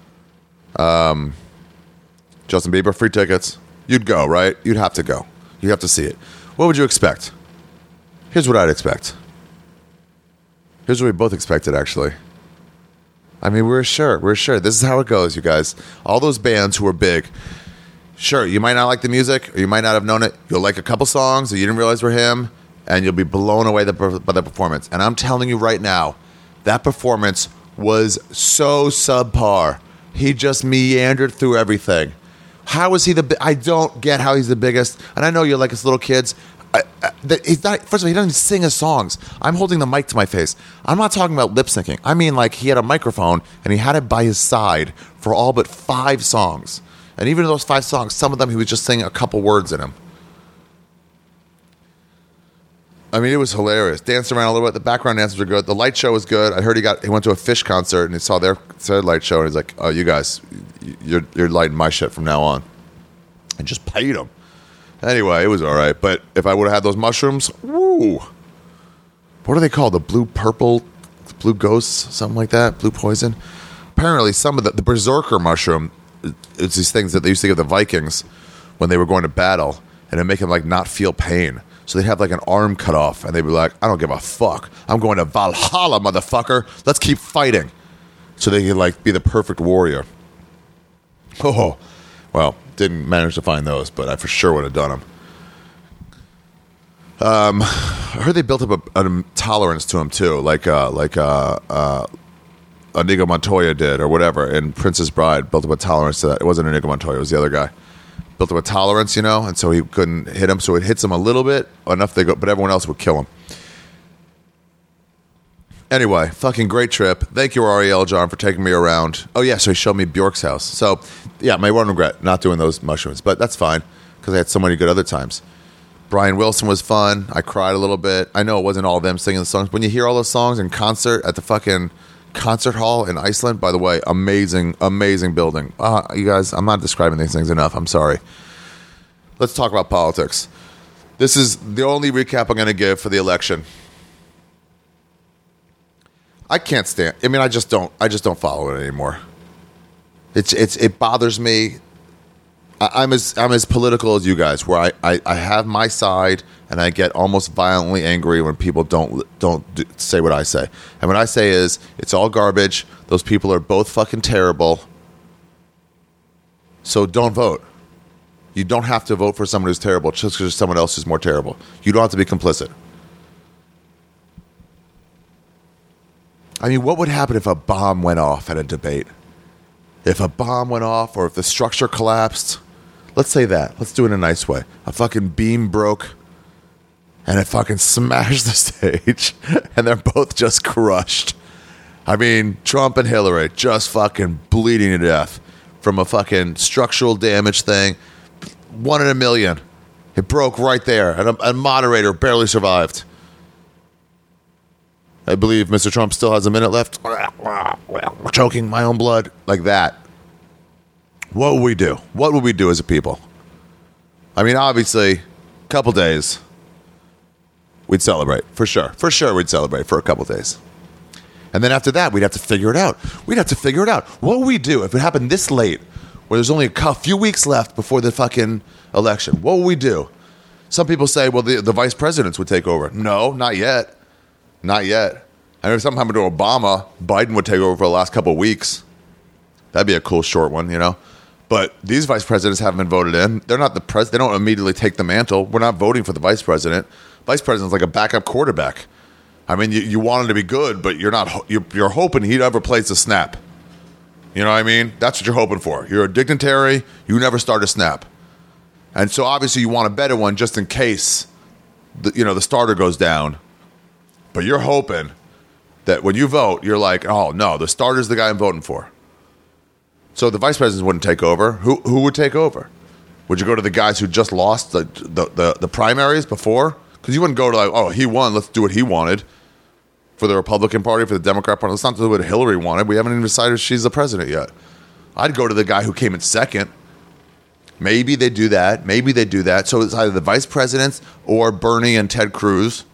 Justin Bieber, free tickets. You'd go, right? You'd have to go. You'd have to see it. What would you expect? Here's what I'd expect. Here's what we both expected, actually. I mean, we're sure. This is how it goes, you guys. All those bands who are big, sure, you might not like the music, or you might not have known it. You'll like a couple songs that you didn't realize were him, and you'll be blown away by the performance. And I'm telling you right now, that performance was so subpar. He just meandered through everything. How is he I don't get how he's the biggest. And I know you're like us little kids. He's not, first of all, he doesn't sing his songs. I'm holding the mic to my face. I'm not talking about lip syncing. I mean, like, he had a microphone, and he had it by his side for all but 5 songs. And even in those 5 songs, some of them he was just singing a couple words in them. I mean, it was hilarious. Danced around a little bit. The background dancers were good. The light show was good. I heard he went to a Fish concert and he saw their light show and he's like, "Oh, you guys, you're lighting my shit from now on," and just paid him. Anyway, it was all right. But if I would have had those mushrooms, woo! What are they called? The blue ghosts, something like that. Blue poison. Apparently, some of the berserker mushroom. It's these things that they used to give the Vikings when they were going to battle, and it'd make them like not feel pain. So they'd have like an arm cut off, and they'd be like, "I don't give a fuck. I'm going to Valhalla, motherfucker. Let's keep fighting." So they could like be the perfect warrior. Oh, well, didn't manage to find those, but I for sure would have done them. I heard they built up a tolerance to them too, like Inigo Montoya did, or whatever, and Princess Bride built up a tolerance to that. It wasn't Inigo Montoya, it was the other guy. Built up a tolerance, and so he couldn't hit him, so it hits him a little bit, enough they go, but everyone else would kill him. Anyway, fucking great trip. Thank you, Ariel John, for taking me around. Oh yeah, so he showed me Bjork's house. So, yeah, my one regret, not doing those mushrooms, but that's fine, because I had so many good other times. Brian Wilson was fun. I cried a little bit. I know it wasn't all of them singing the songs. When you hear all those songs in concert at the fucking concert hall in Iceland, by the way, amazing building. You guys, I'm not describing these things enough. I'm sorry. Let's talk about politics. This is the only recap I'm going to give for the election. I can't stand. I mean, I just don't follow it anymore. It bothers me. I'm as political as you guys, where I have my side, and I get almost violently angry when people don't say what I say. And what I say is, it's all garbage. Those people are both fucking terrible. So don't vote. You don't have to vote for someone who's terrible just because someone else is more terrible. You don't have to be complicit. I mean, what would happen if a bomb went off at a debate? If a bomb went off, or if the structure collapsed? Let's say that. Let's do it in a nice way. A fucking beam broke, and it fucking smashed the stage, and they're both just crushed. I mean, Trump and Hillary just fucking bleeding to death from a fucking structural damage thing. 1 in a million. It broke right there, and a moderator barely survived. I believe Mr. Trump still has a minute left. Choking my own blood. Like that. What would we do? What would we do as a people? I mean, obviously, a couple days, we'd celebrate. For sure. For sure, we'd celebrate for a couple days. And then after that, we'd have to figure it out. What would we do if it happened this late, where there's only a few weeks left before the fucking election? What would we do? Some people say, well, the vice presidents would take over. No, not yet. Not yet. I mean, if something happened to Obama, Biden would take over for the last couple of weeks. That'd be a cool short one, But these vice presidents haven't been voted in. They're not the president. They don't immediately take the mantle. We're not voting for the vice president. Vice president's like a backup quarterback. I mean, you want him to be good, but you're not. You're hoping he never plays a snap. You know what I mean? That's what you're hoping for. You're a dignitary. You never start a snap. And so obviously you want a better one just in case the starter goes down. But you're hoping that when you vote, you're like, oh no, the starter's the guy I'm voting for. So the vice presidents wouldn't take over. Who would take over? Would you go to the guys who just lost the primaries before? Because you wouldn't go to like, oh, he won, let's do what he wanted. For the Republican Party, for the Democrat Party, let's not do what Hillary wanted. We haven't even decided she's the president yet. I'd go to the guy who came in second. Maybe they do that. Maybe they do that. So it's either the vice presidents or Bernie and Ted Cruz,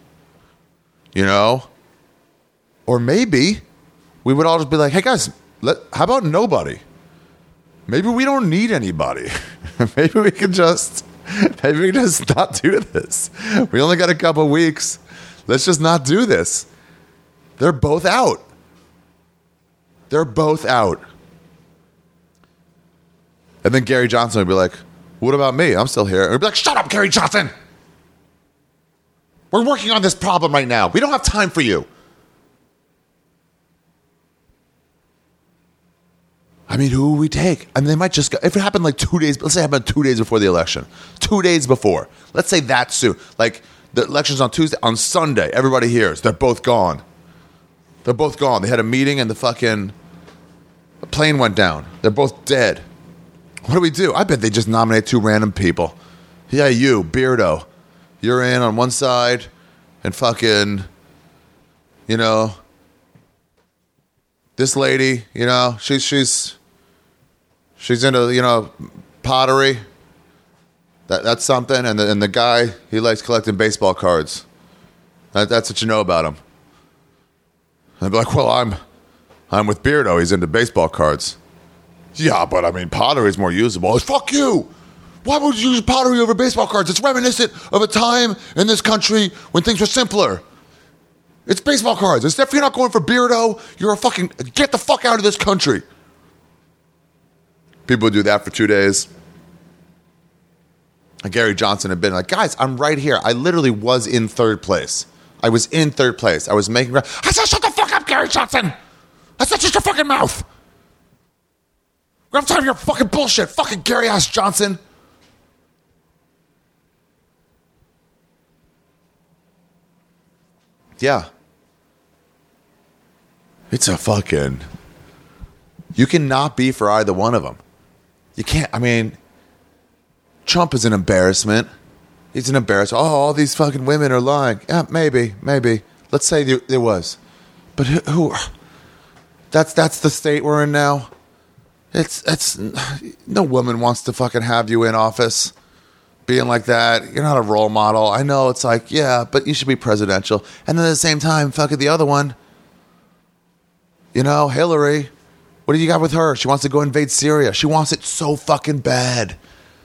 Or maybe we would all just be like, hey, guys, how about nobody? Maybe we don't need anybody. Maybe we can just not do this. We only got a couple weeks. Let's just not do this. They're both out. They're both out. And then Gary Johnson would be like, what about me? I'm still here. And we'd be like, shut up, Gary Johnson. We're working on this problem right now. We don't have time for you. I mean, who would we take? I mean, they might just go, if it happened like 2 days, let's say it happened 2 days before the election. 2 days before. Let's say that soon. Like, the election's on Tuesday. On Sunday, everybody hears. They're both gone. They're both gone. They had a meeting and the plane went down. They're both dead. What do we do? I bet they just nominate 2 random people. Yeah, you, Beardo. You're in on one side and this lady, she's into, pottery. That's something. And the guy, he likes collecting baseball cards. That's what you know about him. And I'd be like, well, I'm with Beardo. He's into baseball cards. Yeah, but I mean, pottery is more usable. Fuck you! Why would you use pottery over baseball cards? It's reminiscent of a time in this country when things were simpler. It's baseball cards. If you're not going for Beardo, you're get the fuck out of this country. People would do that for 2 days. And Gary Johnson had been like, guys, I'm right here. I literally was in third place. I was in third place. I was making... I said, shut the fuck up, Gary Johnson! I said, shut your fucking mouth! We don't have time for your fucking bullshit, fucking Gary-ass Johnson! Yeah. It's a fucking... You cannot be for either one of them. You can't... I mean... Trump is an embarrassment. He's an embarrassment. Oh, all these fucking women are lying. Yeah, maybe. Let's say there was. But who... That's the state we're in now. It's no woman wants to fucking have you in office being like that. You're not a role model. I know it's like, yeah, but you should be presidential. And then at the same time, fucking the other one, Hillary, what do you got with her? She wants to go invade Syria. She wants it so fucking bad.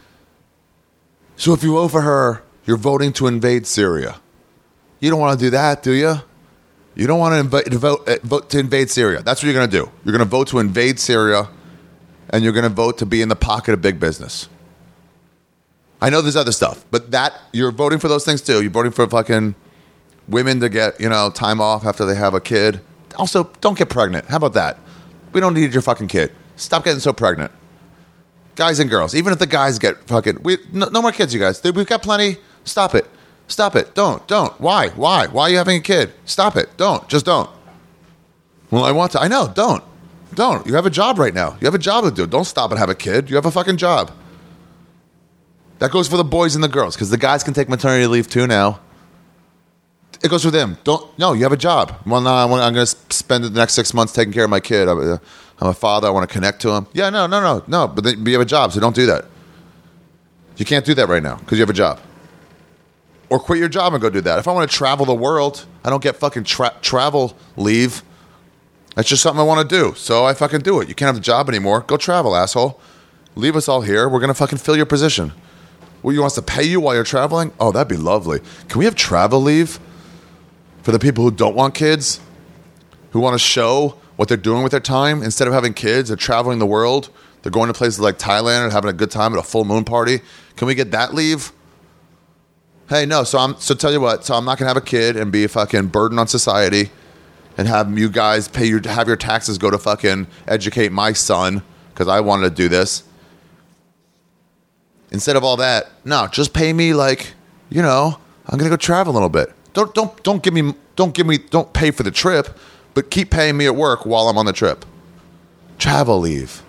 So if you vote for her, you're voting to invade Syria. You don't want to do that, do you? You don't want to vote to invade Syria. That's what you're going to do. You're going to vote to invade Syria, and you're going to vote to be in the pocket of big business. I know there's other stuff, but you're voting for those things too. You're voting for fucking women to get, time off after they have a kid. Also, don't get pregnant. How about that? We don't need your fucking kid. Stop getting so pregnant. Guys and girls, even if the guys get fucking... No more kids, you guys. We've got plenty. Stop it. Don't. Why? Why are you having a kid? Stop it. Don't. Just don't. Well, I want to. I know. Don't. You have a job right now. You have a job to do. Don't stop and have a kid. You have a fucking job. That goes for the boys and the girls, because the guys can take maternity leave too now. It goes for them. No, you have a job. Well, no, I'm going to spend the next 6 months taking care of my kid. I'm a father. I want to connect to him. Yeah, no. But you have a job, so don't do that. You can't do that right now because you have a job. Or quit your job and go do that. If I want to travel the world, I don't get fucking travel leave. That's just something I want to do. So I fucking do it. You can't have the job anymore. Go travel, asshole. Leave us all here. We're going to fucking fill your position. Well, you want us to pay you while you're traveling? Oh, that'd be lovely. Can we have travel leave for the people who don't want kids? Who want to show what they're doing with their time? Instead of having kids, they're traveling the world. They're going to places like Thailand and having a good time at a full moon party. Can we get that leave? Hey, no. So tell you what. So I'm not gonna have a kid and be a fucking burden on society, and have you guys have your taxes go to fucking educate my son because I wanted to do this. Instead of all that, no, just pay me like, I'm gonna go travel a little bit. Don't pay for the trip, but keep paying me at work while I'm on the trip. Travel leave.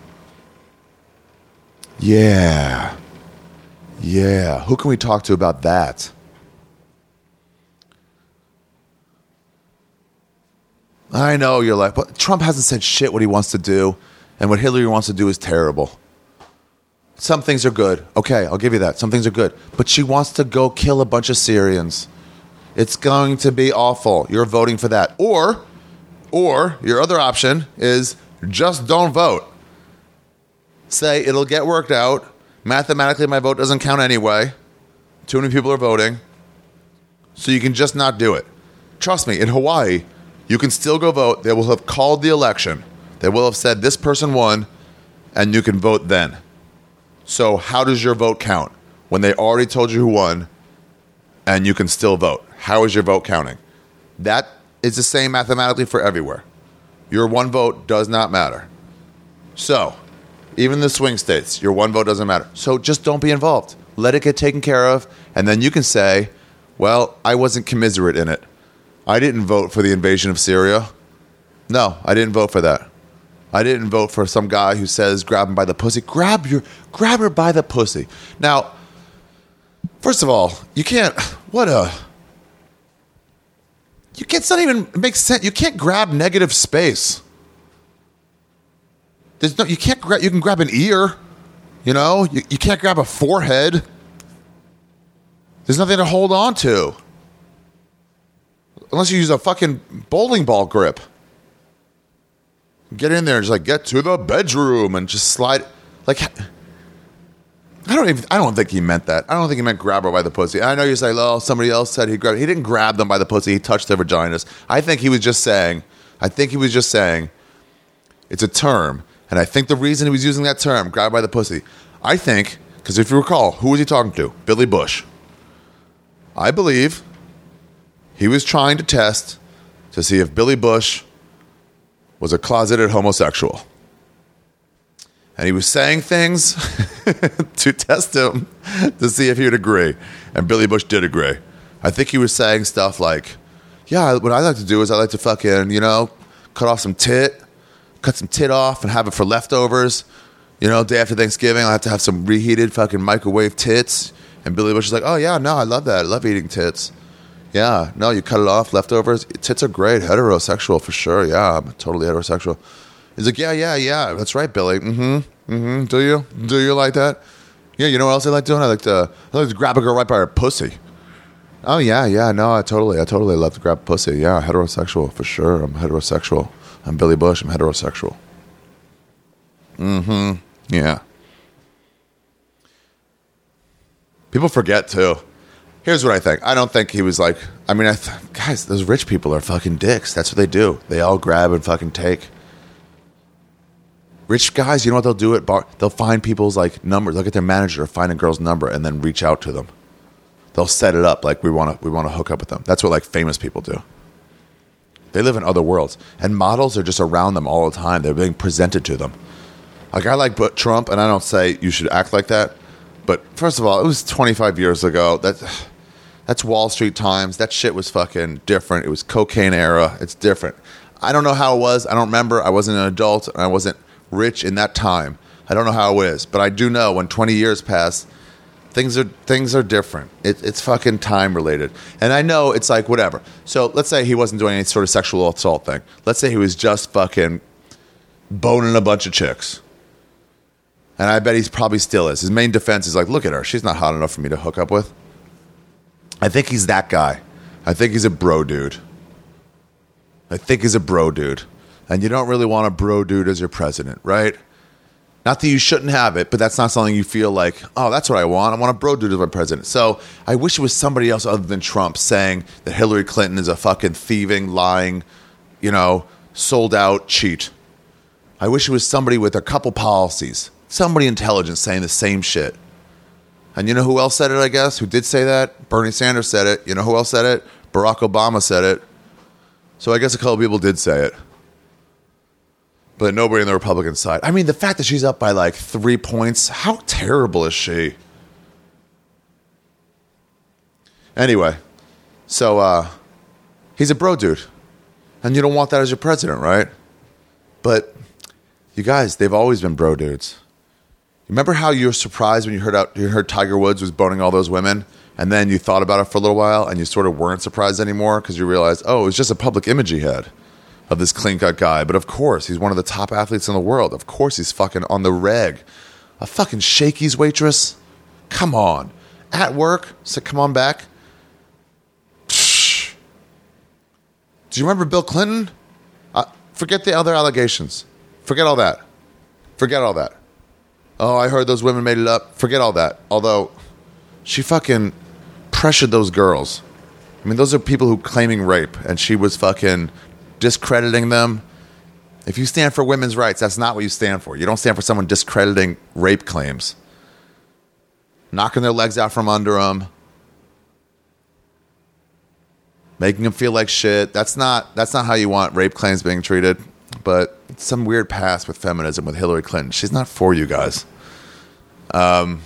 Yeah. Who can we talk to about that? I know you're like, but Trump hasn't said shit what he wants to do, and what Hillary wants to do is terrible. Some things are good. Okay, I'll give you that. Some things are good. But she wants to go kill a bunch of Syrians. It's going to be awful. You're voting for that. Or your other option is just don't vote. Say it'll get worked out. Mathematically, my vote doesn't count anyway. Too many people are voting. So you can just not do it. Trust me, in Hawaii, you can still go vote. They will have called the election. They will have said this person won, and you can vote then. So how does your vote count? When they already told you who won, and you can still vote. How is your vote counting? That is the same mathematically for everywhere. Your one vote does not matter. So, even the swing states, your one vote doesn't matter. So just don't be involved. Let it get taken care of, and then you can say, well, I wasn't commiserate in it. I didn't vote for the invasion of Syria. No, I didn't vote for that. I didn't vote for some guy who says grab him by the pussy. Grab her by the pussy. Now, first of all, you can't. It's not even makes sense. You can't grab negative space. You can grab an ear. You can't grab a forehead. There's nothing to hold on to. Unless you use a fucking bowling ball grip. Get in there and just get to the bedroom and just slide. I don't think he meant that. I don't think he meant grab her by the pussy. I know you say, oh, somebody else said he didn't grab them by the pussy. He touched their vaginas. I think he was just saying, it's a term. And I think the reason he was using that term, grab by the pussy, I think, because if you recall, who was he talking to? Billy Bush. I believe he was trying to test to see if Billy Bush was a closeted homosexual. And he was saying things to test him to see if he would agree. And Billy Bush did agree. I think he was saying stuff like, yeah, what I like to do is I like to fucking, cut some tit off and have it for leftovers. Day after Thanksgiving, I'll have to have some reheated fucking microwave tits. And Billy Bush is like, oh, yeah, no, I love that. I love eating tits. Yeah, no, you cut it off, leftovers. Tits are great, heterosexual for sure. Yeah, I'm totally heterosexual. He's like, yeah, that's right, Billy. Do you like that? Yeah, you know what else I like doing? I like to grab a girl right by her pussy. Oh yeah, no, I totally love to grab pussy. Yeah, heterosexual for sure. I'm heterosexual. I'm Billy Bush. I'm heterosexual. Yeah. People forget too. Here's what I think. I don't think he was like, guys, those rich people are fucking dicks. That's what they do. They all grab and fucking take. Rich guys, you know what they'll do at bar? They'll find people's numbers. They'll get their manager to find a girl's number and then reach out to them. They'll set it up we want to hook up with them. That's what famous people do. They live in other worlds. And models are just around them all the time. They're being presented to them. A guy like Trump, and I don't say you should act like that, but first of all, it was 25 years ago. That's Wall Street times. That shit was fucking different. It was cocaine era. It's different. I don't know how it was. I don't remember. I wasn't an adult, and I wasn't rich in that time. I don't know how it is, but I do know when 20 years pass, things are different. It's fucking time related. And I know it's whatever. So let's say he wasn't doing any sort of sexual assault thing. Let's say he was just fucking boning a bunch of chicks. And I bet he probably still is. His main defense is look at her. She's not hot enough for me to hook up with. I think he's that guy. I think he's a bro dude. And you don't really want a bro dude as your president, right? Not that you shouldn't have it, but that's not something you feel like, oh, that's what I want. I want a bro dude as my president. So I wish it was somebody else other than Trump saying that Hillary Clinton is a fucking thieving, lying, sold out cheat. I wish it was somebody with a couple policies, somebody intelligent saying the same shit. And you know who else said it, I guess? Who did say that? Bernie Sanders said it. You know who else said it? Barack Obama said it. So I guess a couple people did say it. But nobody on the Republican side. The fact that she's up by 3 points, how terrible is she? Anyway, so he's a bro dude. And you don't want that as your president, right? But you guys, they've always been bro dudes. Remember how you were surprised when you heard Tiger Woods was boning all those women? And then you thought about it for a little while and you sort of weren't surprised anymore because you realized, oh, it was just a public image he had of this clean-cut guy. But of course, he's one of the top athletes in the world. Of course he's fucking on the reg. A fucking Shakey's waitress? Come on. At work? So come on back. Psh. Do you remember Bill Clinton? Forget the other allegations. Forget all that. Forget all that. Oh, I heard those women made it up. Forget all that. Although, she fucking pressured those girls. I mean, those are people who claiming rape, and she was fucking discrediting them. If you stand for women's rights, that's not what you stand for. You don't stand for someone discrediting rape claims. Knocking their legs out from under them. Making them feel like shit. That's not how you want rape claims being treated. But it's some weird past with feminism with Hillary Clinton. She's not for you guys. What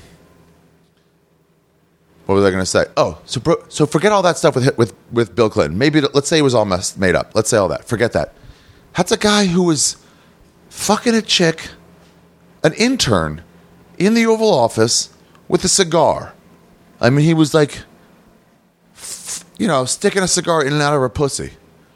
was I going to say? Oh, so forget all that stuff with Bill Clinton. Maybe let's say it was all made up. Let's say all that. Forget that. That's a guy who was fucking a chick, an intern, in the Oval Office with a cigar. I mean, he was like, sticking a cigar in and out of her pussy.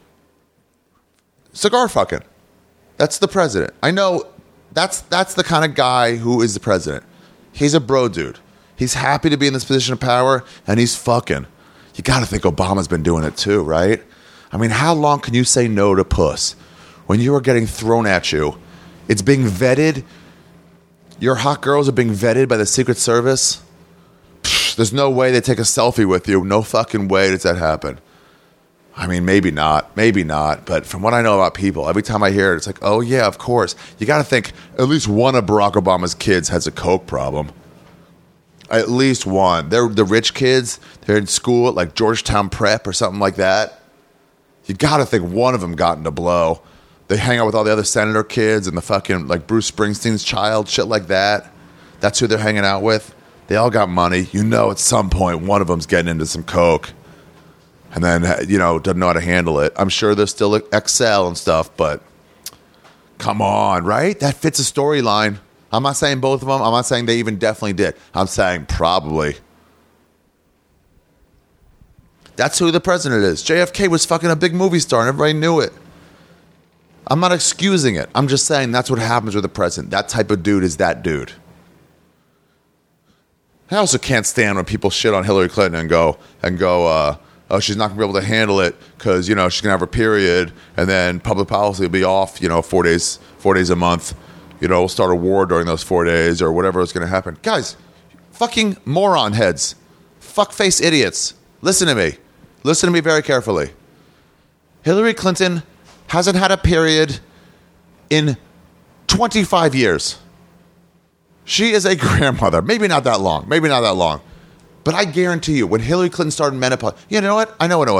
Cigar fucking. That's the president. I know that's the kind of guy who is the president. He's a bro dude. He's happy to be in this position of power, and he's fucking. You got to think Obama's been doing it too, right? I mean, how long can you say no to puss? When you are getting thrown at you, it's being vetted. Your hot girls are being vetted by the Secret Service. There's no way they take a selfie with you. No fucking way does that happen. I mean, maybe not. But from what I know about people, every time I hear it, it's like, oh yeah, of course. You got to think at least one of Barack Obama's kids has a coke problem. At least one. They're the rich kids. They're in school at like Georgetown Prep or something like that. You got to think one of them got into blow. They hang out with all the other senator kids and the fucking like Bruce Springsteen's child, shit like that. That's who they're hanging out with. They all got money. At some point, one of them's getting into some coke. And then, doesn't know how to handle it. I'm sure there's still Excel and stuff, but come on, right? That fits a storyline. I'm not saying both of them. I'm not saying they even definitely did. I'm saying probably. That's who the president is. JFK was fucking a big movie star and everybody knew it. I'm not excusing it. I'm just saying that's what happens with the president. That type of dude is that dude. I also can't stand when people shit on Hillary Clinton and go, oh, she's not going to be able to handle it because, she's going to have her period and then public policy will be off, 4 days a month. We'll start a war during those 4 days or whatever is going to happen. Guys, fucking moron heads. Fuckface idiots. Listen to me. Listen to me very carefully. Hillary Clinton hasn't had a period in 25 years. She is a grandmother. Maybe not that long. But I guarantee you, when Hillary Clinton started menopause, you know what? I know what it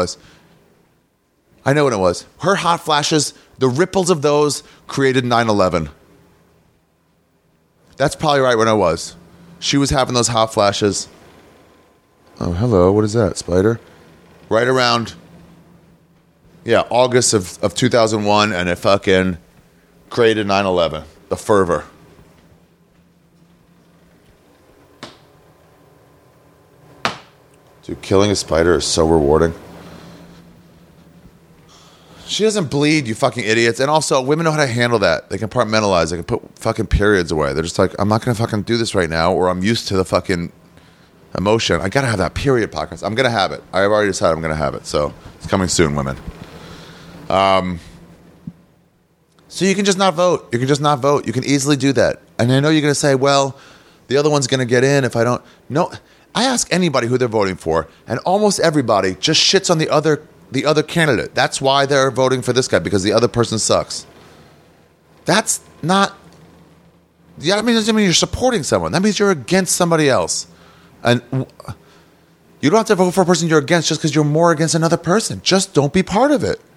was. Her hot flashes, the ripples of those created 9/11. That's probably right when it was. She was having those hot flashes. Oh, hello. What is that, spider? Right around, August of 2001, and it fucking created 9/11. The fervor. Dude, killing a spider is so rewarding. She doesn't bleed, you fucking idiots. And also, women know how to handle that. They compartmentalize. They can put fucking periods away. They're just like, I'm not going to fucking do this right now, or I'm used to the fucking emotion. I got to have that period podcast. I'm going to have it. I've already decided I'm going to have it. So it's coming soon, women. So you can just not vote. You can easily do that. And I know you're going to say, well, the other one's going to get in if I don't. No. I ask anybody who they're voting for, and almost everybody just shits on the other candidate. That's why they're voting for this guy, because the other person sucks. That's not... Yeah, that doesn't mean you're supporting someone. That means you're against somebody else. And you don't have to vote for a person you're against just because you're more against another person. Just don't be part of it.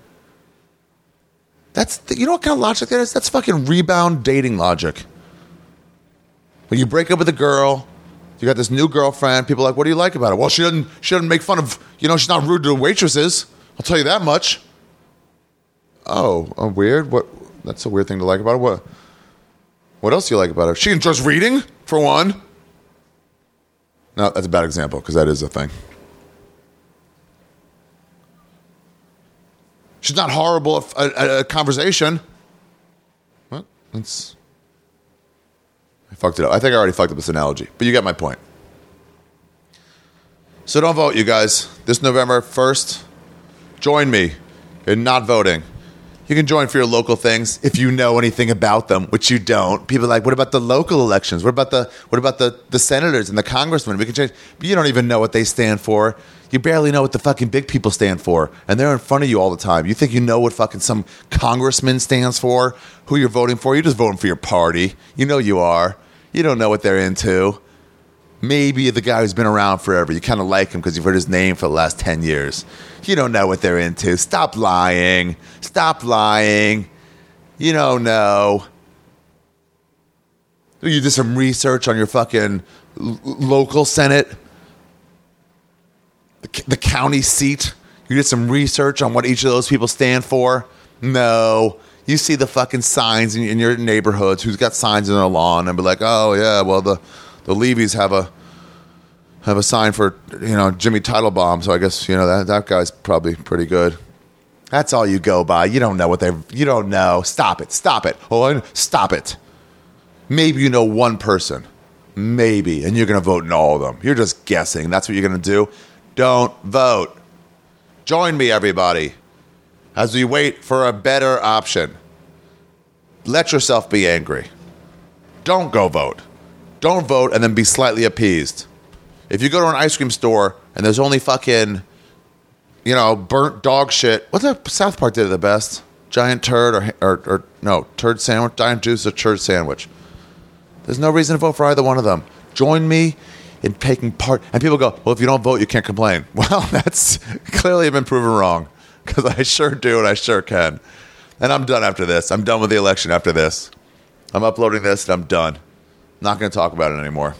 You know what kind of logic that is? That's fucking rebound dating logic. When you break up with a girl... You got this new girlfriend. People are like, what do you like about her? Well, she doesn't make fun of, she's not rude to the waitresses. I'll tell you that much. Oh, weird. What? That's a weird thing to like about her. What else do you like about her? She enjoys reading, for one. No, that's a bad example because that is a thing. She's not horrible at a conversation. What? I fucked it up. I think I already fucked up this analogy, but you get my point. So don't vote, you guys. This November 1st, join me in not voting. You can join for your local things if you know anything about them, which you don't. People are like, what about the local elections? What about the senators and the congressmen? We can change. But you don't even know what they stand for. You barely know what the fucking big people stand for. And they're in front of you all the time. You think you know what fucking some congressman stands for, who you're voting for? You're just voting for your party. You know you are. You don't know what they're into. Maybe the guy who's been around forever. You kind of like him because you've heard his name for the last 10 years. You don't know what they're into. Stop lying. Stop lying. You don't know. You did some research on your fucking local Senate, the county seat. You did some research on what each of those people stand for. No. You see the fucking signs in your neighborhoods. Who's got signs in their lawn and be like, oh yeah, well the Levies have a sign for Jimmy Teitelbaum, so I guess that guy's probably pretty good. That's all you go by. You don't know you don't know. Stop it. Oh, stop it. Maybe you know one person, maybe, and you're gonna vote in all of them. You're just guessing. That's what you're gonna do. Don't vote. Join me, everybody, as we wait for a better option. Let yourself be angry. Don't go vote. Don't vote and then be slightly appeased. If you go to an ice cream store and there's only fucking, burnt dog shit. What's that South Park did it the best? Giant turd or no, turd sandwich? Giant juice or turd sandwich. There's no reason to vote for either one of them. Join me in taking part. And people go, well, if you don't vote, you can't complain. Well, that's clearly been proven wrong because I sure do and I sure can. And I'm done after this. I'm done with the election after this. I'm uploading this and I'm done. Not going to talk about it anymore.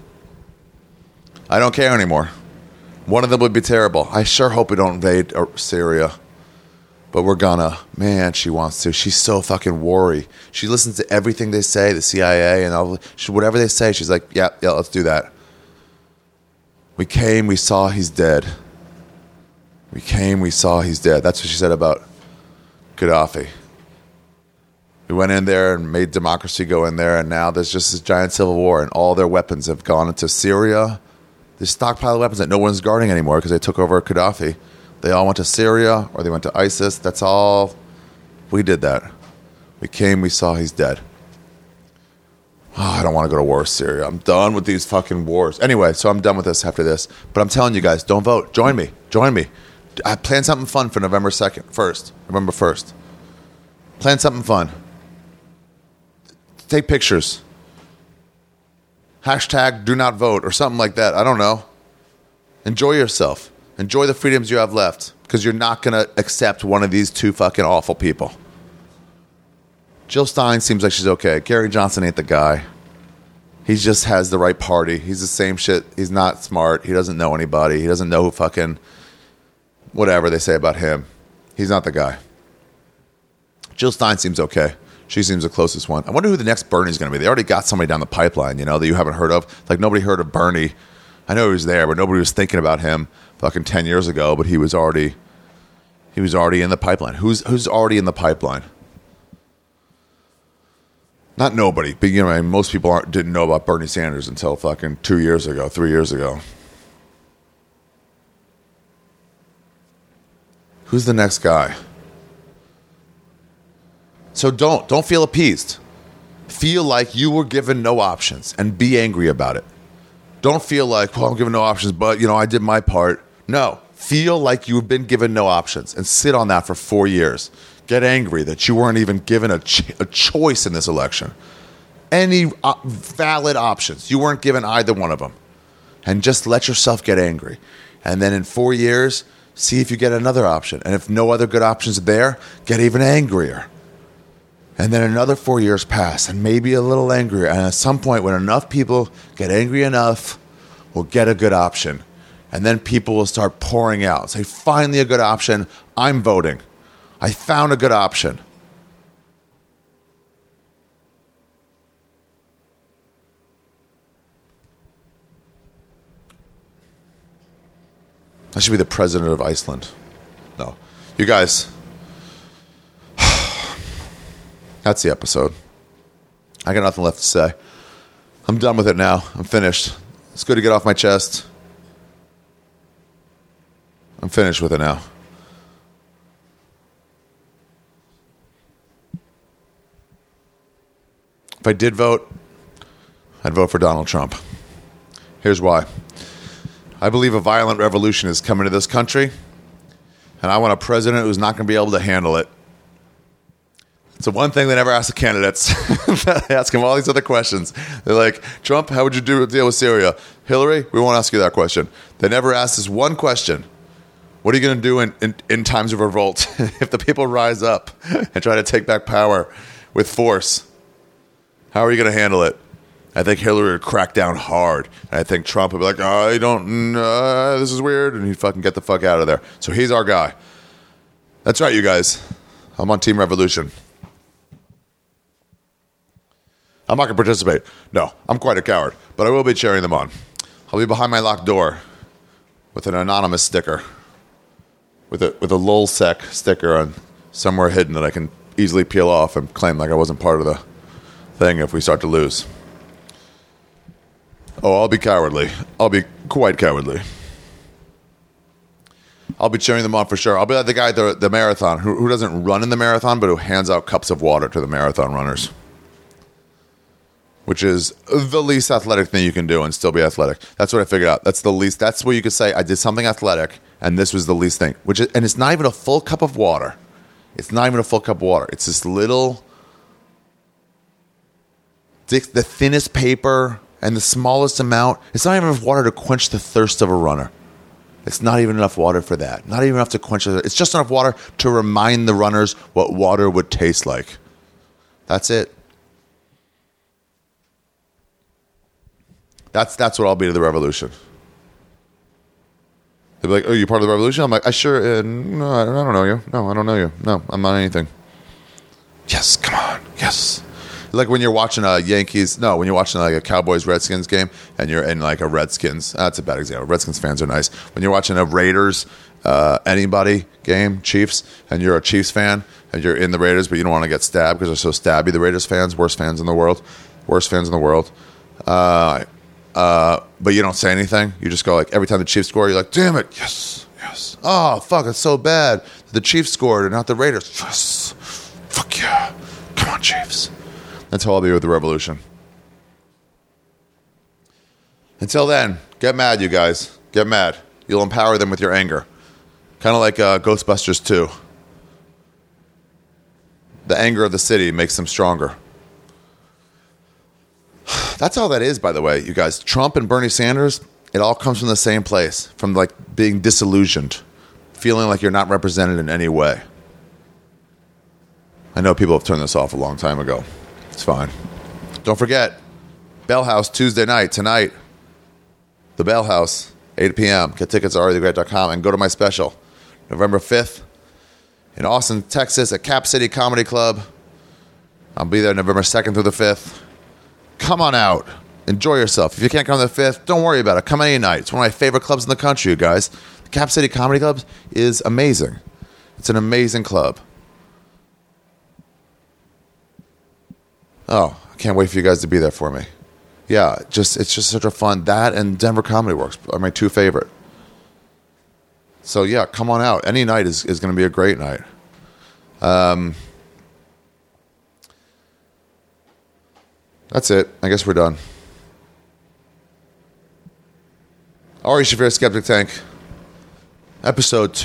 I don't care anymore. One of them would be terrible. I sure hope we don't invade Syria. But we're gonna. Man, she wants to. She's so fucking worried. She listens to everything they say, the CIA and all. Whatever they say, she's like, yeah, let's do that. We came, we saw he's dead. We came, we saw he's dead. That's what she said about Gaddafi. We went in there and made democracy go in there, and now there's just this giant civil war, and all their weapons have gone into Syria. This stockpile of weapons that no one's guarding anymore because they took over Gaddafi. They all went to Syria, or they went to ISIS. That's all. We did that. We came, we saw he's dead. Oh, I don't want to go to war with Syria. I'm done with these fucking wars. Anyway, so I'm done with this after this. But I'm telling you guys, don't vote. Join me. I planned something fun for November 1st. Plan something fun. Take pictures. Hashtag do not vote or something like that. I don't know. Enjoy yourself. Enjoy the freedoms you have left because you're not going to accept one of these two fucking awful people. Jill Stein seems like she's okay. Gary Johnson ain't the guy. He just has the right party. He's the same shit. He's not smart. He doesn't know anybody. He doesn't know who fucking whatever they say about him. He's not the guy. Jill Stein seems okay. She seems the closest one. I wonder who the next Bernie's going to be. They already got somebody down the pipeline, that you haven't heard of. Like, nobody heard of Bernie. I know he was there, but nobody was thinking about him fucking 10 years ago, but he was already in the pipeline. Who's already in the pipeline? Not nobody, but most people didn't know about Bernie Sanders until fucking 2 years ago, 3 years ago. Who's the next guy? So don't feel appeased. Feel like you were given no options and be angry about it. Don't feel like, well, I'm given no options, but, I did my part. No. Feel like you've been given no options and sit on that for 4 years. Get angry that you weren't even given a choice in this election. Any valid options. You weren't given either one of them. And just let yourself get angry. And then in 4 years, see if you get another option. And if no other good options are there, get even angrier. And then another 4 years pass, and maybe a little angrier. And at some point, when enough people get angry enough will get a good option. And then people will start pouring out. Say, finally a good option. I'm voting. I found a good option. I should be the president of Iceland. No. You guys, that's the episode. I got nothing left to say. I'm done with it now. I'm finished. It's good to get off my chest. I'm finished with it now. If I did vote, I'd vote for Donald Trump. Here's why. I believe a violent revolution is coming to this country, and I want a president who's not going to be able to handle it. It's the one thing they never ask the candidates. They ask them all these other questions. They're like, Trump, how would you deal with Syria? Hillary, we won't ask you that question. They never ask this one question. What are you going to do in times of revolt if the people rise up and try to take back power with force? How are you going to handle it? I think Hillary would crack down hard. And I think Trump would be like, I don't, this is weird. And he'd fucking get the fuck out of there. So he's our guy. That's right, you guys. I'm on Team Revolution. I'm not going to participate. No, I'm quite a coward. But I will be cheering them on. I'll be behind my locked door with an anonymous sticker. With a LulzSec sticker on somewhere hidden that I can easily peel off and claim like I wasn't part of the thing if we start to lose. Oh, I'll be cowardly. I'll be quite cowardly. I'll be cheering them on for sure. I'll be like the guy at the marathon who doesn't run in the marathon, but who hands out cups of water to the marathon runners. Which is the least athletic thing you can do and still be athletic. That's what I figured out. That's the least. That's where you could say, I did something athletic, and this was the least thing. And it's not even a full cup of water. It's not even a full cup of water. It's this little, the thinnest paper and the smallest amount. It's not even enough water to quench the thirst of a runner. It's not even enough water for that. Not even enough to quench it. It's just enough water to remind the runners what water would taste like. That's it. That's what I'll be to the revolution. They'll be like, oh, you part of the revolution? I'm like, no, I don't know you. No, I don't know you. No, I'm not anything. Yes, come on. Yes. Like when you're watching when you're watching like a Cowboys-Redskins game and you're in like a Redskins, that's a bad example. Redskins fans are nice. When you're watching a Raiders, anybody game, Chiefs, and you're a Chiefs fan and you're in the Raiders, but you don't want to get stabbed because they're so stabby, the Raiders fans, worst fans in the world. But you don't say anything. You just go like, every time the Chiefs score, you're like, damn it, yes. Oh, fuck, it's so bad. The Chiefs scored and not the Raiders. Yes. Fuck yeah. Come on, Chiefs. That's how I'll be with the revolution. Until then, get mad, you guys. Get mad. You'll empower them with your anger. Kind of like Ghostbusters 2. The anger of the city makes them stronger. That's all that is, by the way, you guys. Trump and Bernie Sanders, it all comes from the same place. From like being disillusioned. Feeling like you're not represented in any way. I know people have turned this off a long time ago. It's fine. Don't forget, Bell House Tuesday night, tonight. The Bell House, 8 p.m. Get tickets at ariethegreat.com and go to my special. November 5th in Austin, Texas at Cap City Comedy Club. I'll be there November 2nd through the 5th. Come on out. Enjoy yourself. If you can't come to the 5th, don't worry about it. Come any night. It's one of my favorite clubs in the country, you guys. The Cap City Comedy Club is amazing. It's an amazing club. Oh, I can't wait for you guys to be there for me. Yeah, it's just such a fun. That and Denver Comedy Works are my two favorite. So yeah, come on out. Any night is going to be a great night. That's it. I guess we're done. Ari Shaffir, Skeptic Tank. Episode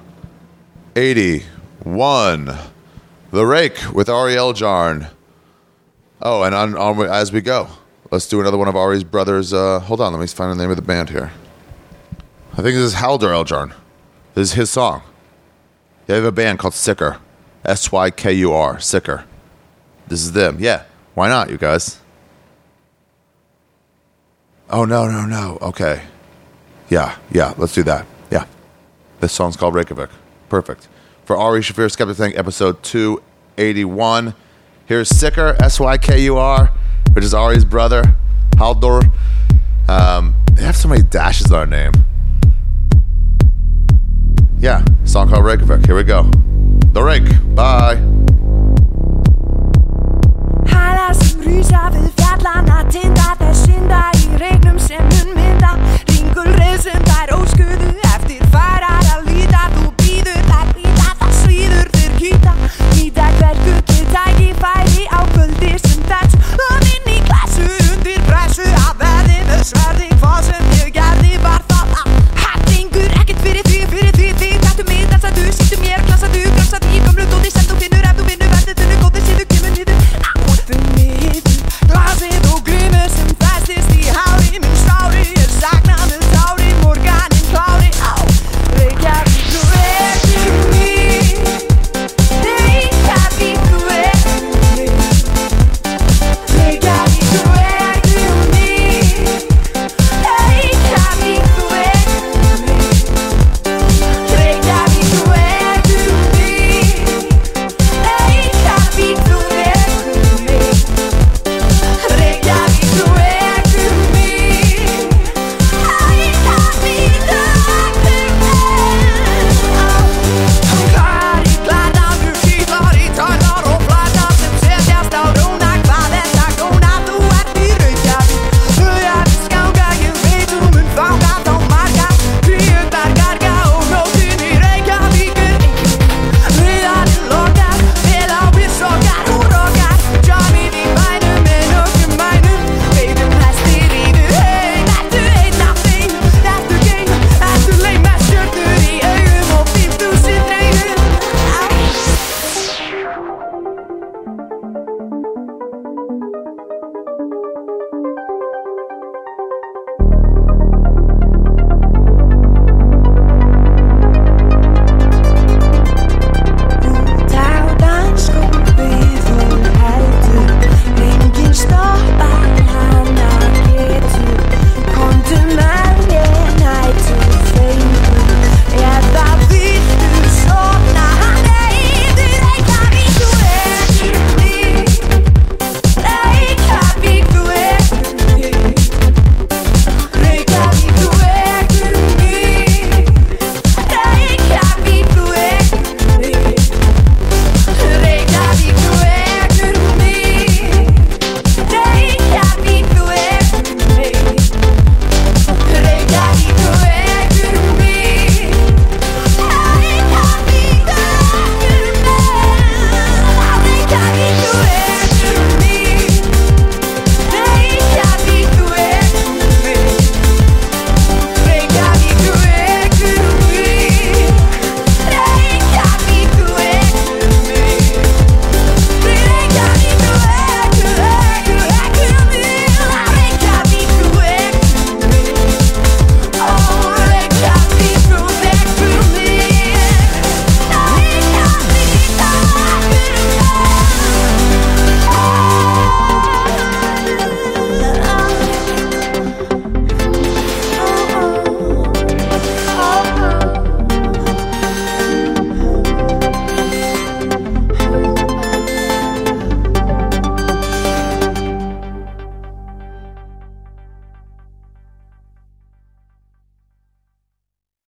281. The Rake with Ari Eljarn. Oh, and on as we go, let's do another one of Ari's brothers. Hold on, let me find the name of the band here. I think this is Haldor Eljarn. This is his song. They have a band called Sicker. Sykur. Sicker. This is them. Yeah. Why not, you guys? Oh, no. Okay. Yeah. Let's do that. Yeah. This song's called Reykjavik. Perfect. For Ari Shaffir Skeptic Tank, episode 281. Here's Sykur, Sykur, which is Ari's brother, Halldor. They have so many dashes on our name. Yeah, song called Reykjavik. Here we go. The Rake. Bye.